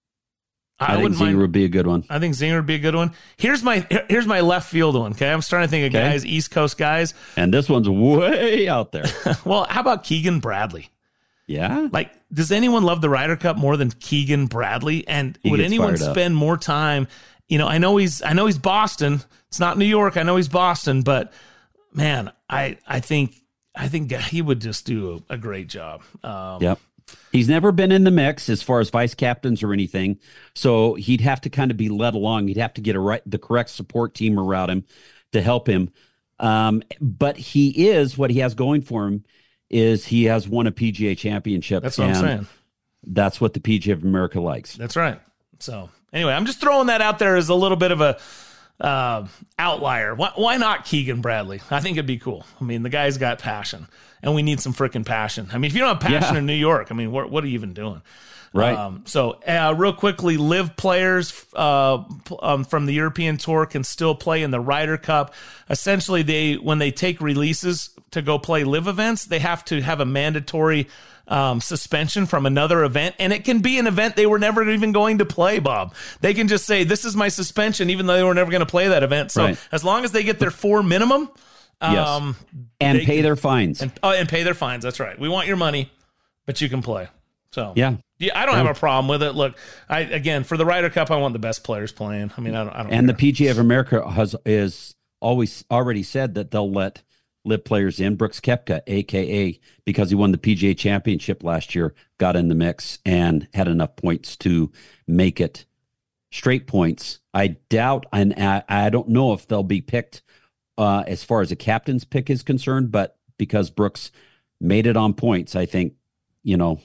I, I think Zinger mind. would be a good one. I think Zinger would be a good one. Here's my here's my left field one. Okay, I'm starting to think of Okay. guys, East Coast guys. And this one's way out there. Well, how about Keegan Bradley? Yeah. Like, does anyone love the Ryder Cup more than Keegan Bradley? And He would gets anyone fired up. spend more time? You know, I know he's I know he's Boston. It's not New York. I know he's Boston, but man, I I think I think he would just do a, a great job. Um, Yep. He's never been in the mix as far as vice captains or anything. So he'd have to kind of be led along. He'd have to get a right, the correct support team around him to help him. Um, but he is, what he has going for him is he has won a P G A championship. That's what I'm and saying. That's what the P G A of America likes. That's right. So anyway, I'm just throwing that out there as a little bit of a uh, outlier. Why, why not Keegan Bradley? I think it'd be cool. I mean, the guy's got passion, and we need some freaking passion. I mean, if you don't have passion Yeah. in New York, I mean, what, what are you even doing? Right. Um, so uh, real quickly, live players uh, p- um, from the European Tour can still play in the Ryder Cup. Essentially, they when they take releases to go play live events, they have to have a mandatory um, suspension from another event, and it can be an event they were never even going to play, Bob. They can just say, this is my suspension, even though they were never going to play that event. So Right. as long as they get their four minimum, Yes. um, And they pay can- their fines. And, oh, and pay their fines. That's right. We want your money, but you can play. So Yeah. yeah, I don't Yeah. have a problem with it. Look, I again for the Ryder Cup, I want the best players playing. I mean, I don't. I don't And the care. P G A of America has is always already said that they'll let live players in. Brooks Koepka, A K A, because he won the P G A championship last year, got in the mix and had enough points to make it straight points. I doubt, and I, I don't know if they'll be picked uh, as far as a captain's pick is concerned, but because Brooks made it on points, I think, you know,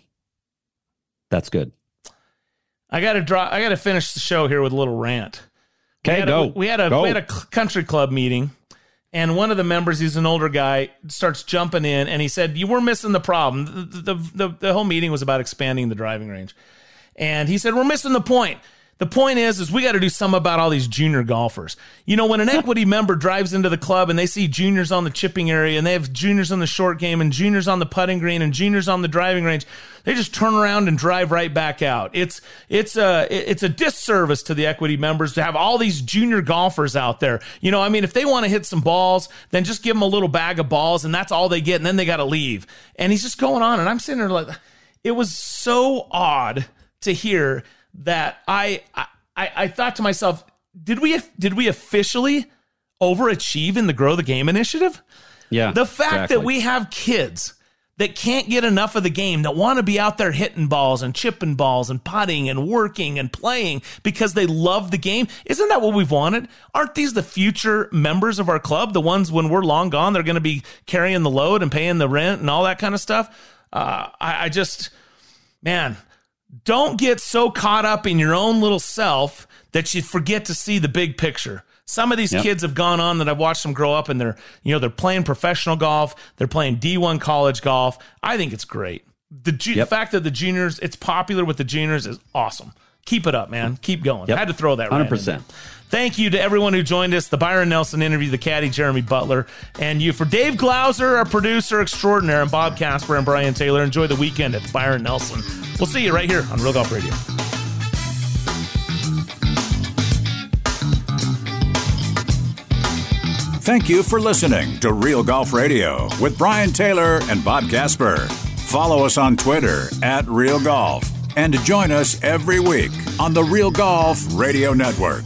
that's good. I got to draw. I got to finish the show here with a little rant. Okay, we had go. A, we had a Go. we had a c- country club meeting, and one of the members, he's an older guy, starts jumping in, and he said, "You were missing the problem. The the the, the whole meeting was about expanding the driving range," and he said, "We're missing the point." The point is, is we got to do something about all these junior golfers. You know, when an equity member drives into the club and they see juniors on the chipping area and they have juniors on the short game and juniors on the putting green and juniors on the driving range, they just turn around and drive right back out. It's it's a it's a disservice to the equity members to have all these junior golfers out there. You know, I mean, if they want to hit some balls, then just give them a little bag of balls and that's all they get, and then they got to leave. And he's just going on, and I'm sitting there like, it was so odd to hear that I, I I thought to myself, did we did we officially overachieve in the Grow the Game initiative? Yeah. The fact exactly. that we have kids that can't get enough of the game, that want to be out there hitting balls and chipping balls and putting and working and playing because they love the game. Isn't that what we've wanted? Aren't these the future members of our club? The ones when we're long gone, they're going to be carrying the load and paying the rent and all that kind of stuff. Uh, I, I just, man, don't get so caught up in your own little self that you forget to see the big picture. Some of these Yep. kids have gone on that I've watched them grow up and they're, you know, they're playing professional golf. They're playing D one college golf. I think it's great. The ju- Yep. fact that the juniors, it's popular with the juniors is awesome. Keep it up, man. Keep going. Yep. I had to throw that right one hundred in percent. there. Thank you to everyone who joined us. The Byron Nelson interview, the caddy, Jeremy Butler, and you. For Dave Glauser, our producer extraordinaire, and Bob Casper and Brian Taylor, enjoy the weekend at the Byron Nelson. We'll see you right here on Real Golf Radio. Thank you for listening to Real Golf Radio with Brian Taylor and Bob Casper. Follow us on Twitter at Real Golf and join us every week on the Real Golf Radio Network.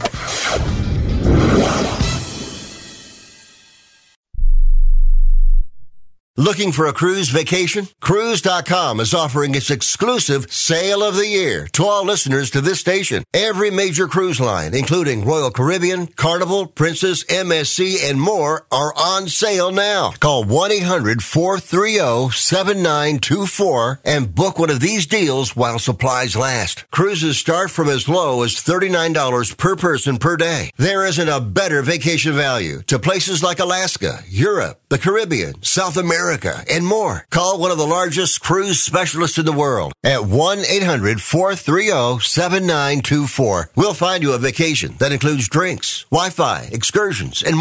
Looking for a cruise vacation? Cruise dot com is offering its exclusive sale of the year to all listeners to this station. Every major cruise line, including Royal Caribbean, Carnival, Princess, M S C, and more, are on sale now. Call one eight hundred four three zero seven nine two four and book one of these deals while supplies last. Cruises start from as low as thirty-nine dollars per person per day. There isn't a better vacation value to places like Alaska, Europe, the Caribbean, South America, and more. Call one of the largest cruise specialists in the world at one eight hundred four three zero seven nine two four. We'll find you a vacation that includes drinks, Wi-Fi, excursions, and more.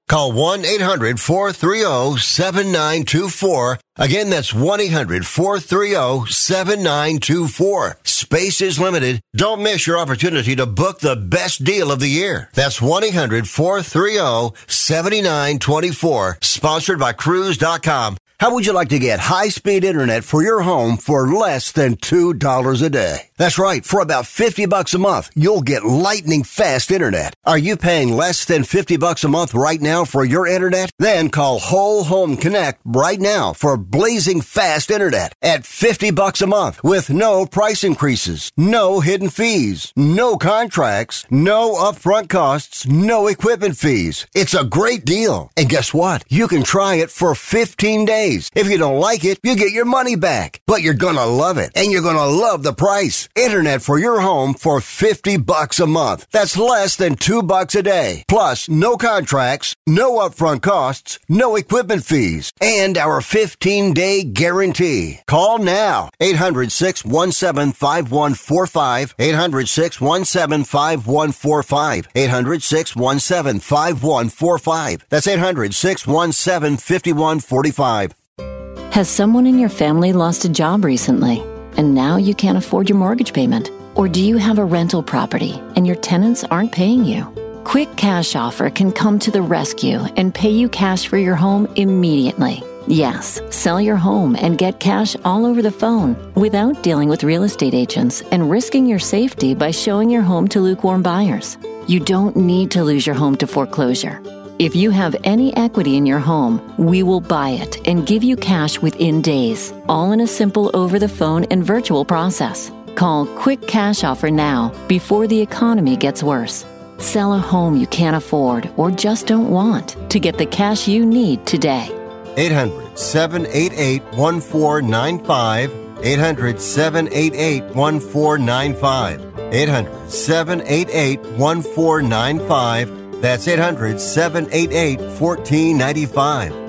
Call one eight hundred four three zero seven nine two four. Again, that's one eight hundred four three zero seven nine two four. Space is limited. Don't miss your opportunity to book the best deal of the year. That's one eight hundred four three zero seven nine two four. Sponsored by Cruise dot com. How would you like to get high-speed internet for your home for less than two dollars a day? That's right. For about fifty bucks a month, you'll get lightning fast internet. Are you paying less than fifty bucks a month right now for your internet? Then call Whole Home Connect right now for blazing fast internet at fifty bucks a month with no price increases, no hidden fees, no contracts, no upfront costs, no equipment fees. It's a great deal. And guess what? You can try it for fifteen days. If you don't like it, you get your money back. But you're gonna love it, and you're gonna love the price. Internet for your home for fifty bucks a month. That's less than two bucks a day. Plus, no contracts, no upfront costs, no equipment fees, and our fifteen-day guarantee. Call now. eight hundred six one seven five one four five. eight hundred six one seven five one four five. eight hundred six one seven five one four five. That's eight hundred six one seven five one four five. Has someone in your family lost a job recently, and now you can't afford your mortgage payment? Or do you have a rental property and your tenants aren't paying you? Quick Cash Offer can come to the rescue and pay you cash for your home immediately. Yes, sell your home and get cash all over the phone without dealing with real estate agents and risking your safety by showing your home to lukewarm buyers. You don't need to lose your home to foreclosure. If you have any equity in your home, we will buy it and give you cash within days, all in a simple over-the-phone and virtual process. Call Quick Cash Offer now before the economy gets worse. Sell a home you can't afford or just don't want to get the cash you need today. eight hundred seven eight eight one four nine five. eight hundred seven eight eight one four nine five. eight hundred seven eight eight one four nine five. That's eight hundred seven eight eight one four nine five.